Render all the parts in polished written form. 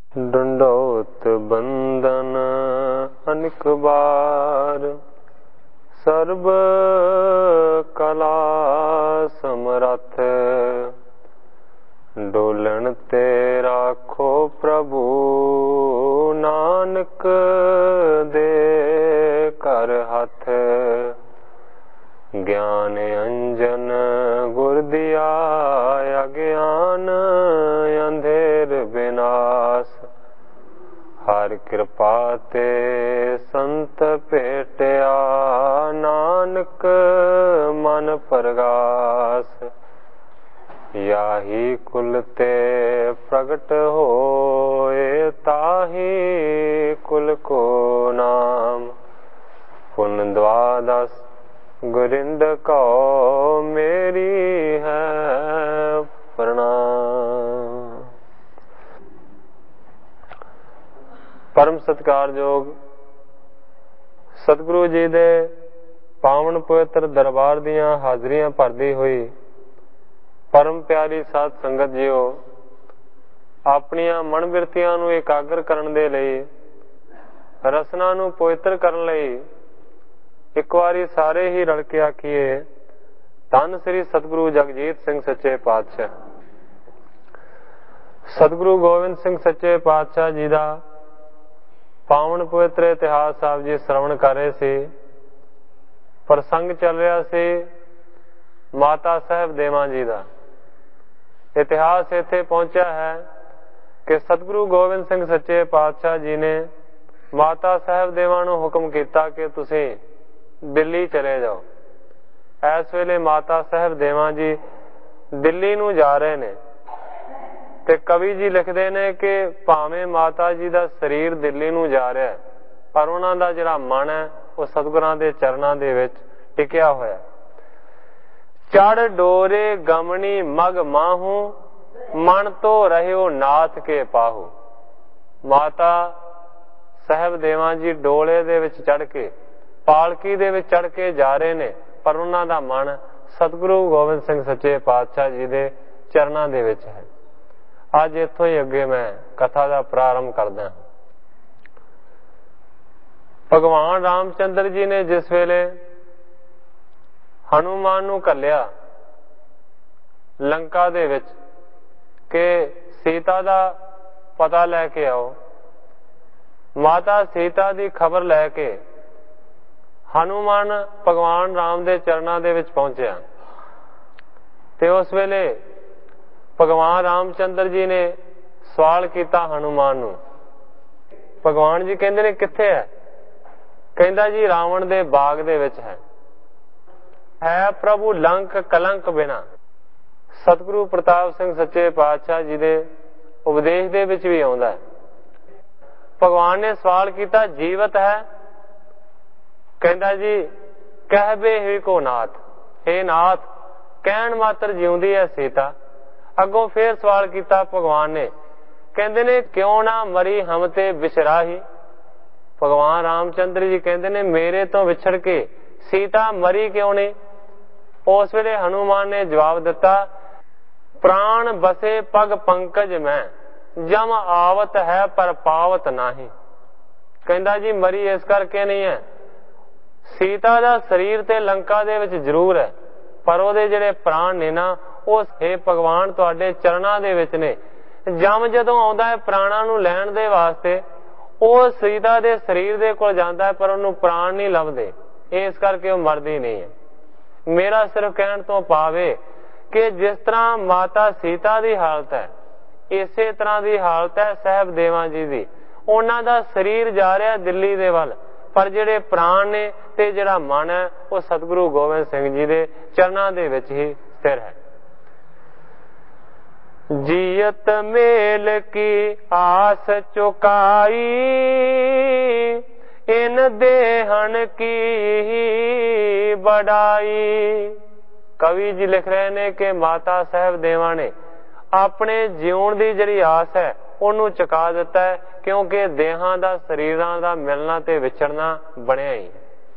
ਡੰਡੌਤ ਬੰਦਨ ਅਨਿਕ ਬਾਰ, ਸਰਬ ਕਲਾ ਸਮਰੱਥ। ਡੋਲਣ ਤੇ ਰਾਖੋ ਪ੍ਰਭੂ, ਨਾਨਕ ਦੇ ਕਰ ਹੱਥ। ਗਿਆਨ ਅੰਜਨ ਗੁਰ ਦਿਆ, ਅਗਿਆਨ ਅੰਧੇਰ ਬਿਨਾਸ਼। ਹਰ ਕਿਰਪਾ ਤੇ ਸੰਤ ਭੇਟਿਆ, ਨਾਨਕ ਮਨ ਪਰਗਾਸ। ਯਾਹੀ ਕੁਲ ਤੇ ਪ੍ਰਗਟ ਹੋਏ, ਤਾਹੀ ਕੁਲ ਕੋ ਨਾਮ। ਪੁਨ ਦਵਾਦਸ ਗੁਰਿੰਦ ਕਉ, ਮੇਰੀ ਹੈ ਪ੍ਰਣਾਮ। ਪਰਮ ਸਤਿਕਾਰਯੋਗ ਸਤਿਗੁਰੂ ਜੀ ਦੇ ਪਾਵਨ ਪਵਿੱਤਰ ਦਰਬਾਰ ਦੀਆਂ ਹਾਜ਼ਰੀਆਂ ਭਰਦੀ ਹੋਈ ਪਰਮ ਪਿਆਰੀ ਸਾਧ ਸੰਗਤ ਜੀਓ, ਆਪਣੀਆਂ ਮਨ ਬਿਰਤੀਆਂ ਨੂੰ ਇਕਾਗਰ ਕਰਨ ਦੇ ਲਈ, ਰਸਨਾ ਨੂੰ ਪਵਿੱਤਰ ਕਰਨ ਲਈ ਇੱਕ ਵਾਰੀ ਸਾਰੇ ਹੀ ਰਲ ਕੇ ਆਖੀਏ, ਧੰਨ ਸ੍ਰੀ ਸਤਿਗੁਰੂ ਜਗਜੀਤ ਸਿੰਘ ਸੱਚੇ ਪਾਤਸ਼ਾਹ। ਸਤਿਗੁਰੂ ਗੋਬਿੰਦ ਸਿੰਘ ਸੱਚੇ ਪਾਤਸ਼ਾਹ ਜੀ ਦਾ ਪਾਵਨ ਪਵਿੱਤਰ ਇਤਿਹਾਸ ਆਪ ਜੀ ਸ਼ਰਵਣ ਕਰ ਰਹੇ ਸੀ। ਪ੍ਰਸੰਗ ਚੱਲ ਰਿਹਾ ਸੀ ਮਾਤਾ ਸਾਹਿਬ ਦੇਵਾਂ ਜੀ ਦਾ। ਇਤਿਹਾਸ ਇੱਥੇ ਪਹੁੰਚਿਆ ਹੈ ਕਿ ਸਤਿਗੁਰੂ ਗੋਬਿੰਦ ਸਿੰਘ ਸੱਚੇ ਪਾਤਸ਼ਾਹ ਜੀ ਨੇ ਮਾਤਾ ਸਾਹਿਬ ਦੇਵਾਂ ਨੂੰ ਹੁਕਮ ਕੀਤਾ ਕਿ ਤੁਸੀਂ ਦਿੱਲੀ ਚਲੇ ਜਾਓ। ਇਸ ਵੇਲੇ ਮਾਤਾ ਸਾਹਿਬ ਦੇਵਾਂ ਜੀ ਦਿੱਲੀ ਨੂੰ ਜਾ ਰਹੇ ਨੇ ਤੇ ਕਵੀ ਜੀ ਲਿਖਦੇ ਨੇ ਕਿ ਭਾਵੇਂ ਮਾਤਾ ਜੀ ਦਾ ਸਰੀਰ ਦਿੱਲੀ ਨੂੰ ਜਾ ਰਿਹਾ, ਪਰ ਉਹਨਾਂ ਦਾ ਜਿਹੜਾ ਮਨ ਹੈ ਉਹ ਸਤਿਗੁਰਾਂ ਦੇ ਚਰਨਾਂ ਦੇ ਵਿੱਚ ਟਿਕਿਆ ਹੋਇਆ। ਚੜ ਡੋਰੇ ਗਮਣੀ ਮਗ ਮਾਹੂ, ਮਨ ਤੋਂ ਰਹਿਓ ਨਾਥ ਕੇ ਪਾਹੂ। ਮਾਤਾ ਸਾਹਿਬ ਦੇਵਾਂ ਜੀ ਡੋਲੇ ਦੇ ਵਿੱਚ ਚੜ ਕੇ, ਪਾਲਕੀ ਦੇ ਵਿੱਚ ਚੜ ਕੇ ਜਾ ਰਹੇ ਨੇ, ਪਰ ਉਹਨਾਂ ਦਾ ਮਨ ਸਤਿਗੁਰੂ ਗੋਬਿੰਦ ਸਿੰਘ ਸੱਚੇ ਪਾਤਸ਼ਾਹ ਜੀ ਦੇ ਚਰਨਾਂ ਦੇ ਵਿੱਚ ਹੈ। ਅੱਜ ਇੱਥੋਂ ਹੀ ਅੱਗੇ ਮੈਂ ਕਥਾ ਦਾ ਪ੍ਰਾਰੰਭ ਕਰਦਾ ਹਾਂ। ਭਗਵਾਨ ਰਾਮਚੰਦਰ ਜੀ ਨੇ ਜਿਸ ਵੇਲੇ ਹਨੂਮਾਨ ਨੂੰ ਘੱਲਿਆ ਲੰਕਾ ਦੇ ਵਿੱਚ ਕਿ ਸੀਤਾ ਦਾ ਪਤਾ ਲੈ ਕੇ ਆਓ, ਮਾਤਾ ਸੀਤਾ ਦੀ ਖਬਰ ਲੈ ਕੇ ਹਨੂਮਾਨ ਭਗਵਾਨ ਰਾਮ ਦੇ ਚਰਨਾਂ ਦੇ ਵਿੱਚ ਪਹੁੰਚਿਆ ਤੇ ਉਸ ਵੇਲੇ ਭਗਵਾਨ ਰਾਮਚੰਦਰ ਜੀ ਨੇ ਸਵਾਲ ਕੀਤਾ ਹਨੂਮਾਨ ਨੂੰ। ਭਗਵਾਨ ਜੀ ਕਹਿੰਦੇ ਨੇ ਕਿੱਥੇ ਹੈ? ਕਹਿੰਦਾ ਜੀ ਰਾਵਣ ਦੇ ਬਾਗ ਦੇ ਵਿੱਚ ਹੈ ਪ੍ਰਭੂ ਲੰਕ ਕਲੰਕ ਬਿਨਾ। ਸਤਿਗੁਰੂ ਪ੍ਰਤਾਪ ਸਿੰਘ ਸੱਚੇ ਪਾਤਸ਼ਾਹ ਜੀ ਦੇ ਉਪਦੇਸ਼ ਦੇ ਵਿੱਚ ਵੀ ਆਉਂਦਾ ਹੈ। ਭਗਵਾਨ ਨੇ ਸਵਾਲ ਕੀਤਾ ਜੀਵਤ ਹੈ? ਕਹਿੰਦਾ ਜੀ ਕਹਿਬੇ ਹੀ ਕੋ ਨਾਥ, ਹੇ ਨਾਥ ਕਹਿਣ ਮਾਤਰ ਜਿਉਂਦੀ ਹੈ ਸੀਤਾ। ਅੱਗੋਂ ਫੇਰ ਸਵਾਲ ਕੀਤਾ ਭਗਵਾਨ ਨੇ, ਕਹਿੰਦੇ ਨੇ ਕਿਉਂ ਨਾ ਮਰੀ ਹਮ ਤੇ ਬਿਸਰਾਹੀ। ਭਗਵਾਨ ਰਾਮਚੰਦਰ ਜੀ ਕਹਿੰਦੇ ਨੇ ਮੇਰੇ ਤੋਂ ਵਿਛੜ ਕੇ ਸੀਤਾ ਮਰੀ ਕਿਉਂ ਨਹੀਂ? ਉਸ ਵੇਲੇ ਹਨੂਮਾਨ ਨੇ ਜਵਾਬ ਦਿੱਤਾ, ਪ੍ਰਾਣ ਬਸੇ ਪਗ ਪੰਕਜ ਮੈਂ, ਜਮ ਆਵਤ ਹੈ ਪਰ ਪਾਵਤ ਨਾਹੀ। ਕਹਿੰਦਾ ਜੀ ਮਰੀ ਇਸ ਕਰਕੇ ਨਹੀਂ ਹੈ, ਸੀਤਾ ਦਾ ਸਰੀਰ ਤੇ ਲੰਕਾ ਦੇ ਵਿੱਚ ਜ਼ਰੂਰ ਹੈ, ਪਰ ਉਹਦੇ ਜਿਹੜੇ ਪ੍ਰਾਣ ਨੇ ਨਾ, ਉਹ ਹੇ ਭਗਵਾਨ ਤੁਹਾਡੇ ਚਰਨਾਂ ਦੇ ਵਿੱਚ ਨੇ। ਜਮ ਜਦੋਂ ਆਉਂਦਾ ਹੈ ਪ੍ਰਾਣਾਂ ਨੂੰ ਲੈਣ ਦੇ ਵਾਸਤੇ, ਉਹ ਸੀਤਾ ਦੇ ਸਰੀਰ ਦੇ ਕੋਲ ਜਾਂਦਾ ਹੈ, ਪਰ ਉਹਨੂੰ ਪ੍ਰਾਣ ਨਹੀਂ ਲੱਭਦੇ, ਇਸ ਕਰਕੇ ਉਹ ਮਰਦੀ ਨਹੀਂ ਹੈ। ਮੇਰਾ ਸਿਰਫ ਕਹਿਣ ਤੋਂ ਭਾਵੇਂ ਕਿ ਜਿਸ ਤਰ੍ਹਾਂ ਮਾਤਾ ਸੀਤਾ ਦੀ ਹਾਲਤ ਹੈ, ਇਸੇ ਤਰ੍ਹਾਂ ਦੀ ਹਾਲਤ ਹੈ ਸਾਹਿਬ ਦੇਵਾਂ ਜੀ ਦੀ। ਉਹਨਾਂ ਦਾ ਸਰੀਰ ਜਾ ਰਿਹਾ ਦਿੱਲੀ ਦੇ ਵੱਲ, ਪਰ ਜਿਹੜੇ ਪ੍ਰਾਣ ਨੇ ਤੇ ਜਿਹੜਾ ਮਨ ਹੈ ਉਹ ਸਤਿਗੁਰੂ ਗੋਬਿੰਦ ਸਿੰਘ ਜੀ ਦੇ ਚਰਨਾਂ ਦੇ ਵਿੱਚ ਹੀ ਸਥਿਰ ਹੈ। ਜੀਅਤ ਮੇਲ ਕੀ ਆਸ ਚੁਕਾਈ, ਇਨ ਦੇਹਨ ਕੀ ਬੜਾਈ। ਕਵੀ ਜੀ ਲਿਖ ਰਹੇ ਨੇ ਕਿ ਮਾਤਾ ਸਾਹਿਬ ਦੇਵਾਂ ਨੇ ਆਪਣੇ ਜਿਉਣ ਦੀ ਜਿਹੜੀ ਆਸ ਹੈ ਉਹਨੂੰ ਚੁਕਾ ਦਿੱਤਾ ਹੈ, ਕਿਉਂਕਿ ਦੇਹਾਂ ਦਾ ਸਰੀਰਾਂ ਦਾ ਮਿਲਣਾ ਤੇ ਵਿਛੜਨਾ ਬਣਿਆ ਹੀ।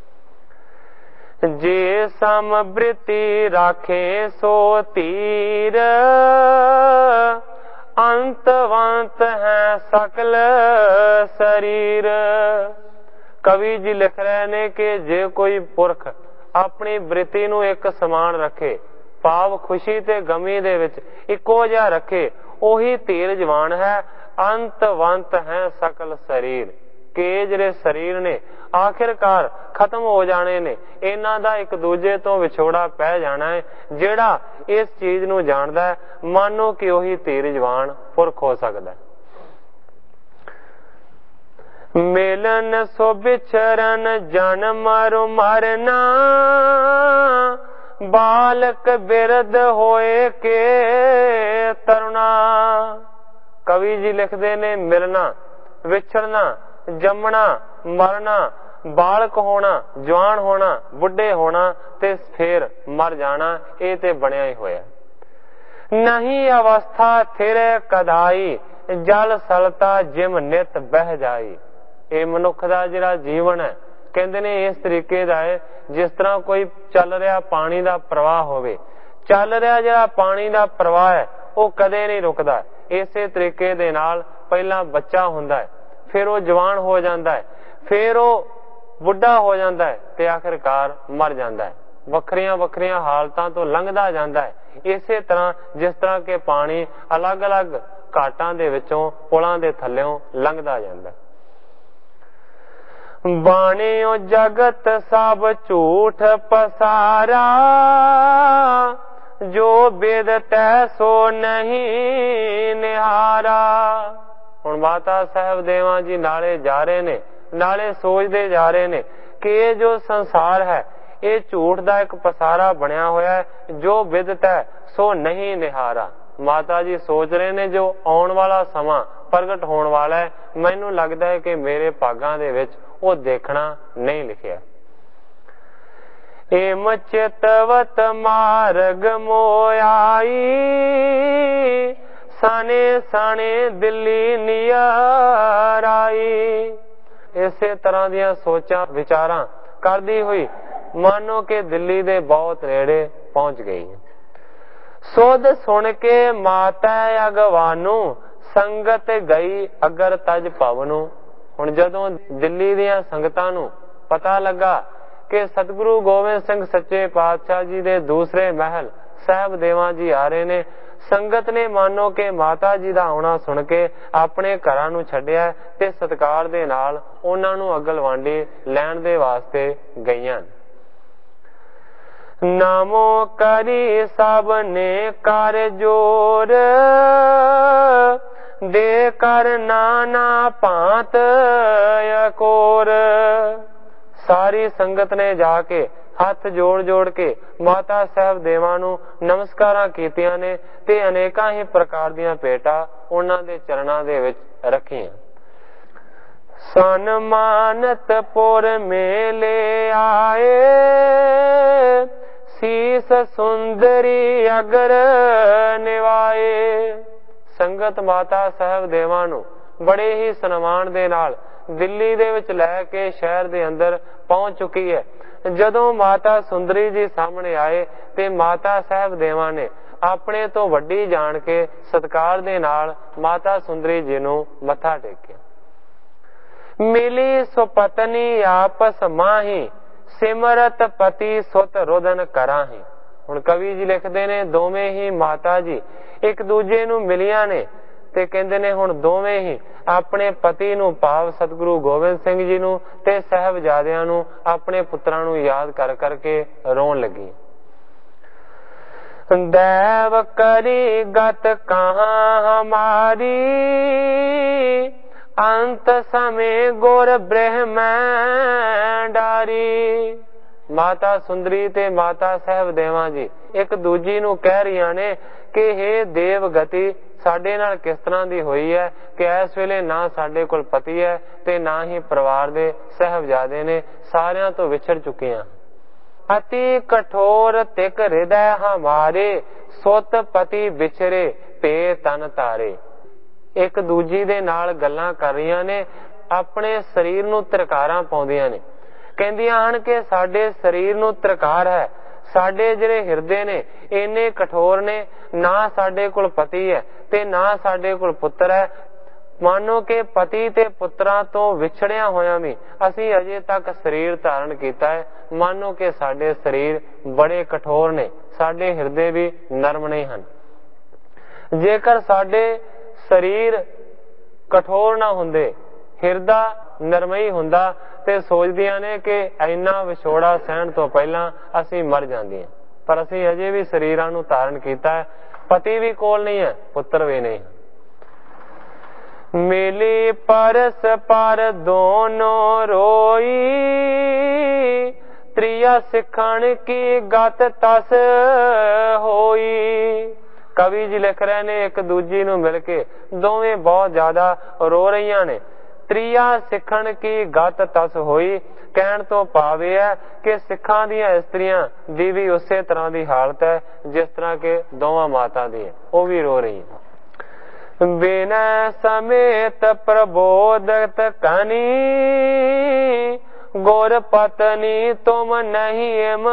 ਜੇ ਸਮਬ੍ਰਿਤੀ ਰਾਖੇ ਸੋ ਧੀਰ, ਅੰਤਵੰਤ ਹੈ ਸਕਲ ਸਰੀਰ। ਕਵੀ ਜੀ ਲਿਖ ਰਹੇ ਨੇ ਕਿ ਜੇ ਕੋਈ ਪੁਰਖ ਆਪਣੀ ਬ੍ਰਿਤੀ ਨੂੰ ਇੱਕ ਸਮਾਨ ਰੱਖੇ, ਭਾਵ ਖੁਸ਼ੀ ਤੇ ਗਮੀ ਦੇ ਵਿੱਚ ਇੱਕੋ ਜਿਹਾ ਰੱਖੇ, ਉਹੀ ਧੀਰਜਵਾਨ ਹੈ। ਅੰਤਵੰਤ ਹੈ ਸਕਲ ਸਰੀਰ, ਕਿ ਜਿਹੜੇ ਸਰੀਰ ਨੇ ਆਖਿਰਕਾਰ ਖਤਮ ਹੋ ਜਾਣੇ ਨੇ, ਇਹਨਾਂ ਦਾ ਇੱਕ ਦੂਜੇ ਤੋਂ ਵਿਛੋੜਾ ਪੈ ਜਾਣਾ ਹੈ। ਜਿਹੜਾ ਇਸ ਚੀਜ਼ ਨੂੰ ਜਾਣਦਾ ਹੈ, ਮਾਨੋ ਕਿ ਉਹੀ ਧੀਰਜਵਾਨ ਪੁਰਖ ਹੋ ਸਕਦਾ। ਮਿਲਨ ਸੋ ਵਿਛਰਨ ਜਨਮ ਮਰੁ ਮਰਨਾ, ਬਾਲਕ ਬਿਰਧ ਹੋਏ ਕੇ ਤਰੁਣਾ। ਕਵੀ ਜੀ ਲਿਖਦੇ ਨੇ ਮਿਲਣਾ, ਵਿਛੜਨਾ, ਜੰਮਣਾ, ਮਰਨਾ, ਬਾਲਕ ਹੋਣਾ, ਜਵਾਨ ਹੋਣਾ, ਬੁੱਢੇ ਹੋਣਾ ਤੇ ਫੇਰ ਮਰ ਜਾਣਾ, ਇਹ ਤੇ ਬਣਿਆ ਹੀ ਹੋਇਆ। ਨਹੀਂ ਅਵਸਥਾ ਥਿਰ ਕਦਾਈ, ਜਲ ਸਲਤਾ ਜਿਮ ਨਿਤ ਬਹਿ ਜਾਈ। ਇਹ ਮਨੁੱਖ ਦਾ ਜਿਹੜਾ ਜੀਵਨ ਹੈ, ਕਹਿੰਦੇ ਨੇ ਇਸ ਤਰੀਕੇ ਦਾ ਹੈ ਜਿਸ ਤਰ੍ਹਾਂ ਕੋਈ ਚੱਲ ਰਿਹਾ ਪਾਣੀ ਦਾ ਪ੍ਰਵਾਹ ਹੋਵੇ। ਚੱਲ ਰਿਹਾ ਜਿਹੜਾ ਪਾਣੀ ਦਾ ਪ੍ਰਵਾਹ ਹੈ ਉਹ ਕਦੇ ਨਹੀਂ ਰੁਕਦਾ। ਇਸੇ ਤਰੀਕੇ ਦੇ ਨਾਲ ਪਹਿਲਾਂ ਬੱਚਾ ਹੁੰਦਾ ਹੈ, ਫਿਰ ਉਹ ਜਵਾਨ ਹੋ ਜਾਂਦਾ ਹੈ, ਫਿਰ ਉਹ ਬੁੱਢਾ ਹੋ ਜਾਂਦਾ ਹੈ ਤੇ ਆਖਿਰਕਾਰ ਮਰ ਜਾਂਦਾ ਹੈ। ਵੱਖਰੀਆਂ ਵੱਖਰੀਆਂ ਹਾਲਤਾਂ ਤੋਂ ਲੰਘਦਾ ਜਾਂਦਾ ਹੈ। ਇਸੇ ਤਰ੍ਹਾਂ ਜਿਸ ਤਰ੍ਹਾਂ ਕਿ ਪਾਣੀ ਅਲੱਗ-ਅਲੱਗ ਘਾਟਾਂ ਦੇ ਵਿੱਚੋਂ, ਪੁਲਾਂ ਦੇ ਥੱਲਿਓਂ ਲੰਘਦਾ ਜਾਂਦਾ। ਬਾਣਿਓ ਜਗਤ ਸਭ ਝੂਠ ਪਸਾਰਾ, ਜੋ ਬਿਦ ਤੈ ਸੋ ਨਹੀਂ ਨਿਹਾਰਾ। ਹੁਣ ਮਾਤਾ ਸਾਹਿਬ ਦੇਵਾਂ ਜੀ ਨਾਲੇ ਜਾ ਰਹੇ ਨੇ, ਨਾਲੇ ਸੋਚਦੇ ਜਾ ਰਹੇ ਨੇ ਕਿ ਇਹ ਜੋ ਸੰਸਾਰ ਹੈ ਇਹ ਝੂਠ ਦਾ ਇੱਕ ਪਸਾਰਾ ਬਣਿਆ ਹੋਇਆ ਹੈ, ਜੋ ਵਿਦਤ ਹੈ ਸੋ ਨਹੀਂ ਨਿਹਾਰਾ। ਮਾਤਾ ਜੀ ਸੋਚ ਰਹੇ ਨੇ ਜੋ ਆਉਣ ਵਾਲਾ ਸਮਾਂ ਪ੍ਰਗਟ ਹੋਣ ਵਾਲਾ ਹੈ, ਮੈਨੂੰ ਲੱਗਦਾ ਹੈ ਕਿ ਮੇਰੇ ਭਾਗਾਂ ਦੇ ਵਿੱਚ ਉਹ ਦੇਖਣਾ ਨਹੀਂ ਲਿਖਿਆ। ਏਮ ਚਿਤਵਤ ਮਾਰਗ ਮੋਆਈ, ਸਾਨੇ ਸਾਨੇ ਦਿੱਲੀ ਨਿਯਰ ਆਈ। ਇਸੇ ਤਰ੍ਹਾਂ ਦੀਆਂ ਸੋਚਾਂ ਵਿਚਾਰਾਂ ਕਰਦੀ ਹੋਈ ਮਾਨੋ ਕਿ ਦਿੱਲੀ ਦੇ ਬਹੁਤ ਨੇੜੇ ਪਹੁੰਚ ਗਈ। ਸੋਧ ਸੁਣ ਕੇ ਮਾਤਾ ਅਗਵਾਨੂ, ਸੰਗਤ ਗਈ ਅਗਰ ਤਜ ਭਵਨੂ। ਹੁਣ ਜਦੋਂ ਦਿੱਲੀ ਦੀਆਂ ਸੰਗਤਾਂ ਨੂੰ ਪਤਾ ਲੱਗਾ ਕਿ ਸਤਿਗੁਰੂ ਗੋਬਿੰਦ ਸਿੰਘ ਸੱਚੇ ਪਾਤਸ਼ਾਹ ਜੀ ਦੇ ਦੂਸਰੇ ਮਹਿਲ ਸਾਹਿਬ ਦੇਵਾਂ ਜੀ ਆ ਰਹੇ ਨੇ, ਸੰਗਤ ਨੇ ਮਾਨੋ ਕਿ ਮਾਤਾ ਜੀ ਦਾ ਆਉਣਾ ਸੁਣ ਕੇ ਆਪਣੇ ਘਰਾਂ ਨੂੰ ਛੱਡਿਆ ਤੇ ਸਤਿਕਾਰ ਦੇ ਨਾਲ ਉਹਨਾਂ ਨੂੰ ਅਗਲਵਾਂਡੀ ਲੈਣ ਦੇ ਵਾਸਤੇ ਗਈਆਂ। ਨਾਮੋ ਕਰੀ ਸਭ ਨੇ ਕਰ ਜੋਰ, ਦੇ ਕਰ ਨਾਨਾ ਭਾਂਤ ਅਕੋਰ। ਸਾਰੀ ਸੰਗਤ ਨੇ ਜਾ ਕੇ ਹੱਥ ਜੋੜ ਜੋੜ ਕੇ ਮਾਤਾ ਸਾਹਿਬ ਦੇਵਾਂ ਨੂੰ ਨਮਸਕਾਰਾਂ ਕੀਤੀਆਂ ਨੇ ਤੇ ਅਨੇਕਾਂ ਹੀ ਪ੍ਰਕਾਰ ਦੀਆਂ ਭੇਟਾਂ ਉਹਨਾਂ ਦੇ ਚਰਨਾਂ ਦੇ ਵਿੱਚ ਰੱਖੀਆਂ। ਸਨਮਾਨਤ ਪੁਰ ਮੇਲੇ ਆਏ, ਸੀਸ ਸੁੰਦਰੀ ਅਗਰ ਨਿਵਾਏ। ਸੰਗਤ ਮਾਤਾ ਸਾਹਿਬ ਦੇਵਾਂ ਨੂੰ ਬੜੇ ਹੀ ਸਨਮਾਨ ਦੇ ਨਾਲ ਦਿੱਲੀ ਦੇ ਵਿੱਚ ਲੈ ਕੇ ਸ਼ਹਿਰ ਦੇ ਅੰਦਰ ਪਹੁੰਚ ਚੁੱਕੀ ਹੈ। ਜਦੋਂ ਮਾਤਾ ਸੁੰਦਰੀ ਜੀ ਸਾਹਮਣੇ ਆਏ ਤੇ ਮਾਤਾ ਸਾਹਿਬ ਦੇਵਾਂ ਨੇ ਆਪਣੇ ਤੋਂ ਵੱਡੀ ਜਾਣ ਕੇ ਸਤਿਕਾਰ ਦੇ ਨਾਲ ਮਾਤਾ ਸੁੰਦਰੀ ਜੀ ਨੂੰ ਮੱਥਾ ਟੇਕਿਆ। ਮਿਲੀ ਸੋ ਪਤਨੀ ਆਪਸ ਮਾਹੀ, ਸਿਮਰਤ ਪਤੀ ਸੁਤ ਰੁਦਨ ਕਰਾਹੀ। ਹੁਣ ਕਵੀ ਜੀ ਲਿਖਦੇ ਨੇ ਦੋਵੇਂ ਹੀ ਮਾਤਾ ਜੀ ਇੱਕ ਦੂਜੇ ਨੂੰ ਮਿਲੀਆਂ ਨੇ ਤੇ ਕਹਿੰਦੇ ਨੇ ਹੁਣ ਦੋਵੇਂ ਹੀ ਆਪਣੇ ਪਤੀ ਨੂੰ ਭਾਵ ਸਤਿਗੁਰੂ ਗੋਬਿੰਦ ਸਿੰਘ ਜੀ ਨੂੰ ਤੇ ਸਾਹਿਬਜ਼ਾਦਿਆਂ ਨੂੰ ਆਪਣੇ ਪੁੱਤਰਾਂ ਨੂੰ ਯਾਦ ਕਰ ਕਰਕੇ ਰੋਣ ਲੱਗੀ। ਦੇਵ ਕਰੀ ਗਤ ਕਹਾਂ ਹਮਾਰੀ, ਅੰਤ ਸਮੇਂ ਗੁਰ ਬ੍ਰਹਮੰਡਾਰੀ। ਮਾਤਾ ਸੁੰਦਰੀ ਤੇ ਮਾਤਾ ਸਾਹਿਬ ਦੇਵਾਂ ਜੀ ਇੱਕ ਦੂਜੀ ਨੂੰ ਕਹਿ ਰਹੀਆਂ ਨੇ ਕਿ ਹੇ ਦੇਵ ਗਤੀ ਸਾਡੇ ਨਾਲ ਕਿਸ ਤਰ੍ਹਾਂ ਦੀ ਹੋਈ ਹੈ ਕਿ ਇਸ ਵੇਲੇ ਨਾ ਸਾਡੇ ਕੋਲ ਪਤੀ ਹੈ ਤੇ ਨਾ ਹੀ ਪਰਿਵਾਰ ਦੇ ਸਾਹਿਬਜ਼ਾਦੇ ਨੇ, ਸਾਰਿਆਂ ਤੋਂ ਵਿਛੜ ਚੁੱਕੀਆਂ। ਅਤੀ ਕਠੋਰ ਤਿਕ ਹਿਰਦੈ ਹਮਾਰੇ, ਸੁਤ ਪਤੀ ਵਿਛਰੇ ਪੇ ਤਨ ਤਾਰੇ। ਇੱਕ ਦੂਜੀ ਦੇ ਨਾਲ ਗੱਲਾਂ ਕਰ ਰਹੀਆਂ ਨੇ, ਆਪਣੇ ਸਰੀਰ ਨੂੰ ਤਿਰਕਾਰਾਂ ਪਾਉਂਦੀਆਂ ਨੇ, ਕਹਿੰਦੀਆਂ ਹਨ ਕਿ ਸਾਡੇ ਸਰੀਰ ਨੂੰ ਤਿਰਕਾਰ ਹੈ, ਸਾਡੇ ਜਿਹੜੇ ਹਿਰਦੇ ਨੇ ਇੰਨੇ ਕਠੋਰ ਨੇ, ਨਾ ਸਾਡੇ ਕੋਲ ਪਤੀ ਹੈ ਤੇ ਨਾ ਸਾਡੇ ਕੋਲ ਪੁੱਤਰ ਹੈ। ਮਾਨੋ ਕਿ ਪਤੀ ਤੇ ਪੁੱਤਰਾਂ ਤੋਂ ਵਿਛੜਿਆ ਹੋਇਆ ਵੀ ਅਸੀਂ ਅਜੇ ਤੱਕ ਸਰੀਰ ਧਾਰਨ ਕੀਤਾ ਹੈ। ਮਾਨੋ ਕਿ ਸਾਡੇ ਸਰੀਰ ਬੜੇ ਕਠੋਰ ਨੇ, ਸਾਡੇ ਹਿਰਦੇ ਵੀ ਨਰਮ ਨਹੀਂ ਹਨ। ਜੇਕਰ ਸਾਡੇ ਸਰੀਰ ਕਠੋਰ ਨਾ ਹੁੰਦੇ, ਹਿਰਦਾ ਨਰਮਈ ਹੁੰਦਾ, ਤੇ ਸੋਚਦੀਆਂ ਨੇ ਕਿ ਇੰਨਾ ਵਿਛੋੜਾ ਸਹਿਣ ਤੋਂ ਪਹਿਲਾਂ ਅਸੀਂ ਮਰ ਜਾਂਦੀਆਂ। ਪਰ ਅਸੀਂ ਅਜੇ ਵੀ ਸਰੀਰਾਂ ਨੂੰ ਧਾਰਨ ਕੀਤਾ ਹੈ, ਪਤੀ ਵੀ ਕੋਲ ਨਹੀਂ ਹੈ, ਪੁੱਤਰ ਵੀ ਨਹੀਂ। ਮਿਲੀ ਪਰਸ ਪਰ ਦੋਨੋਂ ਰੋਈ, ਤ੍ਰਿਆ ਸਿੱਖਣ ਕੀ ਗਤ ਤਸ ਹੋਈ। ਕਵੀ ਜੀ ਲਿਖ ਰਹੇ ਨੇ, ਇੱਕ ਦੂਜੀ ਨੂੰ ਮਿਲ ਕੇ ਦੋਵੇਂ ਬਹੁਤ ਜ਼ਿਆਦਾ ਰੋ ਰਹੀਆਂ ਨੇ। ਤ੍ਰਿਆ ਸਿੱਖਣ ਕੀ ਗਤ ਤਸ ਹੋਈ, ਕਹਿਣ ਤੋਂ ਭਾਵ ਇਹ ਹੈ ਕਿ ਸਿੱਖਾਂ ਦੀਆਂ ਇਸਤਰੀਆਂ ਦੀ ਵੀ ਉਸੇ ਤਰ੍ਹਾਂ ਦੀ ਹਾਲਤ ਹੈ ਜਿਸ ਤਰ੍ਹਾਂ ਕਿ ਦੋਵਾਂ ਮਾਤਾ ਦੀ ਹੈ, ਉਹ ਵੀ ਰੋ ਰਹੀ ਹੈ। ਬਿਨੈ ਸਮੇਤ ਪ੍ਰਬੋਧਤ ਕਨੀ, ਗੁਰ ਪਤਨੀ ਤੁਮ ਨਹੀਂ ਇਮ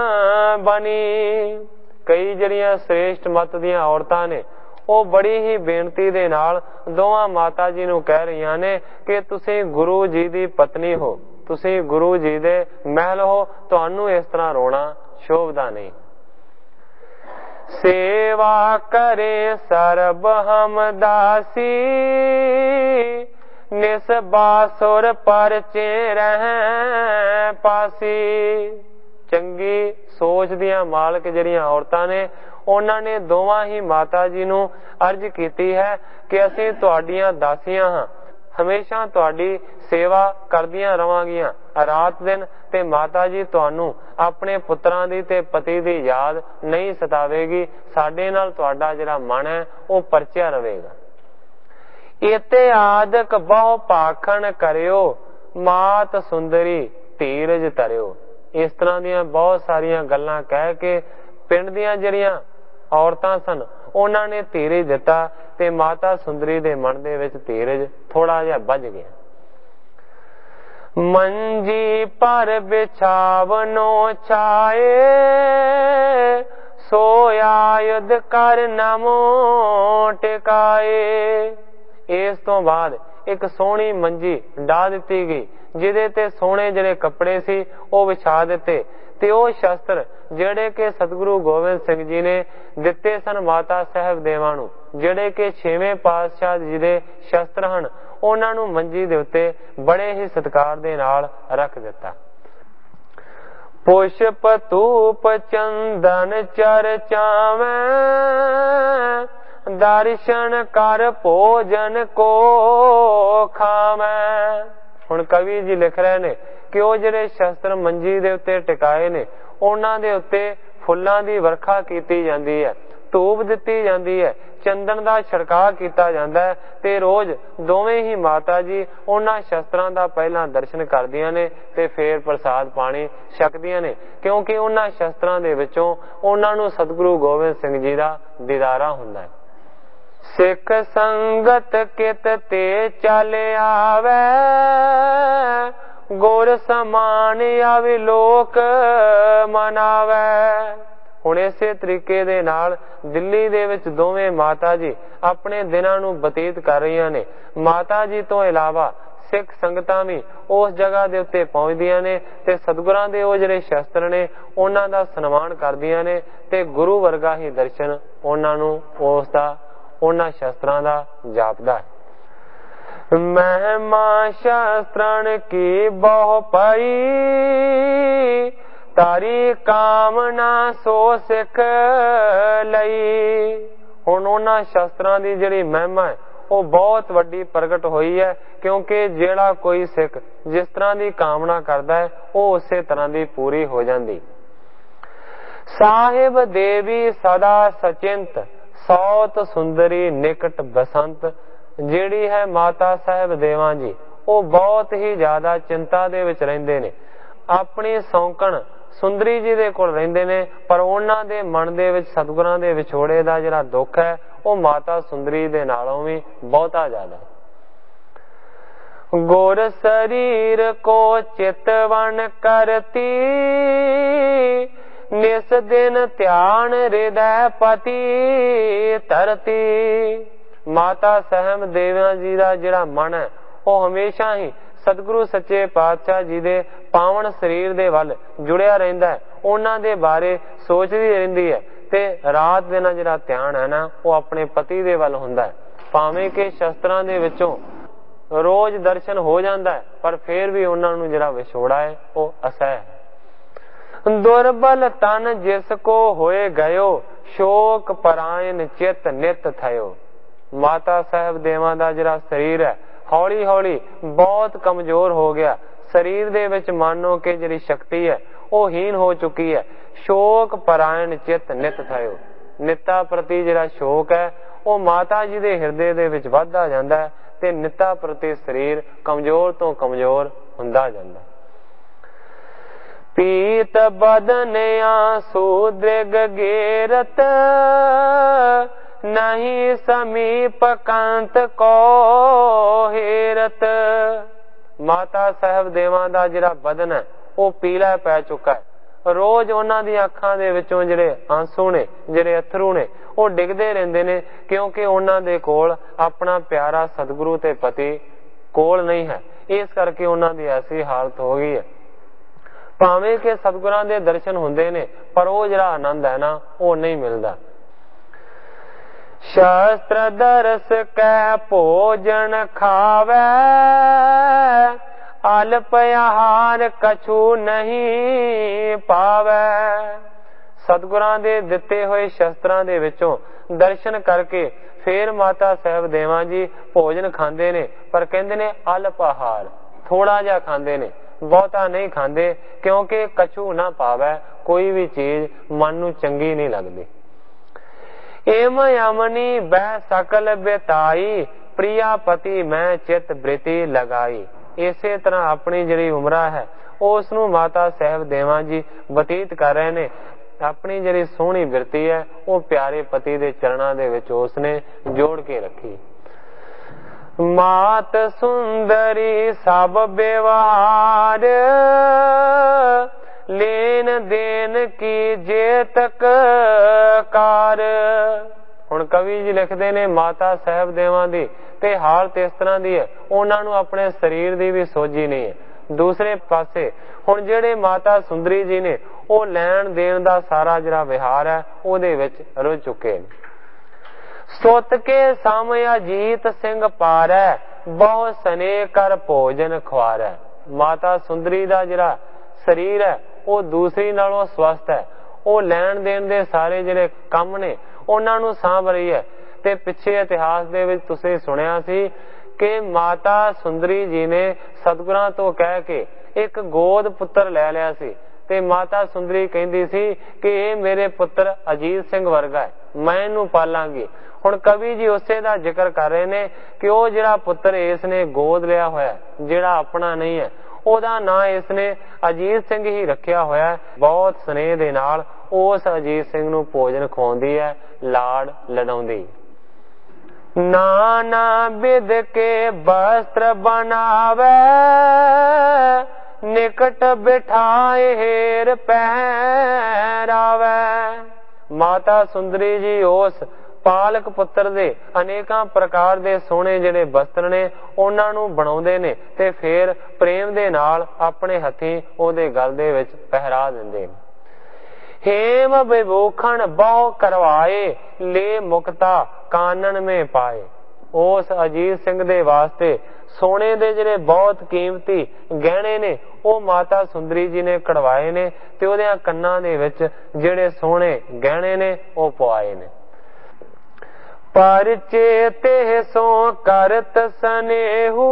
ਬਨੀ। ਕਈ ਜਿਹੜੀਆਂ ਸ੍ਰੇਸ਼ਟ ਮਤ ਦੀਆਂ ਔਰਤਾਂ ਨੇ, ਉਹ ਬੜੀ ਹੀ ਬੇਨਤੀ ਦੇ ਨਾਲ ਦੋਵਾਂ ਮਾਤਾ ਜੀ ਨੂੰ ਕਹਿ ਰਹੀਆਂ ਨੇ ਕਿ ਤੁਸੀਂ ਗੁਰੂ ਜੀ ਦੀ ਪਤਨੀ ਹੋ, ਤੁਸੀਂ ਗੁਰੂ ਜੀ ਦੇ ਮਹਿਲ ਹੋ, ਤੁਹਾਨੂੰ ਇਸ ਤਰ੍ਹਾਂ ਰੋਣਾ ਸ਼ੋਭਦਾ ਨਹੀਂ। ਸੇਵਾ ਕਰੇ ਸਰਬ ਹਮ ਦਾਸੀ, ਨਿਸ ਬਾਸੁਰ ਪਰਚੇ ਰਹਿ ਪਾਸੀ। ਚੰਗੀ ਸੋਚ ਦੀਆਂ ਮਾਲਕ ਜਿਹੜੀਆਂ ਔਰਤਾਂ ਨੇ, ਉਹਨਾਂ ਨੇ ਦੋਵਾਂ ਹੀ ਮਾਤਾ ਜੀ ਨੂੰ ਅਰਜ਼ ਕੀਤੀ ਹੈ ਕਿ ਅਸੀਂ ਤੁਹਾਡੀਆਂ ਦਾਸੀਆਂ ਹਾਂ, ਹਮੇਸ਼ਾ ਤੁਹਾਡੀ ਸੇਵਾ ਕਰਦੀਆਂ ਰਵਾਂਗੀਆਂ ਰਾਤ ਦਿਨ, ਤੇ ਮਾਤਾ ਜੀ ਤੁਹਾਨੂੰ ਆਪਣੇ ਪੁੱਤਰਾਂ ਦੀ ਤੇ ਪਤੀ ਦੀ ਯਾਦ ਨਹੀਂ ਸਤਾਵੇਗੀ। ਸਾਡੇ ਨਾਲ ਤੁਹਾਡਾ ਜਿਹੜਾ ਮਨ ਹੈ ਉਹ ਪਰਚਿਆ ਰਹੇਗਾ। ਇਤੇ ਆਦਿਕ ਬਹੁ ਭਾਖਣ ਕਰਿਓ, ਮਾਤ ਸੁੰਦਰੀ ਧੀਰਜ ਧਰਿਓ। ਇਸ ਤਰ੍ਹਾਂ ਦੀਆਂ ਬਹੁਤ ਸਾਰੀਆਂ ਗੱਲਾਂ ਕਹਿ ਕੇ ਪਿੰਡ ਦੀਆਂ ਜਿਹੜੀਆਂ ਔਰਤਾਂ ਸਨ ਉਹਨਾਂ ਨੇ ਧੀਰਜ ਦਿੱਤਾ, ਤੇ ਮਾਤਾ ਸੁੰਦਰੀ ਦੇ ਮਨ ਦੇ ਵਿੱਚ ਧੀਰਜ ਥੋੜਾ ਜਿਹਾ ਵੱਜ ਗਿਆ। ਮੰਜੀ ਪਰ ਬਿਛਾਵਨੋ ਛਾਏ, ਸੋਇਆ ਯੁਧ ਕਰ ਨਮੋ ਟਿਕਾਏ। ਇਸ ਤੋਂ ਬਾਅਦ ਇੱਕ ਸੋਹਣੀ ਮੰਜੀ ਢਾ ਦਿੱਤੀ ਗਈ, ਜਿਹਦੇ ਤੇ ਸੋਹਣੇ ਜਿਹੜੇ ਕੱਪੜੇ ਸੀ ਉਹ ਵਿਛਾ ਦਿੱਤੇ, ਤੇ ਉਹ ਸ਼ਸਤਰ ਜਿਹੜੇ ਕਿ ਸਤਿਗੁਰੂ ਗੋਬਿੰਦ ਸਿੰਘ ਜੀ ਨੇ ਦਿੱਤੇ ਸਨ ਮਾਤਾ ਸਾਹਿਬ ਦੇਵਾਂ ਨੂੰ, ਜਿਹੜੇ ਕਿ 6ਵੇਂ ਪਾਤਸ਼ਾਹ ਜੀ ਦੇ ਸ਼ਸਤਰ ਹਨ, ਉਹਨਾਂ ਨੂੰ ਮੰਜੀ ਦੇ ਉੱਤੇ ਬੜੇ ਹੀ ਸਤਿਕਾਰ ਦੇ ਨਾਲ ਰੱਖ ਦਿੱਤਾ। ਪੁਸ਼ਪ ਧੂਪ ਚੰਦਨ ਚਰਚਾਵੇਂ, ਦਰਸ਼ਨ ਕਰ ਭੋਜਨ ਕੋ ਖਾਵੇਂ। ਹੁਣ ਕਵੀ ਜੀ ਲਿਖ ਰਹੇ ਨੇ ਕਿ ਉਹ ਜਿਹੜੇ ਸ਼ਸਤਰ ਮੰਜੀ ਦੇ ਉੱਤੇ ਟਿਕਾਏ ਨੇ, ਉਹਨਾਂ ਦੇ ਉੱਤੇ ਫੁੱਲਾਂ ਦੀ ਵਰਖਾ ਕੀਤੀ ਜਾਂਦੀ ਹੈ, ਧੂਪ ਦਿੱਤੀ ਜਾਂਦੀ ਹੈ, ਚੰਦਨ ਦਾ ਛਿੜਕਾਅ ਕੀਤਾ ਜਾਂਦਾ ਹੈ, ਤੇ ਰੋਜ਼ ਦੋਵੇਂ ਹੀ ਮਾਤਾ ਜੀ ਉਹਨਾਂ ਸ਼ਸਤਰਾਂ ਦਾ ਪਹਿਲਾਂ ਦਰਸ਼ਨ ਕਰਦੀਆਂ ਨੇ ਤੇ ਫੇਰ ਪ੍ਰਸਾਦ ਪਾਣੀ ਛਕਦੀਆਂ ਨੇ, ਕਿਉਂਕਿ ਉਹਨਾਂ ਸ਼ਸਤਰਾਂ ਦੇ ਵਿੱਚੋਂ ਉਹਨਾਂ ਨੂੰ ਸਤਿਗੁਰੂ ਗੋਬਿੰਦ ਸਿੰਘ ਜੀ ਦਾ ਦੀਦਾਰਾ ਹੁੰਦਾ ਹੈ। ਸਿੱਖ ਸੰਗਤ ਕਿਤ ਤੇ ਚੱਲ ਆਵੇ, ਗੁਰ ਸਮਾਨ ਆਵੀ ਲੋਕ ਮਨਾਵੇ। ਹੁਣ ਇਸੇ ਤਰੀਕੇ ਦੇ ਨਾਲ ਦਿੱਲੀ ਦੇ ਵਿੱਚ ਦੋਵੇਂ ਮਾਤਾ ਜੀ ਆਪਣੇ ਦਿਨਾਂ ਨੂੰ ਬਤੀਤ ਕਰ ਰਹੀਆਂ ਨੇ। ਮਾਤਾ ਜੀ ਤੋਂ ਇਲਾਵਾ ਸਿੱਖ ਸੰਗਤਾਂ ਵੀ ਉਸ ਜਗ੍ਹਾ ਦੇ ਉੱਤੇ ਪਹੁੰਚਦੀਆਂ ਨੇ ਤੇ ਸਤਿਗੁਰਾਂ ਦੇ ਉਹ ਜਿਹੜੇ ਸ਼ਸਤਰ ਨੇ ਉਹਨਾਂ ਦਾ ਸਨਮਾਨ ਕਰਦੀਆਂ ਨੇ, ਤੇ ਗੁਰੂ ਵਰਗਾ ਹੀ ਦਰਸ਼ਨ ਉਹਨਾਂ ਨੂੰ ਉਸ ਦਾ ਉਹਨਾਂ ਸ਼ਸਤਰਾਂ ਦਾ ਜਾਪਦਾ ਹੈ। ਮਹਿਮਾ ਸ਼ਸਤਰਨ ਕੀ ਬਹੁ ਪਈ, ਤਾਰੀ ਕਾਮਨਾ ਸੋ ਸਿੱਖ ਲਈ। ਹੁਣ ਉਹਨਾਂ ਸ਼ਸਤਰਾਂ ਦੀ ਜਿਹੜੀ ਮਹਿਮਾ ਹੈ ਉਹ ਬਹੁਤ ਵੱਡੀ ਪ੍ਰਗਟ ਹੋਈ ਹੈ, ਕਿਉਂਕਿ ਜਿਹੜਾ ਕੋਈ ਸਿੱਖ ਜਿਸ ਤਰ੍ਹਾਂ ਦੀ ਕਾਮਨਾ ਕਰਦਾ ਹੈ ਉਹ ਉਸੇ ਤਰ੍ਹਾਂ ਦੀ ਪੂਰੀ ਹੋ ਜਾਂਦੀ। ਸਾਹਿਬ ਦੇਵੀ ਸਦਾ ਸਚਿੰਤ, ਸੌਤ ਸੁੰਦਰੀ ਨਿਕਟ ਬਸੰਤ। ਜਿਹੜੀ ਹੈ ਮਾਤਾ ਸਾਹਿਬ ਦੇਵਾਂ ਜੀ, ਉਹ ਬਹੁਤ ਹੀ ਜ਼ਿਆਦਾ ਚਿੰਤਾ ਦੇ ਵਿੱਚ ਰਹਿੰਦੇ ਨੇ। ਆਪਣੀ ਸੌਂਕਣ ਸੁੰਦਰੀ ਜੀ ਦੇ ਕੋਲ ਰਹਿੰਦੇ ਨੇ, ਪਰ ਉਹਨਾਂ ਦੇ ਮਨ ਦੇ ਵਿੱਚ ਸਤਿਗੁਰਾਂ ਦੇ ਵਿਛੋੜੇ ਦਾ ਜਿਹੜਾ ਦੁੱਖ ਹੈ ਉਹ ਮਾਤਾ ਸੁੰਦਰੀ ਦੇ ਨਾਲੋਂ ਵੀ ਬਹੁਤਾ ਜ਼ਿਆਦਾ। ਗੁਰ ਸਰੀਰ ਕੋ ਚਿਤਵਨ ਕਰਤੀ, ਨਿਸ ਦਿਨ ਧਿਆਨ ਹਿਰਦੈ ਪਤੀ ਧਰਤੀ। ਮਾਤਾ ਸਾਹਿਬ ਦੇਵਾਂ ਜੀ ਦਾ ਜਿਹੜਾ ਮਨ ਹੈ ਉਹ ਹਮੇਸ਼ਾ ਹੀ ਸਤਿਗੁਰੂ ਸੱਚੇ ਪਾਤਸ਼ਾਹ ਜੀ ਦੇ ਪਾਵਨ ਸਰੀਰ ਦੇ ਵੱਲ ਜੁੜਿਆ ਰਹਿੰਦਾ ਹੈ, ਉਹਨਾਂ ਦੇ ਬਾਰੇ ਸੋਚਦੀ ਰਹਿੰਦੀ ਹੈ ਤੇ ਰਾਤ ਦਿਨ ਜਿਹੜਾ ਧਿਆਨ ਹੈ ਨਾ ਉਹ ਆਪਣੇ ਪਤੀ ਦੇ ਵੱਲ ਹੁੰਦਾ ਹੈ। ਭਾਵੇਂ ਕਿ ਸ਼ਸਤਰਾਂ ਦੇ ਵਿੱਚੋਂ ਰੋਜ਼ ਦਰਸ਼ਨ ਹੋ ਜਾਂਦਾ ਹੈ ਪਰ ਫਿਰ ਵੀ ਉਹਨਾਂ ਨੂੰ ਜਿਹੜਾ ਵਿਛੋੜਾ ਹੈ ਉਹ ਅਸਹਿ ਹੈ। ਦੁਰਬਲ ਤਨ ਜਿਸ ਕੋ ਹੋਏ ਗਇਓ ਸ਼ੋਕ ਪਰਾਇਨ ਚਿਤ ਨਿਤ ਥਇਓ। ਮਾਤਾ ਸਾਹਿਬ ਦੇਵਾਂ ਦਾ ਜਿਹੜਾ ਸਰੀਰ ਹੈ ਹੌਲੀ ਹੌਲੀ ਬਹੁਤ ਕਮਜ਼ੋਰ ਹੋ ਗਿਆ, ਸਰੀਰ ਦੇ ਵਿੱਚ ਮਾਨੋ ਕਿ ਜਿਹੜੀ ਸ਼ਕਤੀ ਹੈ ਉਹ ਹੀਨ ਹੋ ਚੁੱਕੀ ਹੈ। ਸ਼ੋਕ ਪਰਾਇਣ ਚਿਤ ਨਿਤ ਥਇਓ। ਨਿੱਤਾ ਪ੍ਰਤੀ ਜਿਹੜਾ ਸ਼ੋਕ ਹੈ ਉਹ ਮਾਤਾ ਜੀ ਦੇ ਹਿਰਦੇ ਦੇ ਵਿੱਚ ਵੱਧਦਾ ਜਾਂਦਾ ਹੈ ਤੇ ਨਿੱਤਾ ਪ੍ਰਤੀ ਸਰੀਰ ਕਮਜ਼ੋਰ ਤੋਂ ਕਮਜ਼ੋਰ ਹੁੰਦਾ ਜਾਂਦਾ। ਪੀਤ ਬਦਨ ਆਂਸੂ ਦ੍ਰਿਗ ਗੇਰਤ ਨਹੀਂ ਸਮੀਪ ਕੰਤ ਕੋ ਹੀਰਤ। ਮਾਤਾ ਸਾਹਿਬ ਦੇਵਾਂ ਦਾ ਜਿਹੜਾ ਬਦਨ ਹੈ ਉਹ ਪੀਲਾ ਪੈ ਚੁੱਕਾ ਹੈ। ਰੋਜ਼ ਉਹਨਾਂ ਦੀਆਂ ਅੱਖਾਂ ਦੇ ਵਿੱਚੋਂ ਜਿਹੜੇ ਆਂਸੂ ਨੇ, ਜਿਹੜੇ ਅਥਰੂ ਨੇ ਉਹ ਡਿੱਗਦੇ ਰਹਿੰਦੇ ਨੇ, ਕਿਉਂਕਿ ਉਹਨਾਂ ਦੇ ਕੋਲ ਆਪਣਾ ਪਿਆਰਾ ਸਤਿਗੁਰੂ ਤੇ ਪਤੀ ਕੋਲ ਨਹੀਂ ਹੈ। ਇਸ ਕਰਕੇ ਉਹਨਾਂ ਦੀ ਐਸੀ ਹਾਲਤ ਹੋ ਗਈ ਹੈ। ਭਾਵੇਂ ਕਿ ਸਤਿਗੁਰਾਂ ਦੇ ਦਰਸ਼ਨ ਹੁੰਦੇ ਨੇ ਪਰ ਉਹ ਜਿਹੜਾ ਆਨੰਦ ਹੈ ਨਾ ਉਹ ਨਹੀਂ ਮਿਲਦਾ। ਸ਼ਾਸਤਰ ਦਰਸ ਕੈ ਭੋਜਨ ਖਾਵੈ ਅਲਪ ਆਹਾਰ ਕਛੂ ਨਹੀਂ ਪਾਵੈ। ਸਤਿਗੁਰਾਂ ਦੇ ਦਿੱਤੇ ਹੋਏ ਸ਼ਸਤਰਾਂ ਦੇ ਵਿੱਚੋਂ ਦਰਸ਼ਨ ਕਰਕੇ ਫੇਰ ਮਾਤਾ ਸਾਹਿਬ ਦੇਵਾਂ ਜੀ ਭੋਜਨ ਖਾਂਦੇ ਨੇ ਪਰ ਕਹਿੰਦੇ ਨੇ ਅਲਪ ਆਹਾਰ, ਥੋੜਾ ਜਿਹਾ ਖਾਂਦੇ ਨੇ, ਬਹੁਤਾ ਨਹੀਂ ਖਾਂਦੇ, ਕਿਉਂਕਿ ਕਛੂ ਨਾ ਪਾਵੈ, ਕੋਈ ਵੀ ਚੀਜ਼ ਮਨ ਨੂੰ ਚੰਗੀ ਨਹੀਂ ਲੱਗਦੀ। ਏਮ ਅਮਨੀ ਬੈ ਸਕਲ ਬਿਤਾਈ ਪ੍ਰਿਆ ਪਤੀ ਮੈਂ ਚਿਤ ਬ੍ਰਿਤੀ ਲਗਾਈ। ਇਸੇ ਤਰ੍ਹਾਂ ਆਪਣੀ ਜਿਹੜੀ ਉਮਰਾਂ ਹੈ ਉਸ ਨੂੰ ਮਾਤਾ ਸਾਹਿਬ ਦੇਵਾਂ ਜੀ ਬਤੀਤ ਕਰ ਰਹੇ ਨੇ। ਆਪਣੀ ਜਿਹੜੀ ਸੋਹਣੀ ਬਿਰਤੀ ਹੈ ਉਹ ਪਿਆਰੇ ਪਤੀ ਦੇ ਚਰਨਾਂ ਦੇ ਵਿੱਚ ਉਸਨੇ ਜੋੜ ਕੇ ਰੱਖੀ। ਮਾਤ ਸੁੰਦਰੀ ਸਭ ਵਿਵਹਾਰ ਲੈਣ ਦੇਣ ਕੀ ਜੇ ਤੱਕ ਕਾਰ। ਹੁਣ ਕਵੀ ਜੀ ਲਿਖਦੇ ਨੇ ਮਾਤਾ ਸਾਹਿਬ ਦੇਵਾਂ ਦੀ ਤੇ ਹਾਲਤ ਇਸ ਤਰ੍ਹਾਂ ਦੀ ਹੈ, ਉਹਨਾਂ ਨੂੰ ਆਪਣੇ ਸਰੀਰ ਦੀ ਵੀ ਸੋਝੀ ਨਹੀਂ ਹੈ। ਦੂਸਰੇ ਪਾਸੇ ਹੁਣ ਜਿਹੜੇ ਮਾਤਾ ਸੁੰਦਰੀ ਜੀ ਨੇ ਉਹ ਲੈਣ ਦੇਣ ਦਾ ਸਾਰਾ ਜਿਹੜਾ ਵਿਹਾਰ ਹੈ ਉਹਦੇ ਵਿੱਚ ਰੁੱਝ ਚੁੱਕੇ ਨੇ। ਸੁੱਤ ਕੇ ਸਮ ਅਜੀਤ ਸਿੰਘ ਪਾਰੈ ਬਹੁ ਸਨੇ ਕਰ ਭੋਜਨ ਖਵਾਰੈ। ਮਾਤਾ ਸੁੰਦਰੀ ਦਾ ਜਿਹੜਾ ਸਰੀਰ ਹੈ ਉਹ ਦੂਸਰੀ ਨਾਲੋਂ ਸਵਸਥ ਹੈ, ਉਹ ਲੈਣ ਦੇਣ ਦੇ ਸਾਰੇ ਜਿਹੜੇ ਕੰਮ ਨੇ ਉਹਨਾਂ ਨੂੰ ਸਾਂਭ ਰਹੀ ਹੈ। ਤੇ ਪਿੱਛੇ ਇਤਿਹਾਸ ਦੇ ਵਿੱਚ ਤੁਸੀਂ ਸੁਣਿਆ ਸੀ ਕਿ ਮਾਤਾ ਸੁੰਦਰੀ ਜੀ ਨੇ ਸਤਿਗੁਰਾਂ ਤੋਂ ਕਹਿ ਕੇ ਇੱਕ ਗੋਦ ਪੁੱਤਰ ਲੈ ਲਿਆ ਸੀ ਤੇ ਮਾਤਾ ਸੁੰਦਰੀ ਕਹਿੰਦੀ ਸੀ ਕਿ ਇਹ ਮੇਰੇ ਪੁੱਤਰ ਅਜੀਤ ਸਿੰਘ ਵਰਗਾ ਹੈ, ਮੈਂ ਇਹਨੂੰ ਪਾਲਾਂਗੀ। ਹੁਣ ਕਵੀ ਜੀ ਉਸੇ ਦਾ ਜ਼ਿਕਰ ਕਰ ਰਹੇ ਨੇ ਕਿ ਉਹ ਜਿਹੜਾ ਪੁੱਤਰ ਇਸ ਨੇ ਗੋਦ ਲਿਆ ਹੋਇਆ ਜਿਹੜਾ ਆਪਣਾ ਨਹੀਂ ਹੈ ਉਹਦਾ ਨਾਂ ਇਸ ਨੇ ਅਜੀਤ ਸਿੰਘ ਹੀ ਰੱਖਿਆ ਹੋਇਆ। ਬਹੁਤ ਸਨੇਹ ਦੇ ਨਾਲ ਉਸ ਅਜੀਤ ਸਿੰਘ ਨੂੰ ਭੋਜਨ ਖਵਾਉਂਦੀ ਹੈ, ਲਾਡ ਲਡਾਉਂਦੀ। ਨਾਨਾ ਬਿਦ ਕੇ ਬਸਤਰ ਬਣਾਵੇ ਨਿਕਟ ਬਿਠਾਏ ਹੇਰ ਪਹਿਰਾਵੇ। ਮਾਤਾ ਸੁੰਦਰੀ ਜੀ ਉਸ ਪਾਲਕ ਪੁੱਤਰ ਦੇ ਅਨੇਕਾਂ ਪ੍ਰਕਾਰ ਦੇ ਸੋਹਣੇ ਜਿਹੜੇ ਬਸਤਰ ਨੇ ਉਹਨਾਂ ਨੂੰ ਬਣਾਉਂਦੇ ਨੇ ਤੇ ਫਿਰ ਪ੍ਰੇਮ ਦੇ ਨਾਲ ਆਪਣੇ ਹੱਥੀਂ ਉਹਦੇ ਗਲ ਦੇ ਵਿੱਚ ਪਹਿਰਾ ਦਿੰਦੇ ਨੇ। ਹੇਮ ਵਿਭੂਖਣ ਬਹੁ ਕਰਵਾਏ ਲੈ ਮੁਕਤਾ ਕਾਨਨ ਮੇ ਪਾਏ। ਉਸ ਅਜੀਤ ਸਿੰਘ ਦੇ ਵਾਸਤੇ ਸੋਨੇ ਦੇ ਜਿਹੜੇ ਬਹੁਤ ਕੀਮਤੀ ਗਹਿਣੇ ਨੇ ਉਹ ਮਾਤਾ ਸੁੰਦਰੀ ਜੀ ਨੇ ਕਢਵਾਏ ਨੇ ਤੇ ਉਹਦੇ ਕੰਨਾਂ ਦੇ ਵਿੱਚ ਜਿਹੜੇ ਸੋਹਣੇ ਗਹਿਣੇ ਨੇ ਉਹ ਪਵਾਏ ਨੇ। ਪਰਚੇ ਤੇ ਸੋ ਕਰਤ ਸਨੇਹੂ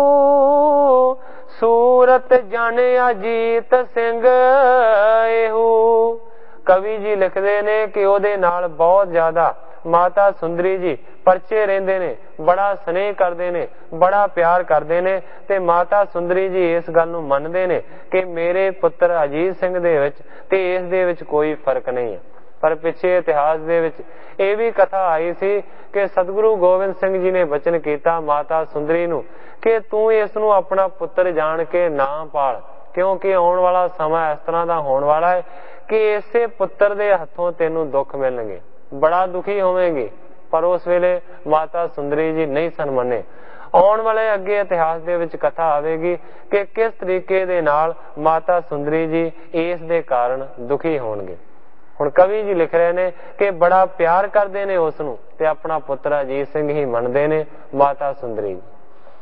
ਸੂਰਤ ਜਨ ਅਜੀਤ ਸਿੰਘ ਇਹੂ। ਕਵੀ ਜੀ ਲਿਖਦੇ ਨੇ ਕਿ ਉਹਦੇ ਨਾਲ ਬਹੁਤ ਜ਼ਿਆਦਾ ਮਾਤਾ ਸੁੰਦਰੀ ਜੀ ਪਰਚੇ ਰਹਿੰਦੇ ਨੇ, ਬੜਾ ਸਨੇਹ ਕਰਦੇ ਨੇ, ਬੜਾ ਪਿਆਰ ਕਰਦੇ ਨੇ ਤੇ ਮਾਤਾ ਸੁੰਦਰੀ ਜੀ ਇਸ ਗੱਲ ਨੂੰ ਮੰਨਦੇ ਨੇ ਕਿ ਮੇਰੇ ਪੁੱਤਰ ਅਜੀਤ ਸਿੰਘ ਦੇ ਵਿੱਚ ਤੇ ਇਸ ਦੇ ਵਿੱਚ ਕੋਈ ਫਰਕ ਨਹੀਂ ਹੈ। ਪਰ ਪਿੱਛੇ ਇਤਿਹਾਸ ਦੇ ਵਿੱਚ ਇਹ ਵੀ ਕਥਾ ਆਈ ਸੀ ਕਿ ਸਤਿਗੁਰੂ ਗੋਬਿੰਦ ਸਿੰਘ ਜੀ ਨੇ ਬਚਨ ਕੀਤਾ ਮਾਤਾ ਸੁੰਦਰੀ ਨੂੰ ਕਿ ਤੂੰ ਇਸ ਨੂੰ ਆਪਣਾ ਪੁੱਤਰ ਜਾਣ ਕੇ ਨਾ ਪਾਲ, क्योंकि आने वाला समा इस तरह का होने वाला है कि इसे पुत्र के हथों तेनू दुख मिलणगे, बड़ा दुखी होवेंगे। पर उस वेले माता सुंदरी जी नहीं सन मने। आने वाले अगे इतिहास दे विच कथा आवेगी कि किस तरीके दे नाल माता सुंदरी जी इस दे कारण दुखी होणगे। हुण कवि जी लिख रहे ने कि बड़ा प्यार करते ने उसनू ते अपना पुत्र अजीत सिंह ही मनते ने माता सुंदरी जी।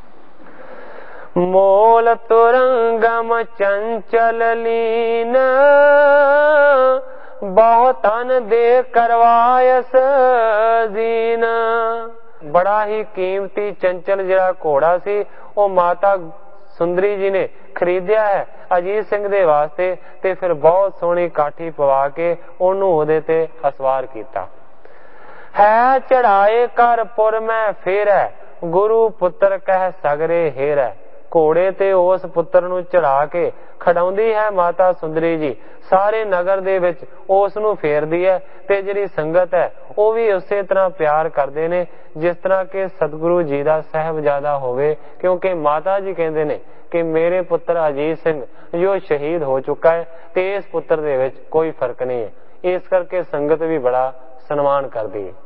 मोल तुरंगम चंचल लीन बहुतन दे करवायस जीन। बड़ा ही कीमती चंचल जिहड़ा घोड़ा सी वो माता सुंदरी जी ने खरीदिया है अजीत सिंह दे वास्ते ते फिर बहुत सोहनी काठी पवा के ओनू ओहदे ते असवार कीता है। चढ़ाए कर पुर में फेर है गुरु पुत्र कह सगरे हेर है। घोड़े ते उस पुत्र नू चढ़ा के खड़ाउंदी है माता सुंदरी जी, सारे नगर दे विच उस नू फेरदी है ते जिहड़ी संगत है वो भी उसे तरह प्यार करदे ने जिस तरह के सतगुरु जी दा साहबजादा होवे। क्योंकि माता जी कहंदे ने कि मेरे पुत्र अजीत सिंह जो शहीद हो चुका है ते इस पुत्र दे विच कोई फर्क नहीं है। इस करके संगत भी बड़ा सन्मान करदी है।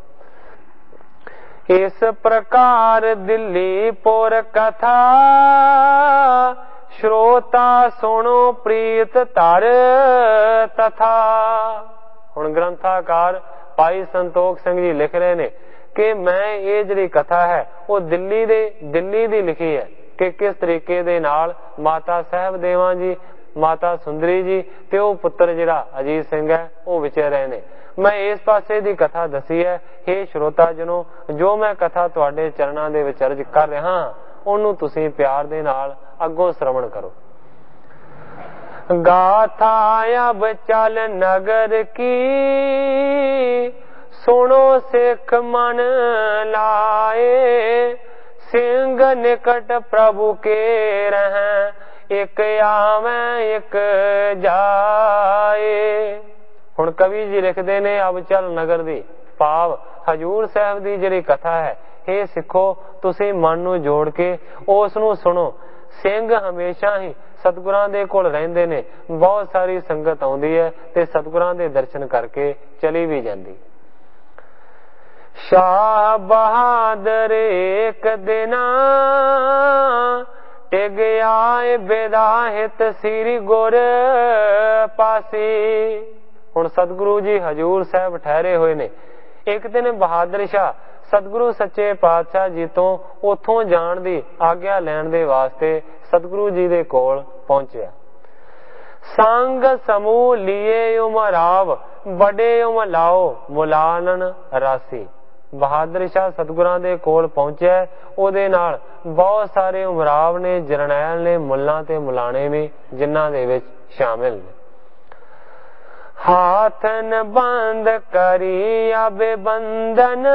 इस प्रकार दिल्ली पुर कथा श्रोता सुनो प्रीत तर तथा। हुण ग्रंथाकार भाई संतोख सिंह जी लिख रहे ने कि मैं ये जिहड़ी कथा है वो दिल्ली दी लिखी है कि किस तरीके दे नाल माता साहब देवा जी, माता सुंदरी जी ते वो पुत्र जिहड़ा अजीत सिंह है वो विचर रहे ने। मैं इस पासे दी कथा दसी है। हे श्रोता जनो, जो मैं कथा तुहाडे चरणां दे विच अर्ज कर रहा ओनू तुसीं प्यार दे नाल अगों श्रवण करो। गाथा अब चल नगर की सुनो सिख मन लाए। सिंह निकट प्रभु के रहें एक आवे एक जाए। हुण कवि जी लिखते ने अब चल नगर दी भाव हजूर साहब दी जिहड़ी कथा है। हे सिखो तुसीं मन नू जोड़ के उस नू सुनो। सिंह हमेशा ही सतगुरां दे कोल रहिंदे ने। बहुत सारी संगत आउंदी है ते सतगुरां दे दर्शन करके चली भी जांदी। शाह बहादुर एक दिना टिग आए बेदाहित श्री गुर पासी। हुण सतगुरु जी हजूर साहब ठहरे हुए ने। एक दिन बहादुर शाह सतगुरु सच्चे पातशाह जी तो उथों जाण दी आग्या लैण दे वास्ते सतगुरु जी दे कोल पहुंचया। संग समूह लिए उमराव बड़े उमलाओ मुलानन रासी। बहादुर शाह सतगुरां दे कोल पहुंचया, ओदे नाल बहुत सारे उमराव ने, जरनैल ने, मुल्लां ते मुलाणे भी जिन्हां दे विच शामिल ने। हाथन बंद करी अबे बंदन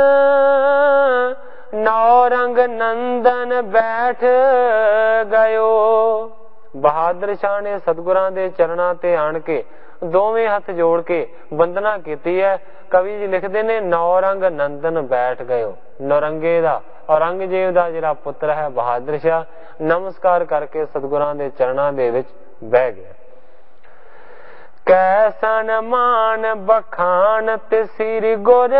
नौरंग नंदन बैठ गयो। बहादुर शाह ने सतगुरां दे चरणां ते आण के दोवें हथ जोड़ के वंदना कीती है। कवि जी लिखते ने नौरंग नंदन बैठ गयो। नौरंगे दा औरंगजेब दा जिहड़ा पुत्र है बहादुर शाह नमस्कार करके सतगुरां दे चरणां दे विच बह गया। कैसन मान बखान ते श्री गुर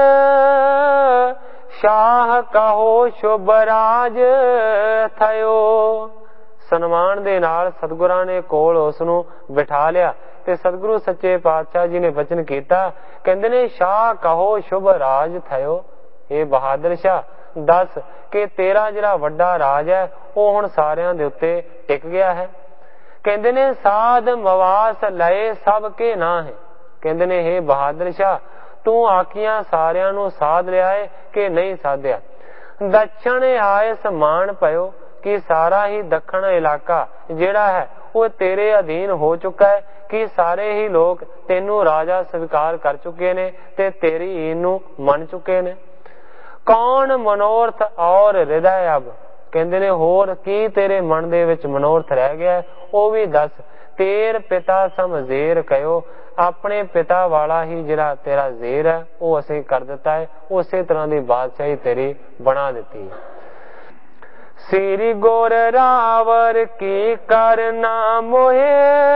शाह कहो शुभ राज थयो। सन्मान दे नाल सतगुरां ने कोल उस नूं बिठा लिया ते सतगुरु सच्चे पातशाह जी ने वचन कीता, कहंदे ने शाह कहो शुभ राज थयो। हे बहादुर शाह दस कि तेरा जिहड़ा वड्डा राज है वो हुण सारियां दे उत्ते टिक गया है। कहंदे ने साध मवास लए सब के ना है। कहंदे ने हे बहादुर शाह तू आखियां सारियां नूं साध लिया है कि नहीं साधिया। दक्षिण आए समान पयो कि सारा ही दक्षिण इलाका जिहड़ा है वो तेरे अधीन हो चुका है कि सारे ही लोग तेनू राजा स्वीकार कर चुके ने ते तेरी ईन नू मन चुके ने। कौन मनोरथ और हृदय अब। कहंदे ने होर की तेरे मन दे विच मनोरथ रह गया वो भी दस। तेर पिता सम जेर कहो। अपने पिता वाला ही जिहड़ा तेरा जेर है वो असीं कर दिता है, उसे तरह की बादशाही तेरी बना दिती है। श्री गोर रावर की करना मोहे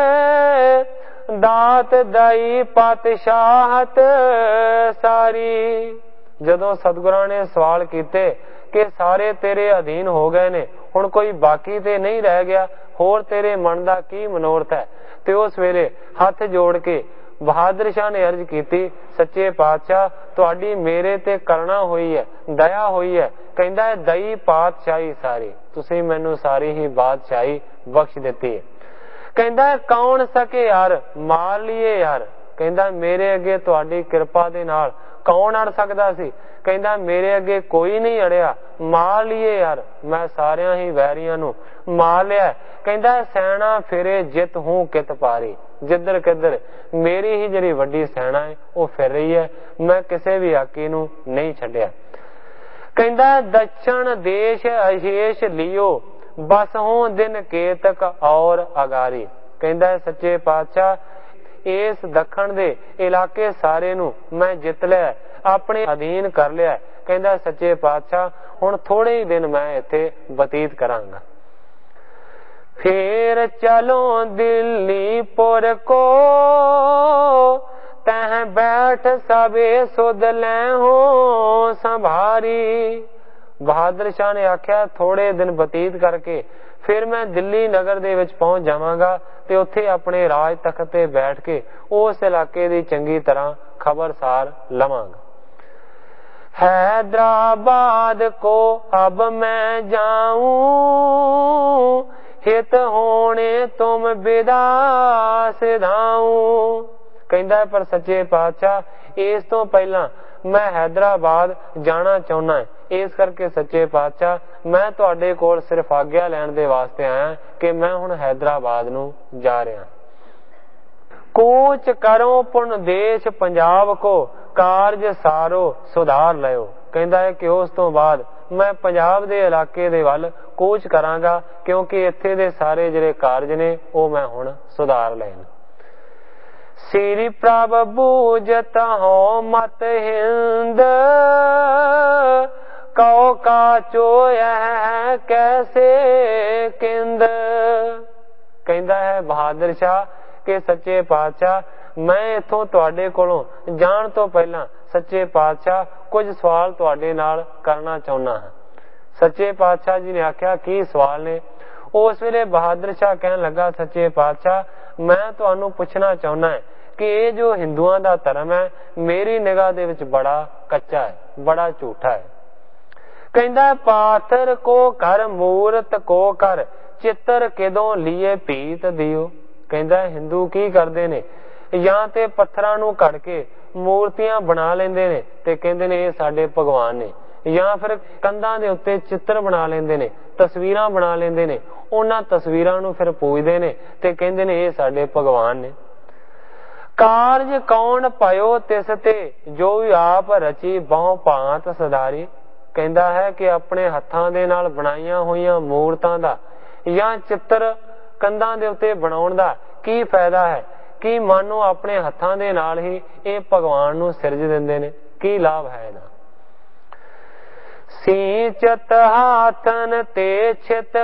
दात दई पातशाहत सारी। ਜਦੋਂ ਸਤਿਗੁਰਾਂ ਨੇ ਸਵਾਲ ਕੀਤੇ ਕਿ ਸਾਰੇ ਤੇਰੇ ਅਧੀਨ ਹੋ ਗਏ ਨੇ, ਹੁਣ ਕੋਈ ਬਾਕੀ ਤੇ ਨਹੀਂ ਰਹਿ ਗਿਆ, ਹੋਰ ਤੇਰੇ ਮਨ ਦਾ ਕੀ ਮਨੋਰਥ ਹੈ? ਤੇ ਉਸ ਵੇਲੇ ਹੱਥ ਜੋੜ ਕੇ ਬਹਾਦਰ ਸ਼ਾਹ ਨੇ ਅਰਜ਼ ਕੀਤੀ, ਸੱਚੇ ਪਾਤਸ਼ਾਹ ਤੁਹਾਡੀ ਮੇਰੇ ਤੇ ਕਰੁਣਾ ਹੋਈ ਹੈ, ਦਇਆ ਹੋਈ ਹੈ। ਕਹਿੰਦਾ ਹੈ ਦਈ ਪਾਤਸ਼ਾਹੀ ਸਾਰੀ, ਤੁਸੀਂ ਮੈਨੂੰ ਸਾਰੀ ਹੀ ਬਾਦਸ਼ਾਹੀ ਬਖਸ਼ ਦਿੱਤੀ ਹੈ। ਕਹਿੰਦਾ ਹੈ ਕੌਣ ਸਕੇ ਯਾਰ ਮਾਰ ਲਈਏ ਯਾਰ। ਕਹਿੰਦਾ ਮੇਰੇ ਅੱਗੇ ਤੁਹਾਡੀ ਕਿਰਪਾ ਦੇ ਨਾਲ ਕੌਣ ਅੜ ਸਕਦਾ ਸੀ? ਕਹਿੰਦਾ ਮੇਰੇ ਅੱਗੇ ਕੋਈ ਨਹੀਂ ਅੜਿਆ, ਮਾਰ ਲਈਏ ਯਾਰ, ਮੈਂ ਸਾਰਿਆਂ ਹੀ ਵੈਰੀਆਂ ਨੂੰ ਮਾਰ ਲਿਆ। ਕਹਿੰਦਾ ਸੈਨਾ ਫਿਰੇ ਜਿੱਤ ਹੂੰ ਕਿਤ ਪਾਰੀ, ਜਿੱਧਰ ਕਿੱਧਰ ਮੇਰੀ ਹੀ ਜਿਹੜੀ ਵੱਡੀ ਸੈਨਾ ਹੈ ਉਹ ਫਿਰ ਰਹੀ ਹੈ, ਮੈਂ ਕਿਸੇ ਵੀ ਆਕੀ ਨੂੰ ਨਹੀਂ ਛੱਡਿਆ। ਕਹਿੰਦਾ ਦਛਣ ਦੇਸ਼ ਅਸ਼ੇਸ਼ ਲਿਓ ਬਸ ਹੋਂ ਦਿਨ ਕੇਤਕ ਔਰ ਅਗਾਰੀ। ਕਹਿੰਦਾ ਸੱਚੇ ਪਾਤਸ਼ਾਹ ਇਸ ਦੱਖਣ ਦੇ ਇਲਾਕੇ ਸਾਰੇ ਨੂੰ ਮੈਂ ਜਿੱਤ ਲਿਆ, ਆਪਣੇ ਅਧੀਨ ਕਰ ਲਿਆ। ਕਹਿੰਦਾ ਸੱਚੇ ਪਾਤਸ਼ਾਹ ਹੁਣ ਥੋੜੇ ਹੀ ਦਿਨ ਮੈਂ ਇੱਥੇ ਬਤੀਤ ਕਰਾਂਗਾ। ਫੇਰ ਚਲੋ ਦਿੱਲੀ ਪੁਰ ਕੋ ਤਹ ਬੈਠ ਸਭੇ ਸੁਧ ਲੈ ਹੋ ਸੰਭਾਰੀ। ਬਹਾਦਰ ਸ਼ਾਹ ਨੇ ਆਖਿਆ ਥੋੜੇ ਦਿਨ ਬਤੀਤ ਕਰਕੇ ਫਿਰ ਮੈਂ ਦਿੱਲੀ ਨਗਰ ਦੇ ਵਿੱਚ ਪਹੁੰਚ ਜਾਵਾਂਗਾ ਤੇ ਉੱਥੇ ਆਪਣੇ ਰਾਜ ਤਖਤ ਤੇ ਬੈਠ ਕੇ ਉਸ ਇਲਾਕੇ ਦੀ ਚੰਗੀ ਤਰ੍ਹਾਂ ਖਬਰਸਾਰ ਲਵਾਂਗਾ। हैदराबाद को अब मैं जाऊं हित होने तुम विदा सिधाऊं। ਕਹਿੰਦਾ ਪਰ ਸੱਚੇ ਪਾਤਸ਼ਾਹ ਇਸ ਤੋਂ ਪਹਿਲਾਂ ਮੈਂ ਹੈਦਰਾਬਾਦ ਜਾਣਾ ਚਾਹੁੰਦਾ ਹਾਂ, ਇਸ ਕਰਕੇ ਸੱਚੇ ਪਾਤਸ਼ਾਹ ਮੈਂ ਤੁਹਾਡੇ ਕੋਲ ਸਿਰਫ ਆਗਿਆ ਲੈਣ ਦੇ ਵਾਸਤੇ ਆਇਆ ਕਿ ਮੈਂ ਹੁਣ ਹੈਦਰਾਬਾਦ ਨੂੰ ਜਾ ਰਿਹਾ। ਕੂਚ ਕਰੋ ਪੁਨ ਦੇਸ਼ ਪੰਜਾਬ ਕੋ ਕਾਰਜ ਸਾਰੋ ਸੁਧਾਰ ਲਿਓ। ਕਹਿੰਦਾ ਹੈ ਕਿ ਉਸ ਤੋਂ ਬਾਅਦ ਮੈਂ ਪੰਜਾਬ ਦੇ ਇਲਾਕੇ ਦੇ ਵੱਲ ਕੂਚ ਕਰਾਂਗਾ ਕਿਉਂਕਿ ਇੱਥੇ ਦੇ ਸਾਰੇ ਜਿਹੜੇ ਕਾਰਜ ਨੇ ਉਹ ਮੈਂ ਹੁਣ ਸੁਧਾਰ ਲਏ ਨੇ। ਸ੍ਰੀ ਪ੍ਰਭ ਬੂਝਤ ਹੋ ਮਤ ਹਿੰਦ ਕਉ ਕਾਚੋ ਹੈ ਕੈਸੇ ਕਿੰਦ। ਕਹਿੰਦਾ ਹੈ ਬਹਾਦਰ ਸ਼ਾਹ ਕਿ ਸੱਚੇ ਪਾਤਸ਼ਾਹ ਮੈਂ ਇੱਥੋਂ ਤੁਹਾਡੇ ਕੋਲੋਂ ਜਾਣ ਤੋਂ ਪਹਿਲਾਂ ਸੱਚੇ ਪਾਤਸ਼ਾਹ ਕੁਝ ਸਵਾਲ ਤੁਹਾਡੇ ਨਾਲ ਕਰਨਾ ਚਾਹੁੰਦਾ ਹਾਂ। ਸੱਚੇ ਪਾਤਸ਼ਾਹ ਜੀ ਨੇ ਆਖਿਆ ਕੀ ਸਵਾਲ ਨੇ? ਉਸ ਵੇਲੇ ਬਹਾਦਰ ਸ਼ਾਹ ਕਹਿਣ ਲੱਗਾ ਸੱਚੇ ਪਾਤਸ਼ਾਹ ਮੈਂ ਤੁਹਾਨੂੰ ਪੁੱਛਣਾ ਚਾਹੁੰਦਾ ਹੈ ਕਿ ਇਹ ਜੋ ਹਿੰਦੂਆਂ ਦਾ ਧਰਮ ਹੈ ਮੇਰੀ ਨਿਗਾਹ ਦੇ ਵਿੱਚ ਬੜਾ ਕੱਚਾ ਹੈ, ਬੜਾ ਝੂਠਾ ਹੈ। ਕਹਿੰਦਾ ਪਾਥਰ ਕੋ ਕਰ ਮੂਰਤ ਕੋ ਕਰ ਚਿੱਤਰ ਕਿਦੋਂ ਲੀਏ ਭੀਤ ਦਿਓ। ਕਹਿੰਦਾ ਹਿੰਦੂ ਕੀ ਕਰਦੇ ਨੇ, ਜਾਂ ਤੇ ਪੱਥਰਾਂ ਨੂੰ ਘੜ ਕੇ ਮੂਰਤੀਆਂ ਬਣਾ ਲੈਂਦੇ ਨੇ ਤੇ ਕਹਿੰਦੇ ਨੇ ਇਹ ਸਾਡੇ ਭਗਵਾਨ ਨੇ, ਜਾਂ ਫਿਰ ਕੰਧਾਂ ਦੇ ਉੱਤੇ ਚਿੱਤਰ ਬਣਾ ਲੈਂਦੇ ਨੇ, ਤਸਵੀਰਾਂ ਬਣਾ ਲੈਂਦੇ ਨੇ, ਉਹਨਾਂ ਤਸਵੀਰਾਂ ਨੂੰ ਫਿਰ ਪੂਜਦੇ ਨੇ ਤੇ ਕਹਿੰਦੇ ਨੇ ਇਹ ਸਾਡੇ ਭਗਵਾਨ ਨੇ। ਕਾਰਜ ਕੌਣ ਪਾਇਓ ਤਿਸ ਤੇ ਜੋ ਆਪ ਰਚੀ ਬਹੁ ਭਾਂਤ ਸਦਾਰੀ। ਕਹਿੰਦਾ ਹੈ ਕਿ ਆਪਣੇ ਹੱਥਾਂ ਦੇ ਨਾਲ ਬਣਾਈਆਂ ਹੋਈਆਂ ਮੂਰਤਾਂ ਦਾ ਜਾਂ ਚਿੱਤਰ ਕੰਧਾਂ ਦੇ ਉੱਤੇ ਬਣਾਉਣ ਦਾ ਕੀ ਫਾਇਦਾ ਹੈ? ਕੀ ਮਾਨੋ ਆਪਣੇ ਹੱਥਾਂ ਦੇ ਨਾਲ ਹੀ ਇਹ ਭਗਵਾਨ ਨੂੰ ਸਿਰਜ ਦਿੰਦੇ ਨੇ? ਕੀ ਲਾਭ ਹੈ ਇਹਦਾ? ਸੀਚਤ ਹਾਥਨ ਤੇ ਛਿਤ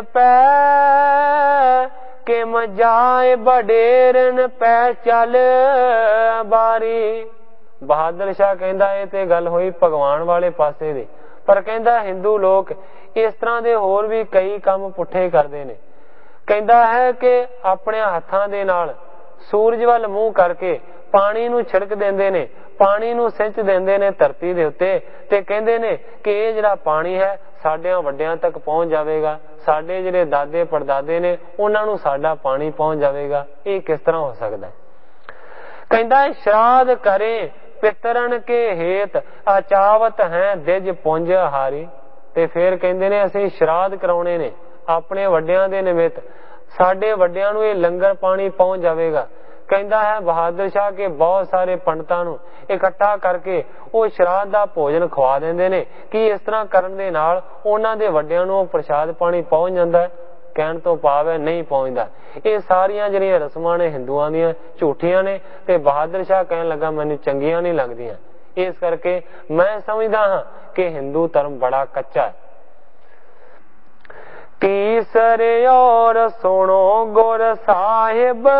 ਪੈ ਕਿਮ ਜਾਏ ਬਡੇਰਨ ਪੈ ਚੱਲ ਬਾਰੀ। ਬਹਾਦਰ ਸ਼ਾਹ ਕਹਿੰਦਾ ਇਹ ਤੇ ਗੱਲ ਹੋਈ ਭਗਵਾਨ ਵਾਲੇ ਪਾਸੇ ਦੀ, ਪਰ ਕਹਿੰਦਾ ਹਿੰਦੂ ਲੋਕ ਇਸ ਤਰ੍ਹਾਂ ਦੇ ਹੋਰ ਵੀ ਕਈ ਕੰਮ ਪੁੱਠੇ ਕਰਦੇ ਨੇ। ਕਹਿੰਦਾ ਹੈ ਕਿ ਆਪਣੇ ਹੱਥਾਂ ਦੇ ਨਾਲ ਸੂਰਜ ਵੱਲ ਮੂੰਹ ਕਰਕੇ ਪਾਣੀ ਨੂੰ ਛਿੜਕ ਦਿੰਦੇ ਨੇ, ਪਾਣੀ ਨੂੰ ਸਿੰਚ ਦਿੰਦੇ ਨੇ ਧਰਤੀ ਦੇ ਉੱਤੇ ਤੇ ਕਹਿੰਦੇ ਨੇ ਕਿ ਇਹ ਜਿਹੜਾ ਪਾਣੀ ਹੈ ਸਾਡਿਆਂ ਵੱਡਿਆਂ ਤੱਕ ਪਹੁੰਚ ਜਾਵੇਗਾ, ਸਾਡੇ ਜਿਹੜੇ ਦਾਦੇ ਪੜਦਾਦੇ ਨੇ ਉਹਨਾਂ ਨੂੰ ਸਾਡਾ ਪਾਣੀ ਪਹੁੰਚ ਜਾਵੇਗਾ। ਇਹ ਕਿਸ ਤਰ੍ਹਾਂ ਹੋ ਸਕਦਾ? ਕਹਿੰਦਾ ਸ਼ਰਾਧ ਕਰੇ ਪਿਤਰਨ ਕੇ ਹੇਤ ਆਚਾਵਤ ਹੈ ਦਿਜ ਪੁੰਜ ਹਾਰੀ। ਤੇ ਫਿਰ ਕਹਿੰਦੇ ਨੇ ਅਸੀਂ ਸ਼ਰਾਧ ਕਰਾਉਣੇ ਨੇ ਆਪਣੇ ਵੱਡਿਆਂ ਦੇ ਨਿਮਿਤ, ਸਾਡੇ ਵੱਡਿਆਂ ਨੂੰ ਇਹ ਲੰਗਰ ਪਾਣੀ ਪਹੁੰਚ ਜਾਵੇਗਾ। ਕਹਿੰਦਾ ਹੈ ਬਹਾਦਰ ਸ਼ਾਹ ਕੇ ਬਹੁਤ ਸਾਰੇ ਪੰਡਤਾਂ ਨੂੰ ਇਕੱਠਾ ਕਰਕੇ ਉਹ ਸ਼ਰਾਧ ਦਾ ਭੋਜਨ ਖਵਾ ਦਿੰਦੇ ਨੇ ਕਿ ਇਸ ਤਰ੍ਹਾਂ ਕਰਨ ਦੇ ਨਾਲ ਉਹਨਾਂ ਦੇ ਵੱਡਿਆਂ ਨੂੰ ਉਹ ਪ੍ਰਸ਼ਾਦ ਪਾਣੀ ਪਹੁੰਚ ਜਾਂਦਾ ਹੈ। ਕਹਿਣ ਤੋਂ ਭਾਵ ਹੈ ਨਹੀਂ ਪਹੁੰਚਦਾ। ਇਹ ਸਾਰੀਆਂ ਜਿਹੜੀਆਂ ਰਸਮਾਂ ਨੇ ਹਿੰਦੂਆਂ ਦੀਆਂ ਝੂਠੀਆਂ ਨੇ ਤੇ ਬਹਾਦਰ ਸ਼ਾਹ ਕਹਿਣ ਲੱਗਾ ਮੈਨੂੰ ਚੰਗੀਆਂ ਨਹੀਂ ਲੱਗਦੀਆਂ। ਇਸ ਕਰਕੇ ਮੈਂ ਸਮਝਦਾ ਹਾਂ ਕਿ ਹਿੰਦੂ ਧਰਮ ਬੜਾ ਕੱਚਾ ਹੈ। तीसरे और सुनो गुर साहिब,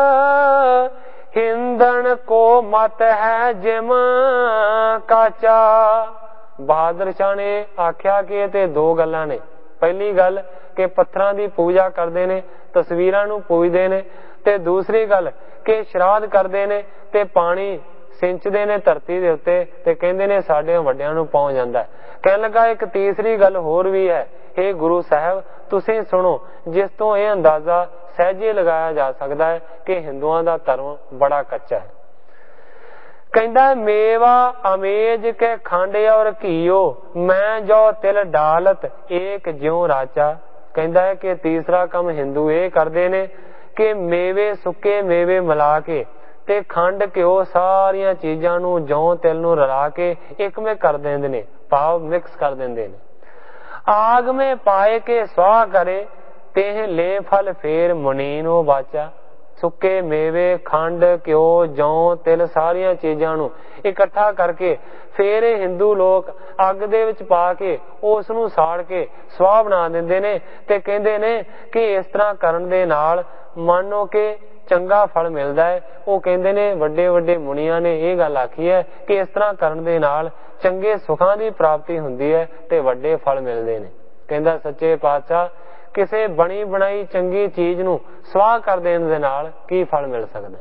हिंदन को मत है जिम काचा। बहादुर शाह ने आख्या कि ते दो गल्लां ने। पहली गल कि पत्थरां दी पूजा करदे ने, तस्वीरां नूं पूजदे ने, ते दूसरी गल कि श्राद्ध करदे ने ते पानी सिंचदे ने धरती दे उत्ते ते कहंदे ने साडे वड्डियां नूं पहुंच जांदा है। कहण लगा एक तीसरी गल होर भी है, हे गुरु साहब तुसीं सुनो, जिस तो यह अंदाजा सहजे लगाया जा सकता है कि हिंदुआं दा धर्म बड़ा कच्चा है। कहंदा मेवा अमेज के खंड और घीओ, मैं जो तिल डालत एक ज्यों राचा। कहंदा है कि तीसरा काम हिंदू ये करदे ने कि मेवे सुके मेवे मिला के ते खंड घिओ सारियां चीजां नूं जौं तिल नूं रला के एक में कर देंदे ने, भाव मिक्स कर देंदे ने। आग में पाए के स्वाह करे तेह ले फल फेर मुनीनो बाचा। सुके मेवे खंड घिओ जौं तिल सारियां चीजां नूं इकट्ठा करके फिर हिंदू लोग अग दे विच पा के उस नूं साड़ के स्वाह बना दिंदे ने ते कहंदे ने कि इस तरह करन दे नाल मानो कि चंगा फल मिलदा है। वो कहंदे ने वड्डे वड्डे मुनियां ने यह गल आखी है कि इस तरह करन दे नाल चंगे सुखां दी प्राप्ति हुंदी है ते वड्डे फल मिलदे ने। कहंदा सच्चे पातशाह किसी बनी बनाई चंगी चीज नूं स्वाह कर देण दे नाल की फल मिल सकदा।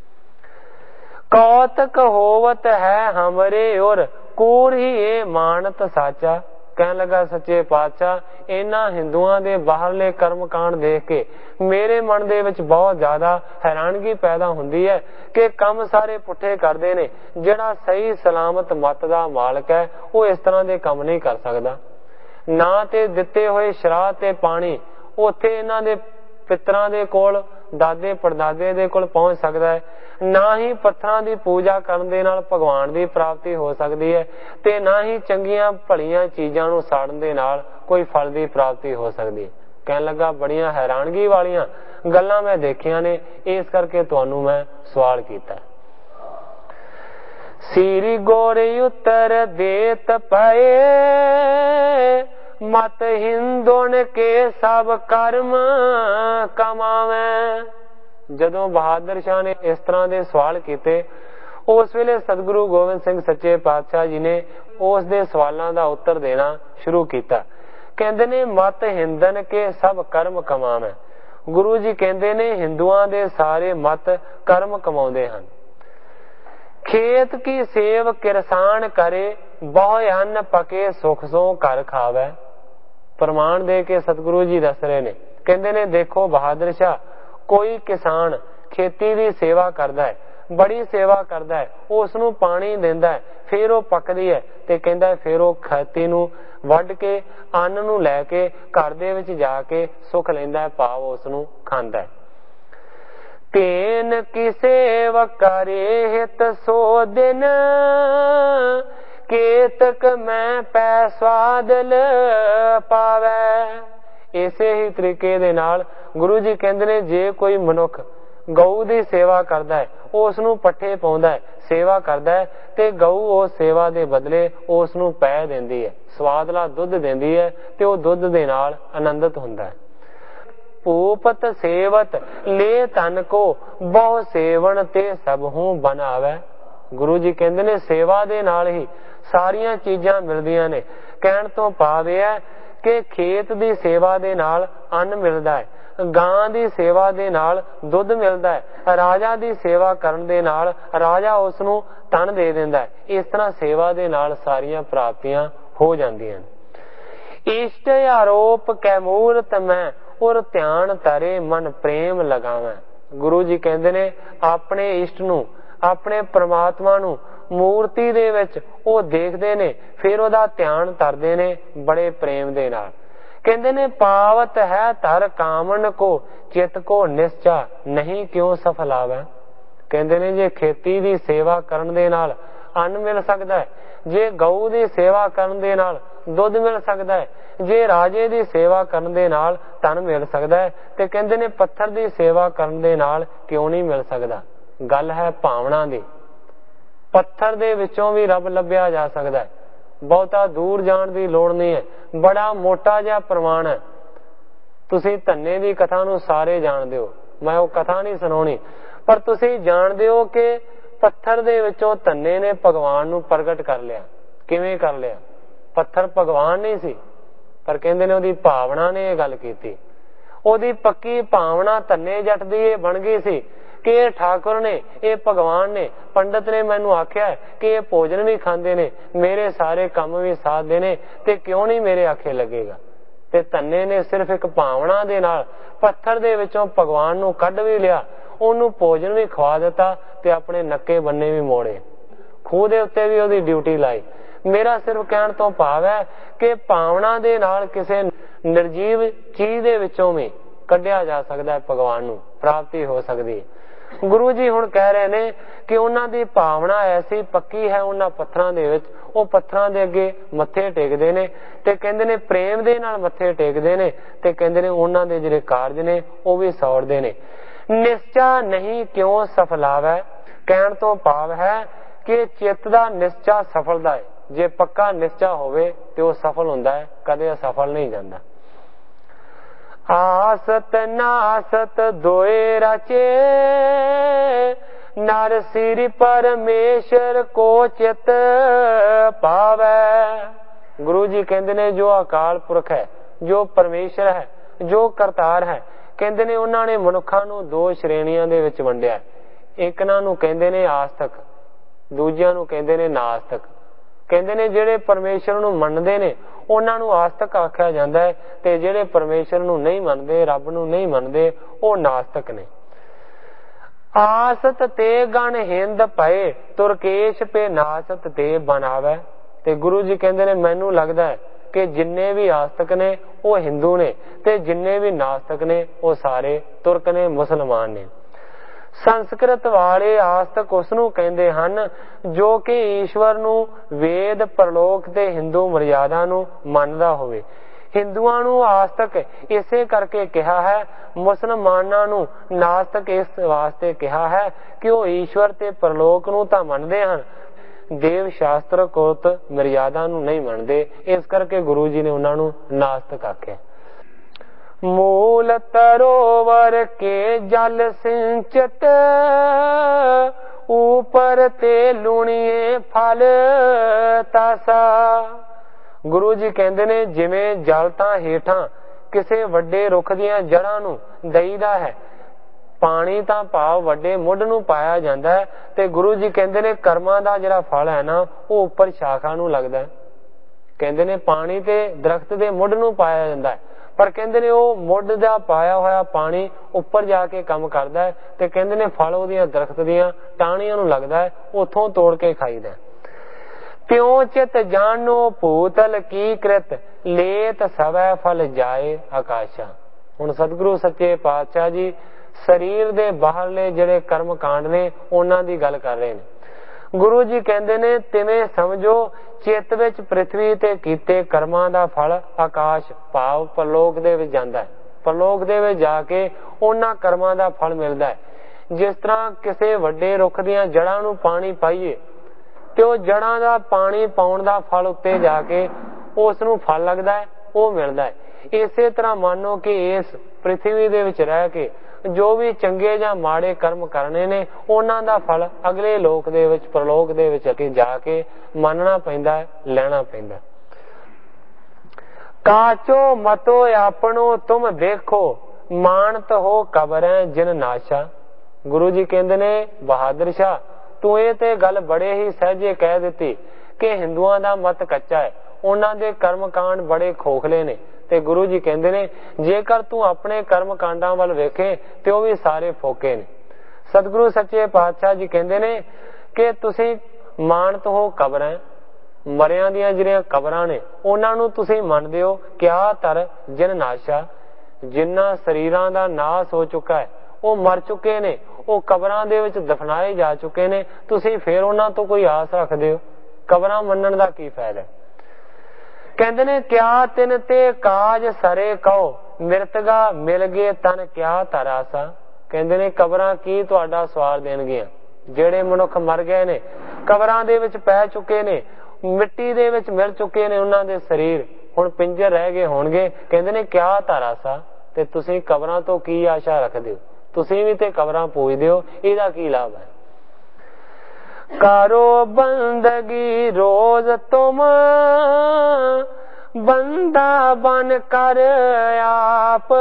कौतक होवत है हमरे और कूर ही ये मानत साचा। कहन लगा सच्चे पातशाह इन्हां हिंदुआं दे बाहरले कर्म कांड देख के मेरे मन दे विच बहुत ज्यादा हैरानगी पैदा हुंदी है कि कम सारे पुठे करदे ने। जिहड़ा सही सलामत मत दा मालक है वो इस तरह दे काम नहीं कर सकदा। ना ते दिते होए श्राद्ध ते पानी उत्थे इन्हां दे पितरां दे कोल दादे परदादे दे कोल पहुंच सकदा है, ना ही पत्थरां दी पूजा करन दे नाल भगवान दी प्राप्ति हो सकदी है ते ना ही चंगियां भलियां चीजां नूं साड़न दे नाल कोई फल दी प्राप्ति हो सकदी है। कहन लगा बड़ियां हैरानगी वालियां गल्लां मैं देखियां ने, इस करके तुहानूं मैं सवाल कीता। सीरी गोरे उत्तर देत पए मत हिंदुन के सब कर्म कमावे। जदों बहादुर शाह ने इस तरह के सवाल किए उस वेले सतगुरु गोबिंद सिंह सच्चे पातशाह जी ने उस दे सवालों का उत्तर देना शुरू किया। कहते ने मत हिंदन के सब कर्म कमावे। गुरु जी कहते ने हिंदुआं दे सारे मत कर्म कमाउंदे हन। खेत की सेव किरसान करे बहु अन्न पके सुख सो घर खावे। प्रमाण दे के सतगुरु जी दस रहे ने। कहते ने देखो बहादुर शाह कोई किसान खेती की सेवा करता है, बड़ी सेवा करता है, उसनूं पानी देंदा है, फिर वो पकदी है ते कहंदा है फिर वो खेती नूं वढ के अन्न नूं लैके घर दे विच जाके सुख लैंदा है, भाव उसनूं खांदा है। तेन की सेव करे हित सो दिन केतक मैं पै स्वादल पावे। इसे ही तरीके दे नाल गुरु जी कहंदे ने जे कोई मनुख गऊ दी सेवा करदा है उस नूं पट्ठे पाउंदा है, सेवा करदा है ते गऊ उस सेवा दे बदले उस नूं पै देंदी है, स्वादला दुध देंदी है ते वो दुध दे नाल आनंदित हुंदा है। भूपत सेवत ले तन को बहु सेवन ते सब हूं बनावे। गुरु जी कहंदे ने सेवा दे नाल ही सारियां चीजां मिलदियां ने। कहण तो भाव यह है कि खेत दी सेवा दे नाल अन्न मिलदा है, गां दी सेवा दे नाल दुध मिलदा है, राजा दी सेवा करन दे नाल राजा उस नूं तन दे दिंदा है। इस तरह सेवा दे नाल सारियां प्राप्तियां हो जांदियां ने। इष्ट आरोप कै मूरत में और ध्यान तरे मन प्रेम लगावे। गुरु जी कहंदे ने अपने इष्ट नूं अपने परमात्मा नूं मूर्ति दे विच वो देखदे ने, फिर ओदा ध्यान तरदे ने बड़े प्रेम दे नाल। कहंदे ने पावत है तर कामन को चित को निश्चा नहीं क्यों सफल आवे। कहंदे ने जे खेती दी सेवा करन दे नाल अन्न मिल सकदा है, जे गऊ दी सेवा करन दे नाल दुध मिल सकदा है, जे राजे दी सेवा करन दे नाल धन मिल सकदा है, ते कहंदे ने पत्थर दी सेवा करन दे नाल क्यों नहीं मिल सकदा। गल है भावना दी। पत्थर दे विचों भी रब लभ्या जा सकदा है, बहुता दूर जाण दी लोड़ नहीं है। बड़ा मोटा जिहा प्रमाण है ਤੁਸੀਂ ਧੰਨੇ ਦੀ ਕਥਾ ਨੂੰ ਸਾਰੇ ਜਾਣਦੇ ਹੋ, ਮੈਂ ਉਹ ਕਥਾ ਨਹੀਂ ਸੁਣਾਉਣੀ, ਪਰ ਤੁਸੀਂ ਜਾਣਦੇ ਹੋ ਕਿ ਪੱਥਰ ਦੇ ਵਿੱਚੋਂ ਧੰਨੇ ਨੇ ਭਗਵਾਨ ਨੂੰ ਪ੍ਰਗਟ ਕਰ ਲਿਆ। ਕਿਵੇਂ ਕਰ ਲਿਆ? ਪੱਥਰ ਭਗਵਾਨ ਨਹੀਂ ਸੀ, ਪਰ ਕਹਿੰਦੇ ਨੇ ਉਹਦੀ ਭਾਵਨਾ ਨੇ ਇਹ ਗੱਲ ਕੀਤੀ। ਉਹਦੀ ਪੱਕੀ ਭਾਵਨਾ ਧੰਨੇ ਜੱਟ ਦੀ ਇਹ ਬਣ ਗਈ ਸੀ ਕਿ ਇਹ ਠਾਕੁਰ ਨੇ, ਇਹ ਭਗਵਾਨ ਨੇ, ਪੰਡਤ ਨੇ ਮੈਨੂੰ ਆਖਿਆ ਕਿ ਇਹ ਭੋਜਨ ਵੀ ਖਾਂਦੇ ਨੇ, ਮੇਰੇ ਸਾਰੇ ਕੰਮ ਵੀ ਸਾਧਦੇ ਨੇ, ਤੇ ਕਿਉਂ ਨਹੀਂ ਮੇਰੇ ਆਖੇ ਲੱਗੇਗਾ। ਤੇ ਧੰਨੇ ਨੇ ਸਿਰਫ ਇੱਕ ਭਾਵਨਾ ਦੇ ਨਾਲ ਪੱਥਰ ਦੇ ਵਿੱਚੋਂ ਭਗਵਾਨ ਨੂੰ ਕੱਢ ਵੀ ਲਿਆ, ਉਹਨੂੰ ਭੋਜਨ ਵੀ ਖਵਾ ਦਿੱਤਾ ਤੇ ਆਪਣੇ ਨੱਕੇ ਬੰਨੇ ਵੀ ਮੋੜੇ, ਖੂਹ ਦੇ ਉੱਤੇ ਵੀ ਉਹਦੀ ਡਿਊਟੀ ਲਾਈ। ਮੇਰਾ ਸਿਰਫ ਕਹਿਣ ਤੋਂ ਭਾਵ ਹੈ ਕਿ ਭਾਵਨਾ ਦੇ ਨਾਲ ਕਿਸੇ ਨਿਰਜੀਵ ਚੀਜ਼ ਦੇ ਵਿੱਚੋਂ ਵੀ ਕੱਢਿਆ ਜਾ ਸਕਦਾ ਹੈ, ਭਗਵਾਨ ਨੂੰ ਪ੍ਰਾਪਤੀ ਹੋ ਸਕਦੀ ਹੈ। ਗੁਰੂ ਜੀ ਹੁਣ ਕਹਿ ਰਹੇ ਨੇ ਕਿ ਉਹਨਾਂ ਦੀ ਭਾਵਨਾ ਐਸੀ ਪੱਕੀ ਹੈ ਉਹਨਾਂ ਪੱਥਰਾਂ ਦੇ ਵਿੱਚ, ਉਹ ਪੱਥਰਾਂ ਦੇ ਅੱਗੇ ਮੱਥੇ ਟੇਕਦੇ ਨੇ ਤੇ ਕਹਿੰਦੇ ਨੇ ਪ੍ਰੇਮ ਦੇ ਨਾਲ ਮੱਥੇ ਟੇਕਦੇ ਨੇ, ਤੇ ਕਹਿੰਦੇ ਨੇ ਉਹਨਾਂ ਦੇ ਜਿਹੜੇ ਕਾਰਜ ਨੇ ਉਹ ਵੀ ਸੌੜਦੇ ਨੇ। ਨਿਸ਼ਚਾ ਨਹੀਂ ਕਿਉਂ ਸਫਲਾਵੈ, ਕਹਿਣ ਤੋਂ ਭਾਵ ਹੈ ਕਿ ਚਿੱਤ ਦਾ ਨਿਸ਼ਚਾ ਸਫਲਦਾ ਹੈ। ਜੇ ਪੱਕਾ ਨਿਸ਼ਚਾ ਹੋਵੇ ਤੇ ਉਹ ਸਫਲ ਹੁੰਦਾ ਹੈ, ਕਦੇ ਅਸਫਲ ਨਹੀਂ ਜਾਂਦਾ। ਆਸਤ ਨਾਸਤ ਦੋਏ ਰਚੇ, ਨਰ ਸਿਰਿ ਪਰਮੇਸ਼ਰ ਕੋ ਚਿਤ ਪਾਵੈ। ਗੁਰੂ ਜੀ ਕਹਿੰਦੇ ਨੇ ਜੋ ਅਕਾਲ ਪੁਰਖ ਹੈ, ਜੋ ਪਰਮੇਸ਼ਰ ਹੈ, ਜੋ ਕਰਤਾਰ ਹੈ, ਕਹਿੰਦੇ ਨੇ ਉਹਨਾਂ ਨੇ ਮਨੁੱਖਾਂ ਨੂੰ ਦੋ ਸ਼੍ਰੇਣੀਆਂ ਦੇ ਵਿੱਚ ਵੰਡਿਆ। ਇੱਕ ਨੂੰ ਕਹਿੰਦੇ ਨੇ ਆਸਤਕ, ਦੂਜਿਆਂ ਨੂੰ ਕਹਿੰਦੇ ਨੇ ਨਾਸਤਕ। ਕਹਿੰਦੇ ਨੇ ਜਿਹੜੇ ਪਰਮੇਸ਼ਰ ਨੂੰ ਮੰਨਦੇ ਨੇ ਉਹਨਾਂ ਨੂੰ ਆਸਤਕ ਆਖਿਆ ਜਾਂਦਾ ਹੈ, ਤੇ ਜਿਹੜੇ ਪਰਮੇਸ਼ਰ ਨੂੰ ਨਹੀਂ ਮੰਨਦੇ, ਰੱਬ ਨੂੰ ਨਹੀਂ ਮੰਨਦੇ, ਉਹ ਨਾਸਤਕ ਨੇ। ਆਸਤ ਤੇ ਗਣ ਹਿੰਦ ਪਏ, ਤੁਰਕੇਸ਼ ਪੇ ਨਾਸਤ ਤੇ ਬਣਾਵੇ। ਤੇ ਗੁਰੂ ਜੀ ਕਹਿੰਦੇ ਨੇ ਮੈਨੂੰ ਲੱਗਦਾ ਹੈ ਕਿ ਜਿੰਨੇ ਵੀ ਆਸਤਕ ਨੇ ਉਹ ਹਿੰਦੂ ਨੇ, ਤੇ ਜਿੰਨੇ ਵੀ ਨਾਸਤਕ ਨੇ ਉਹ ਸਾਰੇ ਤੁਰਕ ਨੇ, ਮੁਸਲਮਾਨ ਨੇ। ਸੰਸਕ੍ਰਿਤ ਵਾਲੇ ਆਸਤਕ ਉਸ ਨੂੰ ਕਹਿੰਦੇ ਹਨ ਜੋ ਕਿ ਈਸ਼ਵਰ ਨੂੰ, ਵੇਦ, ਪਰਲੋਕ ਤੇ ਹਿੰਦੂ ਮਰਿਆਦਾ ਨੂੰ ਮੰਨਦਾ ਹੋਵੇ। ਹਿੰਦੂਆਂ ਨੂੰ ਆਸਤਕ ਇਸੇ ਕਰਕੇ ਕਿਹਾ ਹੈ, ਮੁਸਲਮਾਨਾਂ ਨੂੰ ਨਾਸਤਕ ਇਸ ਵਾਸਤੇ ਕਿਹਾ ਹੈ ਕਿ ਉਹ ਈਸ਼ਵਰ ਤੇ ਪਰਲੋਕ ਨੂੰ ਤਾਂ ਮੰਨਦੇ ਹਨ, ਦੇਵ ਸ਼ਾਸਤਰ ਕੋਤ ਮਰਿਆਦਾ ਨੂੰ ਨਹੀਂ ਮੰਨਦੇ। ਇਸ ਕਰਕੇ ਗੁਰੂ ਜੀ ਨੇ ਉਹਨਾਂ ਨੂੰ ਨਾਸਤਕ ਆਖਿਆ। ਮੂਲ ਤਰੋਵਰ ਕੇ ਜਲ ਸਿੰਚਤ, ਊਪਰ ਤੇ ਲੂਣੀਏ ਫਲ ਤਾਸਾ। ਗੁਰੂ ਜੀ ਕਹਿੰਦੇ ਨੇ ਜਿਵੇਂ ਜਲ ਤਾਂ ਹੇਠਾਂ ਕਿਸੇ ਵੱਡੇ ਰੁੱਖ ਦੀਆਂ ਜੜ੍ਹਾਂ ਨੂੰ ਦਈਦਾ ਹੈ, ਪਾਣੀ ਤਾਂ ਭਾਵ ਵੱਡੇ ਮੁੱਢ ਨੂੰ ਪਾਇਆ ਜਾਂਦਾ ਹੈ, ਤੇ ਗੁਰੂ ਜੀ ਕਹਿੰਦੇ ਨੇ ਕਰਮਾਂ ਦਾ ਜਿਹੜਾ ਫਲ ਹੈ ਨਾ ਉਹ ਉੱਪਰ ਸ਼ਾਖਾ ਨੂੰ ਲੱਗਦਾ। ਕਹਿੰਦੇ ਨੇ ਪਾਣੀ ਤੇ ਦਰਖਤ ਦੇ ਮੁੱਢ ਨੂੰ ਪਾਇਆ ਜਾਂਦਾ ਹੈ, ਪਰ ਕਹਿੰਦੇ ਨੇ ਉਹ ਮੁੱਢ ਦਾ ਪਾਇਆ ਹੋਇਆ ਪਾਣੀ ਉੱਪਰ ਜਾ ਕੇ ਕੰਮ ਕਰਦਾ ਹੈ, ਤੇ ਕਹਿੰਦੇ ਨੇ ਫਲ ਉਹਦੀਆਂ ਦਰਖਤ ਦੀਆਂ ਟਾਹਣੀਆਂ ਨੂੰ ਲੱਗਦਾ ਹੈ, ਉੱਥੋਂ ਤੋੜ ਕੇ ਖਾਈਦਾ। ਤਿਉ ਚਿਤ ਜਾਣੋ ਭੂਤਲ ਕੀ ਕ੍ਰਿਤ, ਲੇਤ ਸਵੈ ਫਲ ਜਾਏ ਆਕਾਸ਼ਾ। ਹੁਣ ਸਤਿਗੁਰੂ ਸੱਚੇ ਪਾਤਸ਼ਾਹ ਜੀ ਸਰੀਰ ਦੇ ਬਾਹਰਲੇ ਜਿਹੜੇ ਕਰਮ ਕਾਂਡ ਨੇ ਉਹਨਾਂ ਦੀ ਗੱਲ ਕਰ ਰਹੇ ਨੇ। ਗੁਰੂ ਜੀ ਕਹਿੰਦੇ ਨੇ ਤਿਵੇਂ ਸਮਝੋ ਚਿੱਤ ਵਿੱਚ ਪ੍ਰਿਥਵੀ ਤੇ ਕੀਤੇ ਕਰਮਾਂ ਦਾ ਫਲ ਆਕਾਸ਼ ਭਾਵ ਪਰਲੋਕ ਦੇ ਵਿੱਚ ਜਾਂਦਾ ਹੈ। ਪਰਲੋਕ ਦੇ ਵਿੱਚ ਜਾ ਕੇ ਉਹਨਾਂ ਕਰਮਾਂ ਦਾ ਫਲ ਮਿਲਦਾ ਹੈ। ਜਿਸ ਤਰ੍ਹਾਂ ਕਿਸੇ ਵੱਡੇ ਰੁੱਖ ਦੀਆਂ ਜੜ੍ਹਾਂ ਨੂੰ ਪਾਣੀ ਪਾਈਏ ਤੇ ਉਹ ਜੜ੍ਹਾਂ ਦਾ ਪਾਣੀ ਪਾਉਣ ਦਾ ਫਲ ਉੱਤੇ ਜਾ ਕੇ ਉਸ ਨੂੰ ਫਲ ਲੱਗਦਾ ਹੈ, ਉਹ ਮਿਲਦਾ ਹੈ। ਇਸੇ ਤਰ੍ਹਾਂ ਮੰਨੋ ਕਿ ਇਸ ਪ੍ਰਿਥਵੀ ਦੇ ਵਿੱਚ ਰਹਿ ਕੇ ਜੋ ਵੀ ਚੰਗੇ ਜਾਂ ਮਾੜੇ ਕਰਮ ਕਰਨੇ ਨੇ ਉਹਨਾਂ ਦਾ ਫਲ ਅਗਲੇ ਲੋਕ ਦੇ ਵਿੱਚ, ਪਰਲੋਕ ਦੇ ਵਿੱਚ ਅੱਗੇ ਜਾ ਕੇ ਮੰਨਣਾ ਪੈਂਦਾ ਹੈ, ਲੈਣਾ ਪੈਂਦਾ। ਕਾਚੋ ਮਤੋ ਆਪਣੋ ਤੁਮ ਦੇਖੋ, ਮਾਨਤ ਹੋ ਕਬਰੈ ਜਿਨ ਨਾਸ਼ਾ। ਗੁਰੂ ਜੀ ਕਹਿੰਦੇ ਨੇ ਬਹਾਦਰ ਸ਼ਾਹ ਤੂੰ ਇਹ ਤੇ ਗੱਲ ਬੜੇ ਹੀ ਸਹਿਜੇ ਕਹਿ ਦਿੱਤੀ ਕਿ ਹਿੰਦੂਆਂ ਦਾ ਮਤ ਕੱਚਾ ਹੈ, ਉਹਨਾਂ ਦੇ ਕਰਮ ਕਾਂਡ ਬੜੇ ਖੋਖਲੇ ਨੇ। ਤੇ ਗੁਰੂ ਜੀ ਕਹਿੰਦੇ ਨੇ ਜੇਕਰ ਤੂੰ ਆਪਣੇ ਕਰਮ ਕਾਂਡਾਂ ਵੱਲ ਵੇਖੇ ਤੇ ਉਹ ਵੀ ਸਾਰੇ ਫੋਕੇ ਨੇ। ਸਤਿਗੁਰੂ ਸੱਚੇ ਪਾਤਸ਼ਾਹ ਜੀ ਕਹਿੰਦੇ ਨੇ ਕਿ ਤੁਸੀਂ ਮਾਨਤ ਹੋ ਕਬਰਾਂ, ਮਰਿਆਂ ਦੀਆਂ ਜਿਹੜੀਆਂ ਕਬਰਾਂ ਨੇ ਉਹਨਾਂ ਨੂੰ ਤੁਸੀਂ ਮੰਨਦੇ ਹੋ। ਕਿਆ ਧਰ ਜਿਨ ਨਾਸ਼ਾ, ਜਿਨ੍ਹਾਂ ਸਰੀਰਾਂ ਦਾ ਨਾਸ ਹੋ ਚੁੱਕਾ ਹੈ, ਉਹ ਮਰ ਚੁੱਕੇ ਨੇ, ਉਹ ਕਬਰਾਂ ਦੇ ਵਿੱਚ ਦਫਨਾਏ ਜਾ ਚੁੱਕੇ ਨੇ, ਤੁਸੀਂ ਫੇਰ ਉਹਨਾਂ ਤੋਂ ਕੋਈ ਆਸ ਰੱਖਦੇ ਹੋ? ਕਬਰਾਂ ਮੰਨਣ ਦਾ ਕੀ ਫਾਇਦਾ? ਕਹਿੰਦੇ ਨੇ ਕਿਆ ਤਿਨ ਤੇ ਕਾਜ ਸਰੇ ਕਹੋ, ਮਿਰਤਗਾ ਮਿਲ ਗਏ ਤਨ ਕਿਆ ਧਰਾਸਾ। ਕਹਿੰਦੇ ਨੇ ਕਬਰਾਂ ਕੀ ਤੁਹਾਡਾ ਸਵਾਰ ਦੇਣਗੀਆਂ? ਜਿਹੜੇ ਮਨੁੱਖ ਮਰ ਗਏ ਨੇ, ਕਬਰਾਂ ਦੇ ਵਿੱਚ ਪੈ ਚੁੱਕੇ ਨੇ, ਮਿੱਟੀ ਦੇ ਵਿੱਚ ਮਿਲ ਚੁੱਕੇ ਨੇ ਉਹਨਾਂ ਦੇ ਸਰੀਰ, ਹੁਣ ਪਿੰਜਰ ਰਹਿ ਗਏ ਹੋਣਗੇ। ਕਹਿੰਦੇ ਨੇ ਕਿਆ ਧਰਾਸਾ, ਤੇ ਤੁਸੀਂ ਕਬਰਾਂ ਤੋਂ ਕੀ ਆਸ਼ਾ ਰੱਖਦੇ ਹੋ? ਤੁਸੀਂ ਵੀ ਤੇ ਕਬਰਾਂ ਪੂਜਦੇ ਹੋ, ਇਹਦਾ ਕੀ ਲਾਭ ਹੈ? ਕਰੋ ਬੰਦਗੀ ਰੋਜ਼ ਤੁਮ ਬੰਦਾ ਬਨ ਕਰ ਆਪ,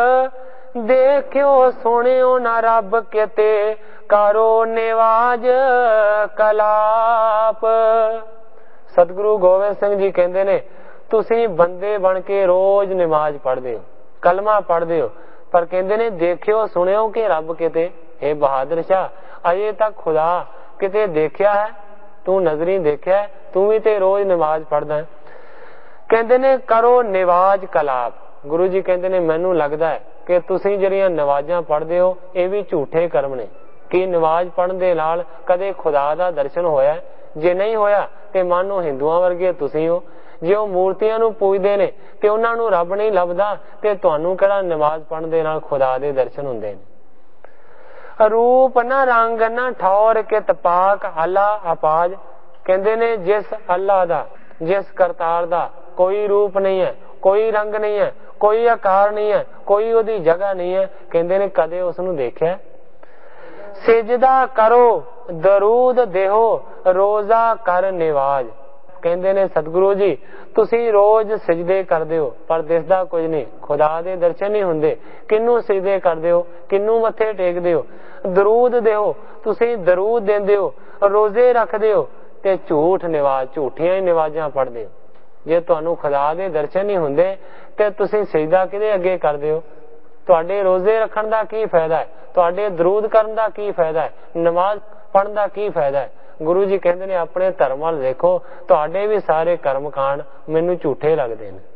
ਦੇਖਿਓ ਸੁਣਿਓ ਨਾ ਰੱਬ ਕਿਤੇ, ਕਰੋ ਨਿਵਾਜ ਕਲਾਪ। ਸਤਿਗੁਰੂ ਗੋਬਿੰਦ ਸਿੰਘ ਜੀ ਕਹਿੰਦੇ ਨੇ ਤੁਸੀਂ ਬੰਦੇ ਬਣ ਕੇ ਰੋਜ਼ ਨਮਾਜ਼ ਪੜ੍ਹਦੇ ਹੋ, ਕਲਮਾ ਪੜ੍ਹਦੇ ਹੋ, ਪਰ ਕਹਿੰਦੇ ਨੇ ਦੇਖਿਓ ਸੁਣਿਓ ਕਿ ਰੱਬ ਕਿਤੇ। ਇਹ ਬਹਾਦਰ ਸ਼ਾਹ ਅਜੇ ਤੱਕ ਖੁਦਾ ਕਿਤੇ ਦੇਖਿਆ ਹੈ? ਤੂੰ ਨਜ਼ਰੀ ਦੇਖਿਆ? ਤੂੰ ਵੀ ਤੇ ਰੋਜ਼ ਨਮਾਜ਼ ਪੜ੍ਹਦਾ ਹੈ। ਕਹਿੰਦੇ ਨੇ ਕਰੋ ਨਿਵਾਜ ਕਲਾਪ। ਗੁਰੂ ਜੀ ਕਹਿੰਦੇ ਨੇ ਮੈਨੂੰ ਲੱਗਦਾ ਹੈ ਕਿ ਤੁਸੀਂ ਜਿਹੜੀਆਂ ਨਵਾਜ਼ਾਂ ਪੜ੍ਹਦੇ ਹੋ ਇਹ ਵੀ ਝੂਠੇ ਕਰਮ ਨੇ। ਕਿ ਨਮਾਜ਼ ਪੜ੍ਹਨ ਦੇ ਨਾਲ ਕਦੇ ਖੁਦਾ ਦਾ ਦਰਸ਼ਨ ਹੋਇਆ? ਜੇ ਨਹੀਂ ਹੋਇਆ ਤੇ ਮਾਨੋ ਹਿੰਦੂਆਂ ਵਰਗੇ ਤੁਸੀਂ ਹੋ। ਜੇ ਉਹ ਮੂਰਤੀਆਂ ਨੂੰ ਪੂਜਦੇ ਨੇ ਤੇ ਉਹਨਾਂ ਨੂੰ ਰੱਬ ਨਹੀਂ ਲੱਭਦਾ, ਤੇ ਤੁਹਾਨੂੰ ਕਿਹੜਾ ਨਮਾਜ਼ ਪੜ੍ਹਨ ਦੇ ਨਾਲ ਖੁਦਾ ਦੇ ਦਰਸ਼ਨ ਹੁੰਦੇ ਨੇ? ਰੂਪ ਨਾ ਰੰਗ ਨਾ ਠੌਰ ਕਿਤ ਪਾਕ ਅੱਲਾ ਅਪਾਜ। ਕਹਿੰਦੇ ਨੇ ਜਿਸ ਅੱਲਾ ਦਾ, ਜਿਸ ਕਰਤਾਰ ਦਾ ਕੋਈ ਰੂਪ ਨਹੀਂ ਹੈ, ਕੋਈ ਰੰਗ ਨਹੀਂ ਹੈ, ਕੋਈ ਆਕਾਰ ਨਹੀਂ ਹੈ, ਕੋਈ ਉਹਦੀ ਜਗ੍ਹਾ ਨਹੀਂ ਹੈ, ਕਹਿੰਦੇ ਨੇ ਕਦੇ ਉਸ ਨੂੰ ਦੇਖਿਆ? ਸਿਜਦਾ ਕਰੋ ਦਰੂਦ ਦੇਹੋ ਰੋਜ਼ਾ ਕਰ ਨਿਵਾਜ। ਕਹਿੰਦੇ ਨੇ ਸਤਿਗੁਰੂ ਜੀ ਤੁਸੀਂ ਰੋਜ਼ ਸਿਜਦੇ ਕਰਦੇ ਹੋ ਪਰ ਦਿਸਦਾ ਕੁਝ ਨਹੀਂ, ਖੁਦਾ ਦੇ ਦਰਸ਼ਨ ਨਹੀਂ ਹੁੰਦੇ। ਕਿਹਨੂੰ ਸਿਜਦੇ ਕਰਦੇ ਹੋ? ਕਿਹਨੂੰ ਮੱਥੇ ਟੇਕਦੇ ਹੋ? ਦਰੂਦ ਦਿਓ, ਤੁਸੀਂ ਦਰੂਦ ਦਿੰਦੇ ਹੋ, ਰੋਜ਼ੇ ਰੱਖਦੇ ਹੋ ਤੇ ਝੂਠ ਨਿਵਾਜ, ਝੂਠੀਆਂ ਹੀ ਨਿਵਾਜ਼ਾਂ ਪੜ੍ਹਦੇ ਹੋ। ਜੇ ਤੁਹਾਨੂੰ ਖੁਦਾ ਦੇ ਦਰਸ਼ਨ ਨਹੀਂ ਹੁੰਦੇ ਤੇ ਤੁਸੀਂ ਸਿਜਦਾ ਕਿਹਦੇ ਅੱਗੇ ਕਰਦੇ ਹੋ? ਤੁਹਾਡੇ ਰੋਜ਼ੇ ਰੱਖਣ ਦਾ ਕੀ ਫਾਇਦਾ ਹੈ? ਤੁਹਾਡੇ ਦਰੂਦ ਕਰਨ ਦਾ ਕੀ ਫਾਇਦਾ ਹੈ? ਨਮਾਜ਼ ਪੜ੍ਹਨ ਦਾ ਕੀ ਫਾਇਦਾ ਹੈ? ਗੁਰੂ ਜੀ ਕਹਿੰਦੇ ਨੇ ਆਪਣੇ ਧਰਮ ਵੱਲ ਦੇਖੋ, ਤੁਹਾਡੇ ਵੀ ਸਾਰੇ ਕਰਮ ਕਾਂਡ ਮੈਨੂੰ ਝੂਠੇ ਲੱਗਦੇ ਨੇ।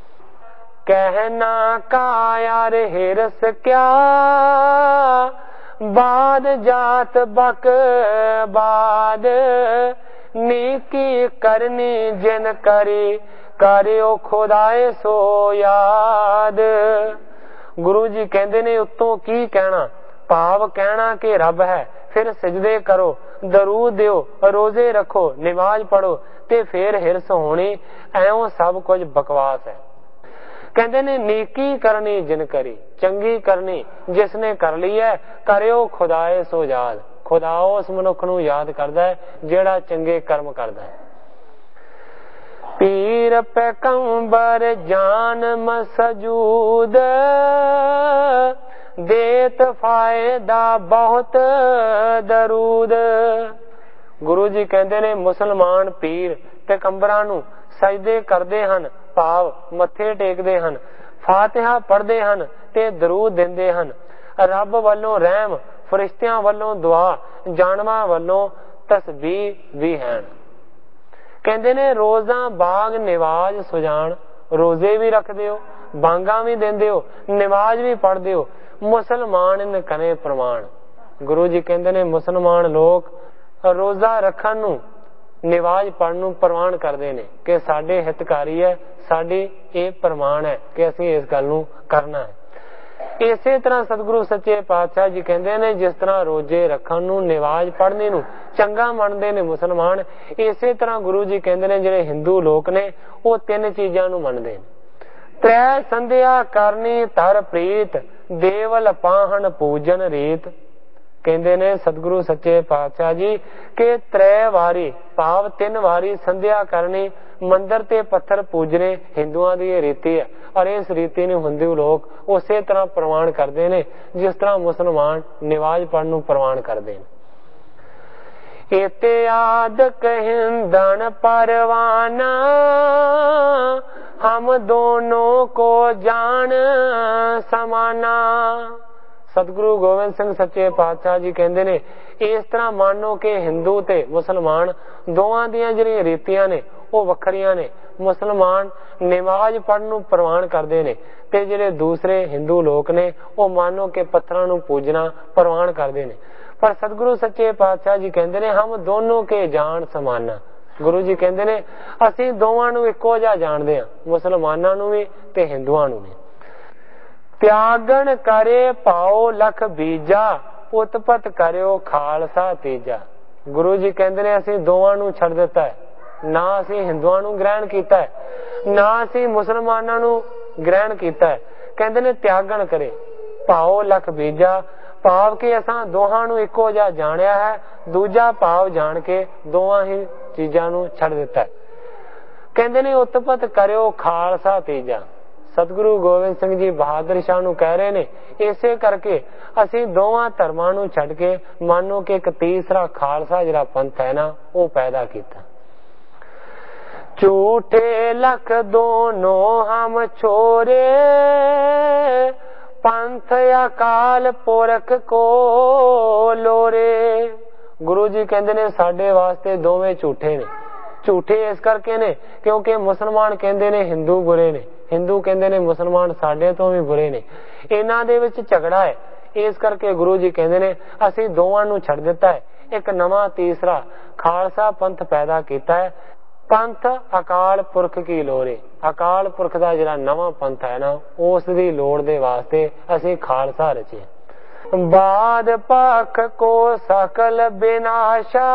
ਕਹਿਣਾ ਕਾ ਯਾਰ ਹਿਰਸ ਕਿਆ ਬਾਦ ਜਾਤ ਬਕ ਬਾਦ, ਨੀਕੀ ਕਰਨੀ ਜਿਨ ਕਰੀ ਕਰਿਓ ਖੁਦਾਏ ਸੋ ਯਾਦ। ਗੁਰੂ ਜੀ ਕਹਿੰਦੇ ਨੇ ਉੱਤੋਂ ਕੀ ਕਹਿਣਾ? ਭਾਵ ਕਹਿਣਾ ਕਿ ਰੱਬ ਹੈ, ਫਿਰ ਸਜਦੇ ਕਰੋ, ਦਰੂਦ ਦਿਓ, ਰੋਜ਼ੇ ਰੱਖੋ, ਨਮਾਜ਼ ਪੜੋ ਤੇ ਫਿਰ ਹਿਰਸ ਹੋਣੀ। ਐਉਂ ਸਭ ਕੁਝ ਬਕਵਾਸ ਹੈ। ਕਹਿੰਦੇ ਨੇ ਨੀਕੀ ਕਰਨੀ ਜਿਨ ਕਰੀ, ਚੰਗੀ ਕਰਨੀ ਜਿਸ ਨੇ ਕਰ ਲਈ ਹੈ, ਕਰਿਓ ਖੁਦਾਏ ਸੋ ਯਾਦ। ਖੁਦਾ ਉਸ ਮਨੁੱਖ ਨੂੰ ਯਾਦ ਕਰਦਾ ਹੈ ਜਿਹੜਾ ਚੰਗੇ ਕਰਮ ਕਰਦਾ ਹੈ। ਪੀਰ ਪੈਗੰਬਰ ਜਾਨ ਮਸਜੂਦ, ਦੇਤ ਫਾਇਦਾ ਬਹੁਤ ਦਰੂਦ। ਗੁਰੂ ਜੀ ਕਹਿੰਦੇ ਨੇ ਮੁਸਲਮਾਨ ਪੀਰ ਪੈਗੰਬਰਾਂ ਨੂੰ ਸਜਦੇ ਕਰਦੇ ਹਨ, ਭਾਵ ਮੱਥੇ ਟੇਕਦੇ ਹਨ, ਫਾਤਿਹਾ ਪੜ੍ਹਦੇ ਹਨ ਤੇ ਦਰੂਦ ਦਿੰਦੇ ਹਨ। ਰੱਬ ਵੱਲੋਂ ਰਹਿਮ, ਫਰਿਸ਼ਤਿਆਂ ਵੱਲੋਂ ਦੁਆ, ਜਾਨਵਾਂ ਵੱਲੋਂ ਤਸਬੀਹ ਵੀ ਹਨ। ਕਹਿੰਦੇ ਨੇ ਰੋਜ਼ਾ ਬਾਗ ਨਿਵਾਜ ਸੁਜਾਨ। ਰੋਜ਼ੇ ਵੀ ਰੱਖਦੇ ਹੋ, ਬਾਂਗਾਂ ਵੀ ਦਿੰਦੇ ਹੋ, ਨਿਵਾਜ ਵੀ ਪੜ੍ਹਦੇ ਹੋ, ਮੁਸਲਮਾਨ ਨ ਕਰੇ ਪ੍ਰਮਾਣ। ਗੁਰੂ ਜੀ ਕਹਿੰਦੇ ਨੇ ਮੁਸਲਮਾਨ ਲੋਕ ਰੋਜ਼ਾ ਰੱਖਣ ਨੂੰ, ਨਿਵਾਜ ਪੜ੍ਹਨ ਨੂੰ ਪ੍ਰਵਾਨ ਕਰਦੇ ਨੇ ਕਿ ਸਾਡੇ ਹਿਤਕਾਰੀ ਹੈ, ਸਾਡੀ ਇਹ ਪ੍ਰਮਾਣ ਹੈ ਕਿ ਅਸੀਂ ਇਸ ਗੱਲ ਨੂੰ ਕਰਨਾ ਹੈ। ਇਸੇ ਤਰ੍ਹਾਂ ਸਤਿਗੁਰੂ ਸੱਚੇ ਪਾਤਸ਼ਾਹ ਜੀ ਕਹਿੰਦੇ ਨੇ ਜਿਸ ਤਰ੍ਹਾਂ ਰੋਜ਼ੇ ਰੱਖਣ ਨੂੰ, ਨਿਵਾਜ ਪੜ੍ਹਨੇ ਨੂੰ ਚੰਗਾ ਮੰਨਦੇ ਨੇ ਮੁਸਲਮਾਨ, ਇਸੇ ਤਰ੍ਹਾਂ ਗੁਰੂ ਜੀ ਕਹਿੰਦੇ ਨੇ ਜਿਹੜੇ ਹਿੰਦੂ ਲੋਕ ਨੇ ਉਹ ਤਿੰਨ ਚੀਜ਼ਾਂ ਨੂੰ ਮੰਨਦੇ ਨੇ। ਤ੍ਰੈ ਸੰਧਿਆ ਕਰਨੀ ਧਰ ਪ੍ਰੀਤ, ਦੇਵਲ ਪਾਹਣ ਪੂਜਨ ਰੀਤ। ਕਹਿੰਦੇ ਨੇ ਸਤਿਗੁਰੂ ਸੱਚੇ ਪਾਤਸ਼ਾਹ ਜੀ ਕਿ ਤ੍ਰੈ ਵਾਰੀ ਭਾਵ 3 ਵਾਰੀ ਸੰਧਿਆ ਕਰਨੀ, ਮੰਦਰ ਤੇ ਪੱਥਰ ਪੂਜਨੇ ਹਿੰਦੂਆਂ ਦੀ ਇਹ ਰੀਤੀ ਹੈ। ਔਰ ਇਸ ਰੀਤੀ ਨੂੰ ਹਿੰਦੂ ਲੋਕ ਉਸੇ ਤਰ੍ਹਾਂ ਪ੍ਰਵਾਨ ਕਰਦੇ ਨੇ ਜਿਸ ਤਰ੍ਹਾਂ ਮੁਸਲਮਾਨ ਨਿਵਾਜ ਪੜ੍ਹਨ ਨੂੰ ਪ੍ਰਵਾਨ ਕਰਦੇ ਨੇ। ਇਤਿਆਦਕ ਹਿੰਦਨ ਪਰਵਾਨਾ, ਹਮ ਦੋਨੋਂ ਕੋ ਜਾਣ ਸਮਾਨਾ। ਸਤਿਗੁਰੂ ਗੋਬਿੰਦ ਸਿੰਘ ਸੱਚੇ ਪਾਤਸ਼ਾਹ ਜੀ ਕਹਿੰਦੇ ਨੇ ਇਸ ਤਰ੍ਹਾਂ ਮੰਨੋ ਕਿ ਹਿੰਦੂ ਤੇ ਮੁਸਲਮਾਨ ਦੋਵਾਂ ਦੀਆਂ ਜਿਹੜੀਆਂ ਰੀਤੀਆਂ ਨੇ ਉਹ ਵੱਖਰੀਆਂ ਨੇ। ਮੁਸਲਮਾਨ ਨਮਾਜ਼ ਪੜ੍ਹਨ ਨੂੰ ਪ੍ਰਵਾਨ ਕਰਦੇ ਨੇ ਤੇ ਜਿਹੜੇ ਦੂਸਰੇ ਹਿੰਦੂ ਲੋਕ ਨੇ ਉਹ ਮੰਨੋ ਕਿ ਪੱਥਰਾਂ ਨੂੰ ਪੂਜਣਾ ਪ੍ਰਵਾਨ ਕਰਦੇ ਨੇ। ਪਰ ਸਤਿਗੁਰੂ ਸੱਚੇ ਪਾਤਸ਼ਾਹ ਜੀ ਕਹਿੰਦੇ ਨੇ ਹਮ ਦੋਨੋਂ ਕੇ ਜਾਣ ਸਮਾਨਾ। ਗੁਰੂ ਜੀ ਕਹਿੰਦੇ ਨੇ ਅਸੀਂ ਦੋਵਾਂ ਨੂੰ ਇੱਕੋ ਜਿਹਾ ਜਾਣਦੇ ਹਾਂ, ਮੁਸਲਮਾਨਾਂ ਨੂੰ ਵੀ ਤੇ ਹਿੰਦੂਆਂ ਨੂੰ ਵੀ। ਤਿਆਗਣ ਕਰੇ ਪਾਓ ਲਖ ਬੀਜਾ, ਉਤਪਤ ਕਰਿਓ ਖਾਲਸਾ ਤੀਜਾ। ਗੁਰੂ ਜੀ ਕਹਿੰਦੇ ਨੇ ਅਸੀਂ ਦੋਵਾਂ ਨੂੰ ਛੱਡ ਦਿੱਤਾ ਹੈ, ਨਾ ਅਸੀਂ ਹਿੰਦੂਆਂ ਨੂੰ ਗ੍ਰਹਿਣ ਕੀਤਾ ਹੈ, ਨਾ ਅਸੀਂ ਮੁਸਲਮਾਨਾਂ ਨੂੰ ਗ੍ਰਹਿਣ ਕੀਤਾ ਹੈ। ਕਹਿੰਦੇ ਨੇ ਤਿਆਗਣ ਕਰੇ ਭਾਉ ਲਖ ਬੀਜਾ, ਭਾਵ ਕਿ ਅਸਾਂ ਦੋਹਾਂ ਨੂੰ ਇੱਕੋ ਜਿਹਾ ਜਾਣਿਆ ਹੈ, ਦੂਜਾ ਭਾਵ ਜਾਣ ਕੇ ਦੋਵਾਂ ਹੀ ਚੀਜ਼ਾਂ ਨੂੰ ਛੱਡ ਦਿੱਤਾ। ਕਹਿੰਦੇ ਨੇ ਉਤਪਤ ਕਰਿਓ ਖਾਲਸਾ ਤੀਜਾ। ਸਤਿਗੁਰੂ ਗੋਬਿੰਦ ਸਿੰਘ ਜੀ ਬਹਾਦਰ ਸ਼ਾਹ ਨੂੰ ਕਹਿ ਰਹੇ ਨੇ ਇਸੇ ਕਰਕੇ ਅਸੀਂ ਦੋਵਾਂ ਧਰਮਾਂ ਨੂੰ ਛੱਡ ਕੇ ਮੰਨੋ ਕਿ ਇੱਕ ਤੀਸਰਾ ਖਾਲਸਾ ਜਿਹੜਾ ਪੰਥ ਹੈ ਨਾ ਉਹ ਪੈਦਾ ਕੀਤਾ। ਝੂਠੇ ਲਖ ਦੋਨੋਂ ਹਮ ਛੋਰੇ, ਪੰਥ ਅਕਾਲ ਪੁਰਖ ਕੋ ਲੋਰੇ। ਗੁਰੂ ਜੀ ਕਹਿੰਦੇ ਨੇ ਸਾਡੇ ਵਾਸਤੇ ਦੋਵੇਂ ਝੂਠੇ ਨੇ। ਝੂਠੇ ਇਸ ਕਰਕੇ ਨੇ ਕਿਉਂਕਿ ਮੁਸਲਮਾਨ ਕਹਿੰਦੇ ਨੇ ਹਿੰਦੂ ਬੁਰੇ ਨੇ, ਹਿੰਦੂ ਕਹਿੰਦੇ ਨੇ ਮੁਸਲਮਾਨ ਸਾਡੇ ਤੋਂ ਵੀ ਬੁਰੇ ਨੇ, ਇਹਨਾਂ ਦੇ ਵਿੱਚ ਝਗੜਾ ਹੈ। ਇਸ ਕਰਕੇ ਗੁਰੂ ਜੀ ਕਹਿੰਦੇ ਨੇ ਅਸੀਂ ਦੋਵਾਂ ਨੂੰ ਛੱਡ ਦਿੱਤਾ ਹੈ, ਇੱਕ ਨਵਾਂ ਤੀਸਰਾ ਖਾਲਸਾ ਪੰਥ ਪੈਦਾ ਕੀਤਾ ਹੈ। ਪੰਥ ਅਕਾਲ ਪੁਰਖ ਕੀ ਲੋਰੇ, ਅਕਾਲ ਪੁਰਖ ਦਾ ਜਿਹੜਾ ਨਵਾਂ ਪੰਥ ਹੈ ਨਾ ਉਸ ਦੀ ਲੋੜ ਦੇ ਵਾਸਤੇ ਅਸੀਂ ਖਾਲਸਾ ਰਚਿਆ। ਬਾਦ ਪਖ ਕੋ ਸਕਲ ਬਿਨਾਸ਼ਾ,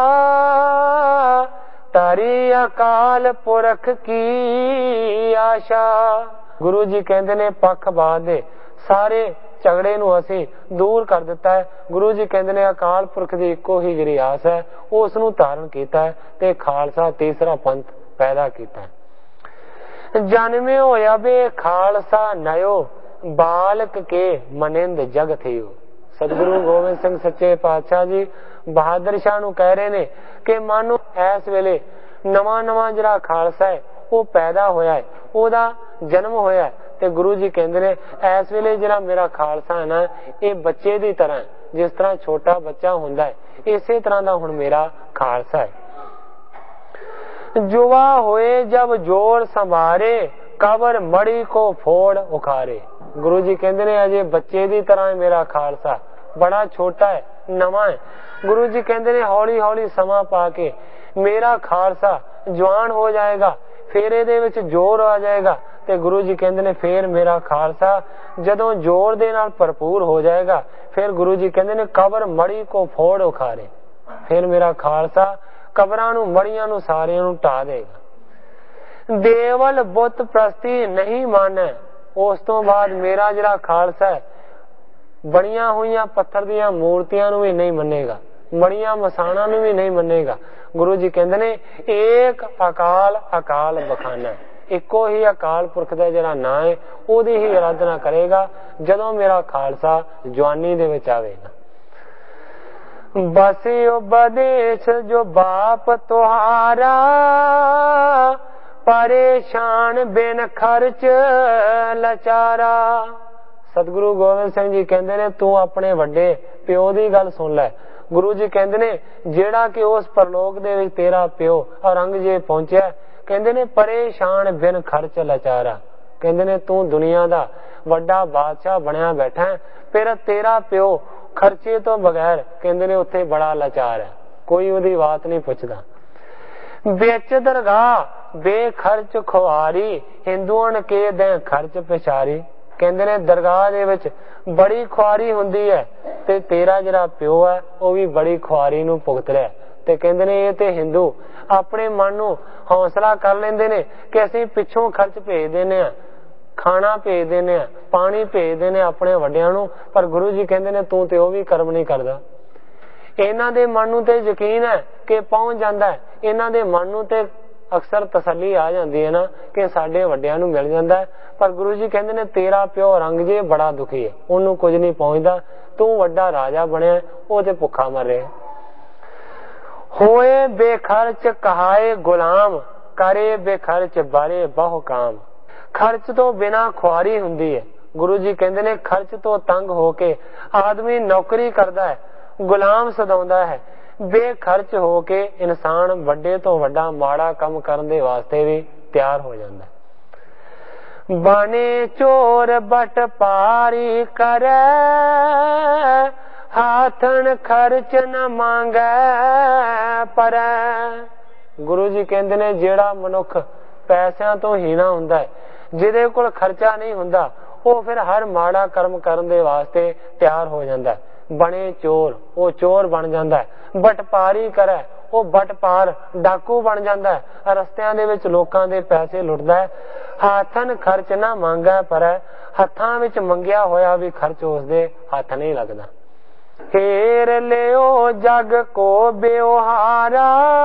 ਤਾਰੀ ਅਕਾਲ ਪੁਰਖ ਕੀ ਆਸ਼ਾ। ਗੁਰੂ ਜੀ ਕਹਿੰਦੇ ਨੇ ਪੱਖਵਾਦ ਦੇ ਸਾਰੇ ਝਗੜੇ ਨੂੰ ਅਸੀਂ ਦੂਰ ਕਰ ਦਿੱਤਾ ਹੈ। ਗੁਰੂ ਜੀ ਕਹਿੰਦੇ ਨੇ ਅਕਾਲ ਪੁਰਖ ਦੀ ਇੱਕੋ ਹੀ ਜਿਹੜੀ ਆਸ ਹੈ ਉਸ ਨੂੰ ਧਾਰਨ ਕੀਤਾ ਹੈ ਤੇ ਖਾਲਸਾ ਤੀਸਰਾ ਪੰਥ ਪੈਦਾ ਕੀਤਾ ਹੈ। ਜਨਮੇ ਹੋਇਆ ਬੇ ਖਾਲਸਾ ਨਯੋ, ਬਾਲਕ ਕੇ ਮਨਿੰਦ ਜਗ ਥਿਓ। ਸਤਿਗੁਰੂ ਗੋਬਿੰਦ ਸਿੰਘ ਸੱਚੇ ਪਾਤਸ਼ਾਹ ਜੀ ਬਹਾਦਰ ਸ਼ਾਹ ਨੂੰ ਕਹਿ ਰਹੇ ਨੇ ਕਿ ਮਾਨੋ ਇਸ ਵੇਲੇ ਨਵਾਂ ਜਿਹੜਾ ਖਾਲਸਾ ਹੈ ਉਹ ਪੈਦਾ ਹੋਇਆ ਹੈ, ਉਹਦਾ ਜਨਮ ਹੋਇਆ ਹੈ। ਤੇ ਗੁਰੂ ਜੀ ਕਹਿੰਦੇ ਨੇ ਇਸ ਵੇਲੇ ਜਿਹੜਾ ਮੇਰਾ ਖਾਲਸਾ ਹੈ ਨਾ ਇਹ ਬੱਚੇ ਦੀ ਤਰ੍ਹਾਂ, ਜਿਸ ਤਰ੍ਹਾਂ ਛੋਟਾ ਬੱਚਾ ਹੁੰਦਾ ਹੈ ਇਸੇ ਤਰ੍ਹਾਂ ਦਾ ਹੁਣ ਮੇਰਾ ਖਾਲਸਾ ਹੈ। ਜੁਵਾ ਹੋਏ ਜਬ ਜੋਰ ਸੰਭਾਰੇ, ਕਬਰ ਮੜੀ ਕੋ ਫੋੜ ਉਖਾਰੇ। ਗੁਰੂ ਜੀ ਕਹਿੰਦੇ ਨੇ ਅਜੇ ਬੱਚੇ ਦੀ ਤਰ੍ਹਾਂ ਮੇਰਾ ਖਾਲਸਾ, ਬੜਾ ਛੋਟਾ ਹੈ, ਨਵਾਂ ਹੈ। ਗੁਰੂ ਜੀ ਕਹਿੰਦੇ ਨੇ ਹੌਲੀ ਹੌਲੀ ਸਮਾਂ ਪਾ ਕੇ ਮੇਰਾ ਖਾਲਸਾ ਜਵਾਨ ਹੋ ਜਾਏਗਾ, ਫਿਰ ਇਹਦੇ ਵਿੱਚ ਜ਼ੋਰ ਆ ਜਾਏਗਾ ਤੇ ਗੁਰੂ ਜੀ ਕਹਿੰਦੇ ਨੇ ਫਿਰ ਮੇਰਾ ਖਾਲਸਾ ਜਦੋਂ ਜ਼ੋਰ ਦੇ ਨਾਲ ਭਰਪੂਰ ਹੋ ਜਾਏਗਾ ਫਿਰ ਗੁਰੂ ਜੀ ਕਹਿੰਦੇ ਨੇ ਕਬਰ ਮੜੀ ਕੋ ਫੋੜ ਉਖਾਰੇ, ਫਿਰ ਮੇਰਾ ਖਾਲਸਾ ਕਬਰਾਂ ਨੂੰ ਮੜੀਆਂ ਨੂੰ ਸਾਰਿਆਂ ਨੂੰ ਢਾ ਦੇਗਾ। ਦੇਵਲ ਬੁੱਤ ਪ੍ਰਸਤੀ ਨਹੀਂ ਮਾਨੈ, ਉਸ ਤੋਂ ਬਾਅਦ ਮੇਰਾ ਜਿਹੜਾ ਖਾਲਸਾ ਹੈ ਬਣੀਆਂ ਹੋਈਆਂ ਪੱਥਰ ਦੀਆਂ ਮੂਰਤੀਆਂ ਨੂੰ ਵੀ ਨਹੀਂ ਮੰਨੇਗਾ, ਮੜੀਆਂ ਮਸਾਣਾਂ ਨੂੰ ਵੀ ਨਹੀਂ ਮੰਨੇਗਾ। ਗੁਰੂ ਜੀ ਕਹਿੰਦੇ ਨੇ ਏਕ ਅਕਾਲ ਬਖਾਨਾ, ਇੱਕੋ ਹੀ ਅਕਾਲ ਪੁਰਖ ਦਾ ਜਿਹੜਾ ਨਾਂ ਹੈ ਉਹਦੀ ਹੀ ਆਰਾਧਨਾ ਕਰੇਗਾ ਜਦੋਂ ਮੇਰਾ ਖਾਲਸਾ ਜਵਾਨੀ ਦੇ ਵਿੱਚ ਆਵੇਗਾ। ਬਸਿਓ ਬਦੇਸ਼ ਜੋ ਬਾਪ ਤੁਹਾਰਾ, ਪਰੇਸ਼ਾਨ ਬਿਨ ਖਰਚ ਲਾਚਾਰਾ। ਸਤਿਗੁਰੂ ਗੋਬਿੰਦ ਸਿੰਘ ਜੀ ਕਹਿੰਦੇ ਨੇ ਤੂੰ ਆਪਣੇ ਵੱਡੇ ਪਿਓ ਦੀ ਗੱਲ ਸੁਣ ਲੈ। ਗੁਰੂ ਜੀ ਕਹਿੰਦੇ ਨੇ ਜਿਹੜਾ ਕਿ ਉਸ ਪਰਲੋਕ ਦੇ ਵਿੱਚ ਤੇਰਾ ਪਿਓ ਔਰੰਗਜ਼ੇਬ ਪਹੁੰਚਿਆ, ਕਹਿੰਦੇ ਨੇ ਪਰੇਸ਼ਾਨ ਬਿਨ ਖਰਚ ਲਾਚਾਰਾ। ਕਹਿੰਦੇ ਨੇ ਤੂੰ ਦੁਨੀਆ ਦਾ ਵੱਡਾ ਬਾਦਸ਼ਾਹ ਬਣਿਆ ਬੈਠਾ, ਫਿਰ ਤੇਰਾ ਪਿਓ ਖਰਚੇ ਤੋਂ ਬਗੈਰ ਕਹਿੰਦੇ ਨੇ ਉੱਥੇ ਬੜਾ ਲਾਚਾਰ ਹੈ, ਕੋਈ ਉਹਦੀ ਬਾਤ ਨਹੀਂ ਪੁੱਛਦਾ। ਵਿੱਚ ਦਰਗਾਹ ਬੇਖਰਚ ਖੁਆਰੀ, ਹਿੰਦੂਆਂ ਕੇ ਦੇ ਖਰਚ ਪਿਛਾਰੀ। ਕਹਿੰਦੇ ਨੇ ਦਰਗਾਹ ਦੇ ਵਿੱਚ ਬੜੀ ਖੁਆਰੀ ਹੁੰਦੀ ਹੈ ਤੇ ਤੇਰਾ ਜਿਹੜਾ ਪਿਓ ਹੈ ਉਹ ਵੀ ਬੜੀ ਖੁਆਰੀ ਨੂੰ ਭੁਗਤ ਰਿਹਾ। ਤੇ ਕਹਿੰਦੇ ਨੇ ਇਹ ਤੇ ਹਿੰਦੂ ਆਪਣੇ ਮਨ ਨੂੰ ਹੌਸਲਾ ਕਰ ਲੈਂਦੇ ਨੇ ਕਿ ਅਸੀਂ ਪਿੱਛੋਂ ਖਰਚ ਭੇਜ ਦਿੰਦੇ ਹਾਂ, ਖਾਣਾ ਭੇਜ ਦਿੰਦੇ ਹਾਂ, ਪਾਣੀ ਭੇਜ ਦਿੰਦੇ ਆਪਣੇ ਵੱਡਿਆਂ ਨੂੰ, ਪਰ ਗੁਰੂ ਜੀ ਕਹਿੰਦੇ ਨੇ ਤੂੰ ਤੇ ਉਹ ਵੀ ਕਰਮ ਨਹੀਂ ਕਰਦਾ। ਇਹਨਾਂ ਦੇ ਮਨ ਨੂੰ ਤੇ ਯਕੀਨ ਹੈ ਕਿ ਪਹੁੰਚ ਜਾਂਦਾ ਹੈ, ਇਹਨਾਂ ਦੇ ਮਨ ਨੂੰ ਤੇ ਅਕਸਰ ਤਸੱਲੀ ਆ ਜਾਂਦੀ ਹੈ ਨਾ ਕਿ ਸਾਡੇ ਵੱਡਿਆਂ ਨੂੰ ਮਿਲ ਜਾਂਦਾ, ਪਰ ਗੁਰੂ ਜੀ ਕਹਿੰਦੇ ਨੇ ਤੇਰਾ ਪਿਓ ਔਰੰਗਜ਼ੇਬ ਬੜਾ ਦੁਖੀ ਹੈ, ਉਹਨੂੰ ਕੁਝ ਨਹੀਂ ਪਹੁੰਚਦਾ, ਤੂੰ ਵੱਡਾ ਰਾਜਾ ਬਣਿਆ, ਉਹ ਤੇ ਭੁੱਖਾ ਮਰ ਰਿਹਾ। ਹੋਏ ਬੇਖਰਚ ਕਹਾਏ ਗੁਲਾਮ, ਕਰੇ ਬੇਖਰਚ ਬਾਰੇ ਬਹੁ ਕਾਮ। ਖਰਚ ਤੋਂ ਬਿਨਾਂ ਖੁਆਰੀ ਹੁੰਦੀ ਹੈ। ਗੁਰੂ ਜੀ ਕਹਿੰਦੇ ਨੇ ਖਰਚ ਤੋਂ ਤੰਗ ਹੋ ਕੇ ਆਦਮੀ ਨੌਕਰੀ ਕਰਦਾ ਹੈ, ਗੁਲਾਮ ਸਦਾਉਂਦਾ ਹੈ। ਬੇਖਰਚ ਹੋ ਕੇ ਇਨਸਾਨ ਵੱਡੇ ਤੋਂ ਵੱਡਾ ਮਾੜਾ ਕੰਮ ਕਰਨ ਦੇ ਵਾਸਤੇ ਵੀ ਤਿਆਰ ਹੋ ਜਾਂਦਾ। ਬਾਣੇ ਚੋਰ ਬਟ ਪਾਰੀ ਕਰੈ, ਹਾਥਣ ਖਰਚ ਨ ਮੰਗੈ ਪਰੈ। ਗੁਰੂ ਜੀ ਕਹਿੰਦੇ ਨੇ ਜਿਹੜਾ ਮਨੁੱਖ ਪੈਸਿਆਂ ਤੋਂ ਹੀਣਾ ਹੁੰਦਾ ਹੈ, ਜਿਹਦੇ ਕੋਲ ਖਰਚਾ ਨਹੀਂ ਹੁੰਦਾ, ਉਹ ਫਿਰ ਹਰ ਮਾੜਾ ਕਰਮ ਕਰਨ ਦੇ ਵਾਸਤੇ ਤਿਆਰ ਹੋ ਜਾਂਦਾ। ਬਣੇ ਚੋਰ, ਉਹ ਚੋਰ ਬਣ ਜਾਂਦਾ। ਬਟਪਾਰੀ ਕਰੇ, ਉਹ ਵੱਟ ਪਾਰ ਡਾਕੂ ਬਣ ਜਾਂਦਾ ਹੈ, ਰਸਤਿਆਂ ਦੇ ਵਿੱਚ ਲੋਕਾਂ ਦੇ ਪੈਸੇ ਲੁੱਟਦਾ ਹੈ। ਹਾਥਨ ਖਰਚ ਨਾ ਮੰਗੈ ਪਰੈ, ਹੱਥਾਂ ਵਿੱਚ ਮੰਗਿਆ ਹੋਇਆ ਵੀ ਖਰਚ ਉਸਦੇ ਹੱਥ ਨਹੀਂ ਲੱਗਦਾ। ਫੇਰ ਲਿਓ ਜਗ ਕੋ ਬਿਵਹਾਰਾ,